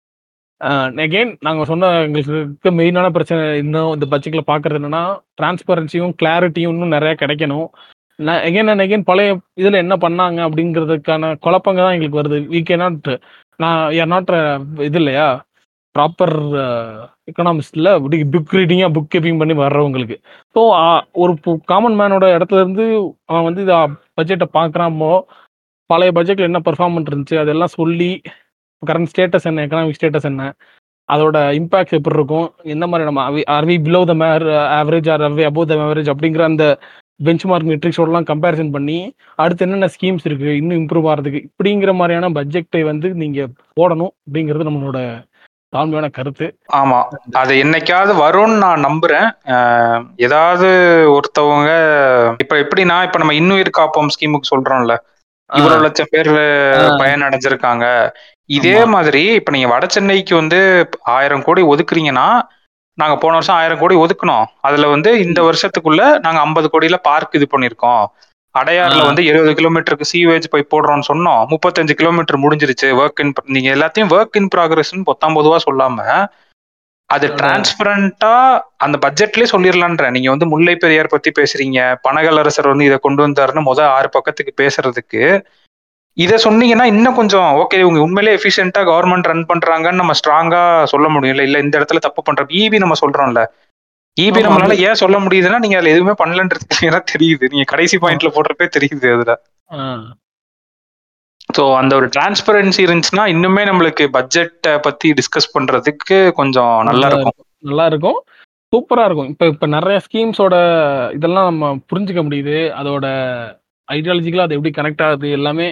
அகெயின் நாங்கள் சொன்ன எங்களுக்கு இருக்க மெயினான பிரச்சனை இன்னும் இந்த பட்ஜெட்டில் பார்க்குறது என்னன்னா டிரான்ஸ்பரன்சியும் கிளாரிட்டியும் இன்னும் நிறைய கிடைக்கணும். நான் எகைன் அண்ட் எகைன் பழைய இதில் என்ன பண்ணாங்க அப்படிங்கிறதுக்கான குழப்பங்க தான் எங்களுக்கு வருது. வி கே நாட் நான் ஆர் நாட் இது இல்லையா ப்ராப்பர் எக்கனாமிஸ்டில் இப்படி புக் ரீடிங்காக புக் கீப்பிங் பண்ணி வர்றவங்களுக்கு. ஸோ ஒரு காமன் மேனோட இடத்துல இருந்து அவன் வந்து இதை பட்ஜெட்டை பார்க்குறாமோ பழைய பட்ஜெட்டில் என்ன பெர்ஃபார்மன்ஸ் இருந்துச்சு அதெல்லாம் சொல்லி கரண்ட் ஸ்டேட்டஸ் என்ன, எக்கனாமிக் ஸ்டேட்டஸ் என்ன, அதோட இம்பாக்ட் எப்படி இருக்கும், எந்த மாதிரி நம்ம are we below the mere average are we above the average அப்படிங்கிற அந்த பெஞ்ச் மார்க் மெட்ரிக்ஸோடலாம் கம்பேரிசன் பண்ணி அடுத்து என்னென்ன ஸ்கீம்ஸ் இருக்கு இன்னும் இம்ப்ரூவ் ஆகிறதுக்கு இப்படிங்கிற மாதிரியான பட்ஜெட்டை வந்து நீங்க போடணும் அப்படிங்கிறது நம்மளோட தாழ்மையான கருத்து. ஆமா, அது என்னைக்காவது வரும்னு நான் நம்புறேன். அஹ், ஏதாவது ஒருத்தவங்க இப்ப எப்படின்னா இப்ப நம்ம இன்னுயிர் காப்போம் ஸ்கீமுக்கு சொல்றோம்ல, இவ்வளவு லட்சம் பேர் பயனடைஞ்சிருக்காங்க. இதே மாதிரி இப்ப நீங்க வட சென்னைக்கு வந்து ஆயிரம் கோடி ஒதுக்குறீங்கன்னா, நாங்க போன வருஷம் ஆயிரம் கோடி ஒதுக்கணும். அதுல வந்து இந்த வருஷத்துக்குள்ள நாங்க ஐம்பது கோடியில பார்க் இது பண்ணிருக்கோம். அடையாறுல வந்து இருபது கிலோமீட்டருக்கு சீவேஜ் போய் போடுறோம்னு சொன்னோம். முப்பத்தஞ்சு கிலோமீட்டர் முடிஞ்சிருச்சு. ஒர்க் இன் நீங்க எல்லாத்தையும் ஒர்க் இன் ப்ராக்ரஸ் பத்தாம் பொதுவா சொல்லாம அது டிரான்ஸ்பரண்டா அந்த பட்ஜெட்லயே சொல்லிடலான்ற. நீங்க வந்து முல்லை பெரியார் பத்தி பேசுறீங்க, பனகலரசர் வந்து இதை கொண்டு வந்தாருன்னு முத ஆறு பக்கத்துக்கு பேசுறதுக்கு இதை சொன்னீங்கன்னா இன்னும் கொஞ்சம் ஓகே இவங்க உண்மையிலே எஃபிஷியன்ட்டா கவர்மெண்ட் ரன் பண்றாங்கன்னு நம்ம ஸ்ட்ராங்கா சொல்ல முடியும். இல்ல இந்த இடத்துல தப்பு பண்றோம். ஈபி நம்ம சொல்றோம்ல, ஈபி நம்மளால ஏன் சொல்ல முடியுதுன்னா நீங்க அதுல எதுவுமே பண்ணலன்றது தெரியுது. நீங்க கடைசி பாயிண்ட்ல போடுறப்பே தெரியுது அதுல. ஸோ அந்த ஒரு டிரான்ஸ்பரன்சி இருந்துச்சுன்னா இன்னுமே நம்மளுக்கு பட்ஜெட்டை பத்தி டிஸ்கஸ் பண்றதுக்கு கொஞ்சம் நல்லா இருக்கும். நல்லா இருக்கும், சூப்பரா இருக்கும். இப்ப இப்ப நிறைய ஸ்கீம்ஸோட இதெல்லாம் நம்ம புரிஞ்சுக்க முடியுது. அதோட ஐடியாலஜிக்கலா அது எப்படி கனெக்ட் ஆகுது எல்லாமே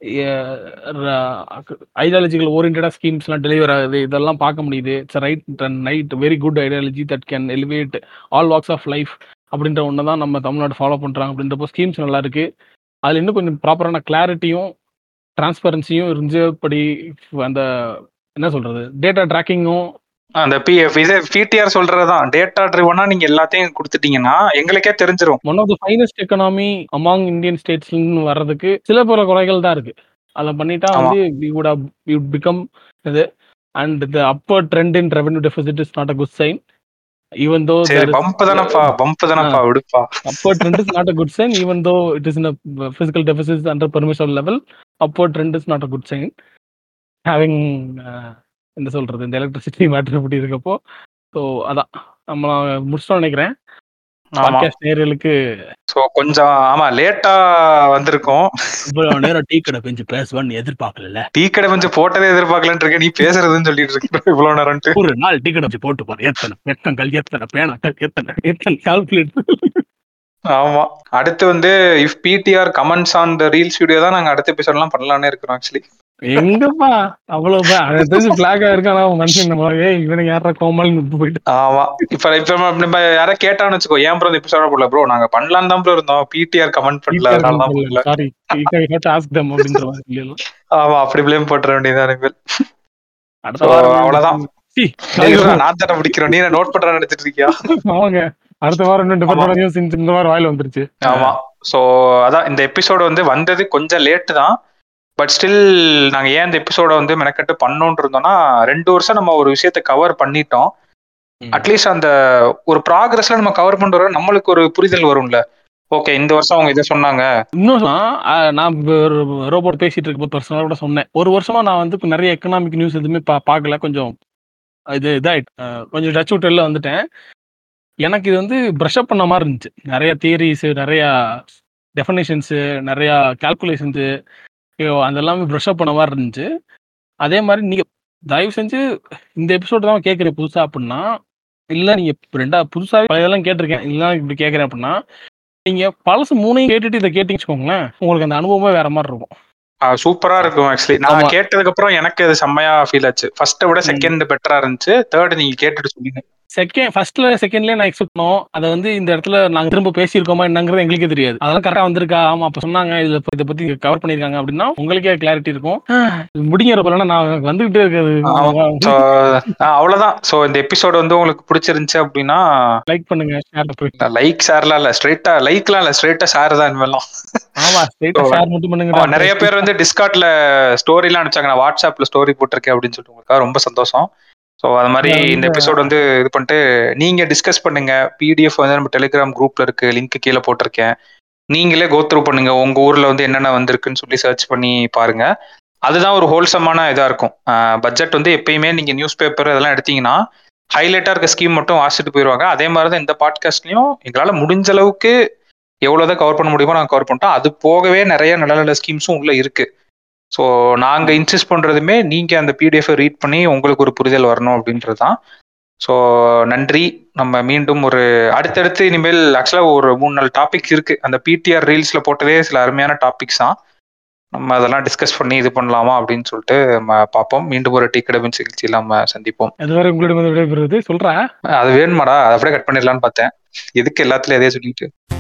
ஐடியாலஜிக்கல் ஓரியன்டா ஸ்கீம்ஸ்லாம் டெலிவர் ஆகுது. இதெல்லாம் பார்க்க முடியுது. It's right night very good ideology that can elevate all walks of life அப்படின்ற ஒன்று தான் நம்ம தமிழ்நாடு ஃபாலோ பண்ணுறாங்க. அப்படின்றப்போ ஸ்கீம்ஸ் நல்லா இருக்கு. அதில் இன்னும் கொஞ்சம் ப்ராப்பரான கிளாரிட்டியும் டிரான்ஸ்பரன்சியும் இருந்துபடி அந்த என்ன சொல்றது டேட்டா ட்ராக்கிங்கும் அந்த பிஎஃப் இது பிடிஆர் சொல்றதுதான் டேட்டா ட்ரிவனா நீங்க எல்லாத்தையும் கொடுத்துட்டீங்கன்னா எங்களுக்கே தெரிஞ்சிரும். One of the finest economy among Indian ஸ்டேட்ஸ்ல வர்றதுக்கு சில பல குறைகள் தான் இருக்கு. அதை பண்ணிட்டா வந்து we would have we would become இது and the upward trend in revenue deficit is not a good sign even though there is bump தானப்பா பம்ப் தானப்பா விடுப்பா. upward trend is not a good sign even though it is in a physical deficit under permissible level. Upward trend is not a good sign having என்ன சொல்றது இந்த electricity matter இப்படி இருக்கப்போ. So அதான் நம்ம முடிச்சிட்டோம் நினைக்கிறேன். பாட்காஸ்ட் நேயர்களுக்கு சோ கொஞ்சம் ஆமா லேட்டா வந்திருக்கோம். இவ்வளவு நேரம் டீ கடை பெஞ்சு பேசுவான்னு எதிர்பார்க்கல. டீ கடை பெஞ்சு போட்டதே எதிர்பார்க்கலன்னு இருக்க, நீ பேசுறதுன்னு சொல்லிட்டு இருக்க இவ்வளவு நேரம். ஒரு நாள் டீ கடை போட்டு பாரு, எத்தனை எத்தங்கள் எத்தனை பேனாக்கள் எத்தனை எத்தனை கால்குலேட்டர். ஆமா, அடுத்து வந்து if PTR comments on the reels video தான் நாங்க அடுத்த எபிசோட்லாம் பண்ணலாம்னு இருக்கிறோம். ஆக்சுவலி எங்கப்பா அவ்வளவுதான் அதை தெரிஞ்சு பிளாகா இருக்கானா மனுஷன் நம்ம இவனுக்கு யாரா கோமல் போயிட்டு. ஆமா, இப்ப இப்ப நம்ம யாரா கேட்டான்னு வச்சுக்கோ, ஏன் ப்ரோ இந்த எபிசோட போடல ப்ரோ, நாங்க பண்ணலாம் தான் ப்ரோ இருந்தோம், பிடிஆர் கமெண்ட் பண்ணல அதனால தான் போடல. Sorry I hate to ask them அப்படின்ற மாதிரி இல்ல. ஆமா, அப்படி ப்ளேம் போட்ற வேண்டியதான் இனிமேல். அடுத்த வாரம் அவ்வளவுதான். நான் தானே பிடிக்கிறோம், நீ நோட் பண்ற நினைச்சிட்டு இருக்கியா? ஆமாங்க, அடுத்த வாரம் நியூஸ் இந்த வாரம் வாயில வந்துருச்சு. ஆமா, சோ அதான் இந்த எபிசோடு வந்து வந்தது கொஞ்சம் லேட்டு தான். பட் ஸ்டில் நாங்க ஏன் இந்த எபிசோட வந்து மெனக்கட்டு பண்ணோன்னு இருந்தோம்னா, ரெண்டு வருஷம் நம்ம ஒரு விஷயத்த கவர் பண்ணிட்டோம். அட்லீஸ்ட் அந்த ஒரு ப்ராக்ரஸ்ல நம்ம கவர் பண்ற நம்மளுக்கு ஒரு புரிதல் வரும்ல. ஓகே, இந்த வருஷம் அவங்க இதை சொன்னாங்க. இன்னும் நான் ரோபோட் பேசிட்டு இருக்க பர்சனலா கூட சொன்னேன், ஒரு வருஷமா நான் வந்து நிறைய எக்கனாமிக் நியூஸ் எதுவுமே பா பார்க்கல, கொஞ்சம் இது இதாயிட்டு கொஞ்சம் டச் விட்டல வந்துட்டேன். எனக்கு இது வந்து ப்ரஷ் அப் பண்ண மாதிரி இருந்துச்சு. நிறைய தியரிஸ், நிறைய டெஃபினேஷன்ஸ், நிறைய கால்குலேஷன்ஸ், அதெல்லாமே ப்ரஷ் அப் பண்ண மாதிரி இருந்துச்சு. அதே மாதிரி நீங்க தயவு செஞ்சு இந்த எபிசோட் தான் கேட்குறேன் புதுசா அப்படின்னா, இல்லை நீங்க ரெண்டா புதுசாவே பழையதெல்லாம் கேட்டிருக்கேன், இல்லை இப்படி கேட்குறேன் அப்படின்னா, நீங்க பழசு மூணையும் கேட்டுட்டு இதை கேட்டீங்கன்னு வச்சுக்கோங்களேன், உங்களுக்கு அந்த அனுபவமே வேற மாதிரி இருக்கும். சூப்பரா இருக்கும். ஆக்சுவலி நான் கேட்டதுக்கு அப்புறம் எனக்கு அது செம்மையா ஃபீல் ஆச்சு. ஃபர்ஸ்ட்டை விட செகண்ட் பெட்டரா இருந்துச்சு. தேர்ட் நீங்க கேட்டுட்டு சொன்னீங்க. செகண்ட் ஃபர்ஸ்ட்ல செகண்ட்லயே நான் எக்ஸ்பெக்ட் பண்ணோம். அதை வந்து இந்த இடத்துல நாங்க திரும்ப பேசியிருக்கோமா என்னங்கிறது எங்களுக்கே தெரியாது. அதெல்லாம் கரெக்டா வந்திருக்கா, ஆமா அப்ப சொன்னாங்க இதுல இதை பத்தி கவர் பண்ணிருக்காங்க அப்படின்னா உங்களுக்கே கிளாரிட்டி இருக்கும். முடிங்கிற போல நான் வந்துகிட்டே இருக்காது. அவ்வளவுதான். சோ இந்த எபிசோட் வந்து உங்களுக்கு பிடிச்சிருந்துச்சு அப்படின்னா லைக் பண்ணுங்க, ஷேர் பண்ணுங்க. லைக் ஷேர்லாம் இல்ல, ஸ்ட்ரைட்டா லைக்லாம் இல்ல, ஸ்ட்ரைட்டா ஷேர் தான் இனிமேலாம். ஆமா, ஸ்ட்ரைட்டா ஷேர் மட்டும் பண்ணுங்க. நிறைய பேர் வந்து டிஸ்கார்ட்ல ஸ்டோரிலாம் அனுப்பிச்சாங்க, நான் வாட்ஸ்அப்ல ஸ்டோரி போட்டிருக்கேன் அப்படின்னு சொல்லிட்டு, உங்களுக்கு ரொம்ப சந்தோஷம். ஸோ அது மாதிரி இந்த எபிசோட் வந்து இது பண்ணிட்டு நீங்க டிஸ்கஸ் பண்ணுங்க. பிடிஎஃப் வந்து நம்ம டெலிகிராம் குரூப்ல இருக்கு, லிங்க் கீழே போட்டிருக்கேன். நீங்களே கோத்ரூ பண்ணுங்க, உங்க ஊர்ல வந்து என்னென்ன வந்திருக்குன்னு சொல்லி சர்ச் பண்ணி பாருங்க. அதுதான் ஒரு ஹோல்சமான இதா இருக்கும். பட்ஜெட் வந்து எப்பயுமே நீங்க நியூஸ் பேப்பர் அதெல்லாம் எடுத்தீங்கன்னா ஹைலைட்டா இருக்க ஸ்கீம் மட்டும் வாசிட்டு போயிடுவாங்க. அதே மாதிரிதான் இந்த பாட்காஸ்ட்லயும் எங்களால முடிஞ்ச அளவுக்கு எவ்வளவுதான் கவர் பண்ண முடியுமோ நாங்கள் கவர் பண்ணிட்டோம். அது போகவே நிறைய நல்ல நல்ல ஸ்கீம்ஸும் உள்ள இருக்கு. ஸோ நாங்கள் இன்சிஸ்ட் பண்ணுறதுமே நீங்கள் அந்த பிடிஎஃப் ரீட் பண்ணி உங்களுக்கு ஒரு புரிதல் வரணும் அப்படின்றது தான். ஸோ நன்றி. நம்ம மீண்டும் ஒரு அடுத்தடுத்து இனிமேல் ஆக்சுவலாக ஒரு மூணு நாலு டாபிக்ஸ் இருக்கு. அந்த பிடிஆர் ரீல்ஸில் போட்டதே சில அருமையான டாபிக்ஸ் தான். நம்ம அதெல்லாம் டிஸ்கஸ் பண்ணி இது பண்ணலாமா அப்படின்னு சொல்லிட்டு நம்ம பார்ப்போம். மீண்டும் ஒரு டீ கடை சிகிச்சையில் நம்ம சந்திப்போம். அதுவரை உங்களிடம் விடைபெறுவது சொல்றேன். அது வேணுமாடா, அதை அப்படியே கட் பண்ணிடலான்னு பார்த்தேன். எதுக்கு எல்லாத்துலயும் அதே சொல்லிட்டு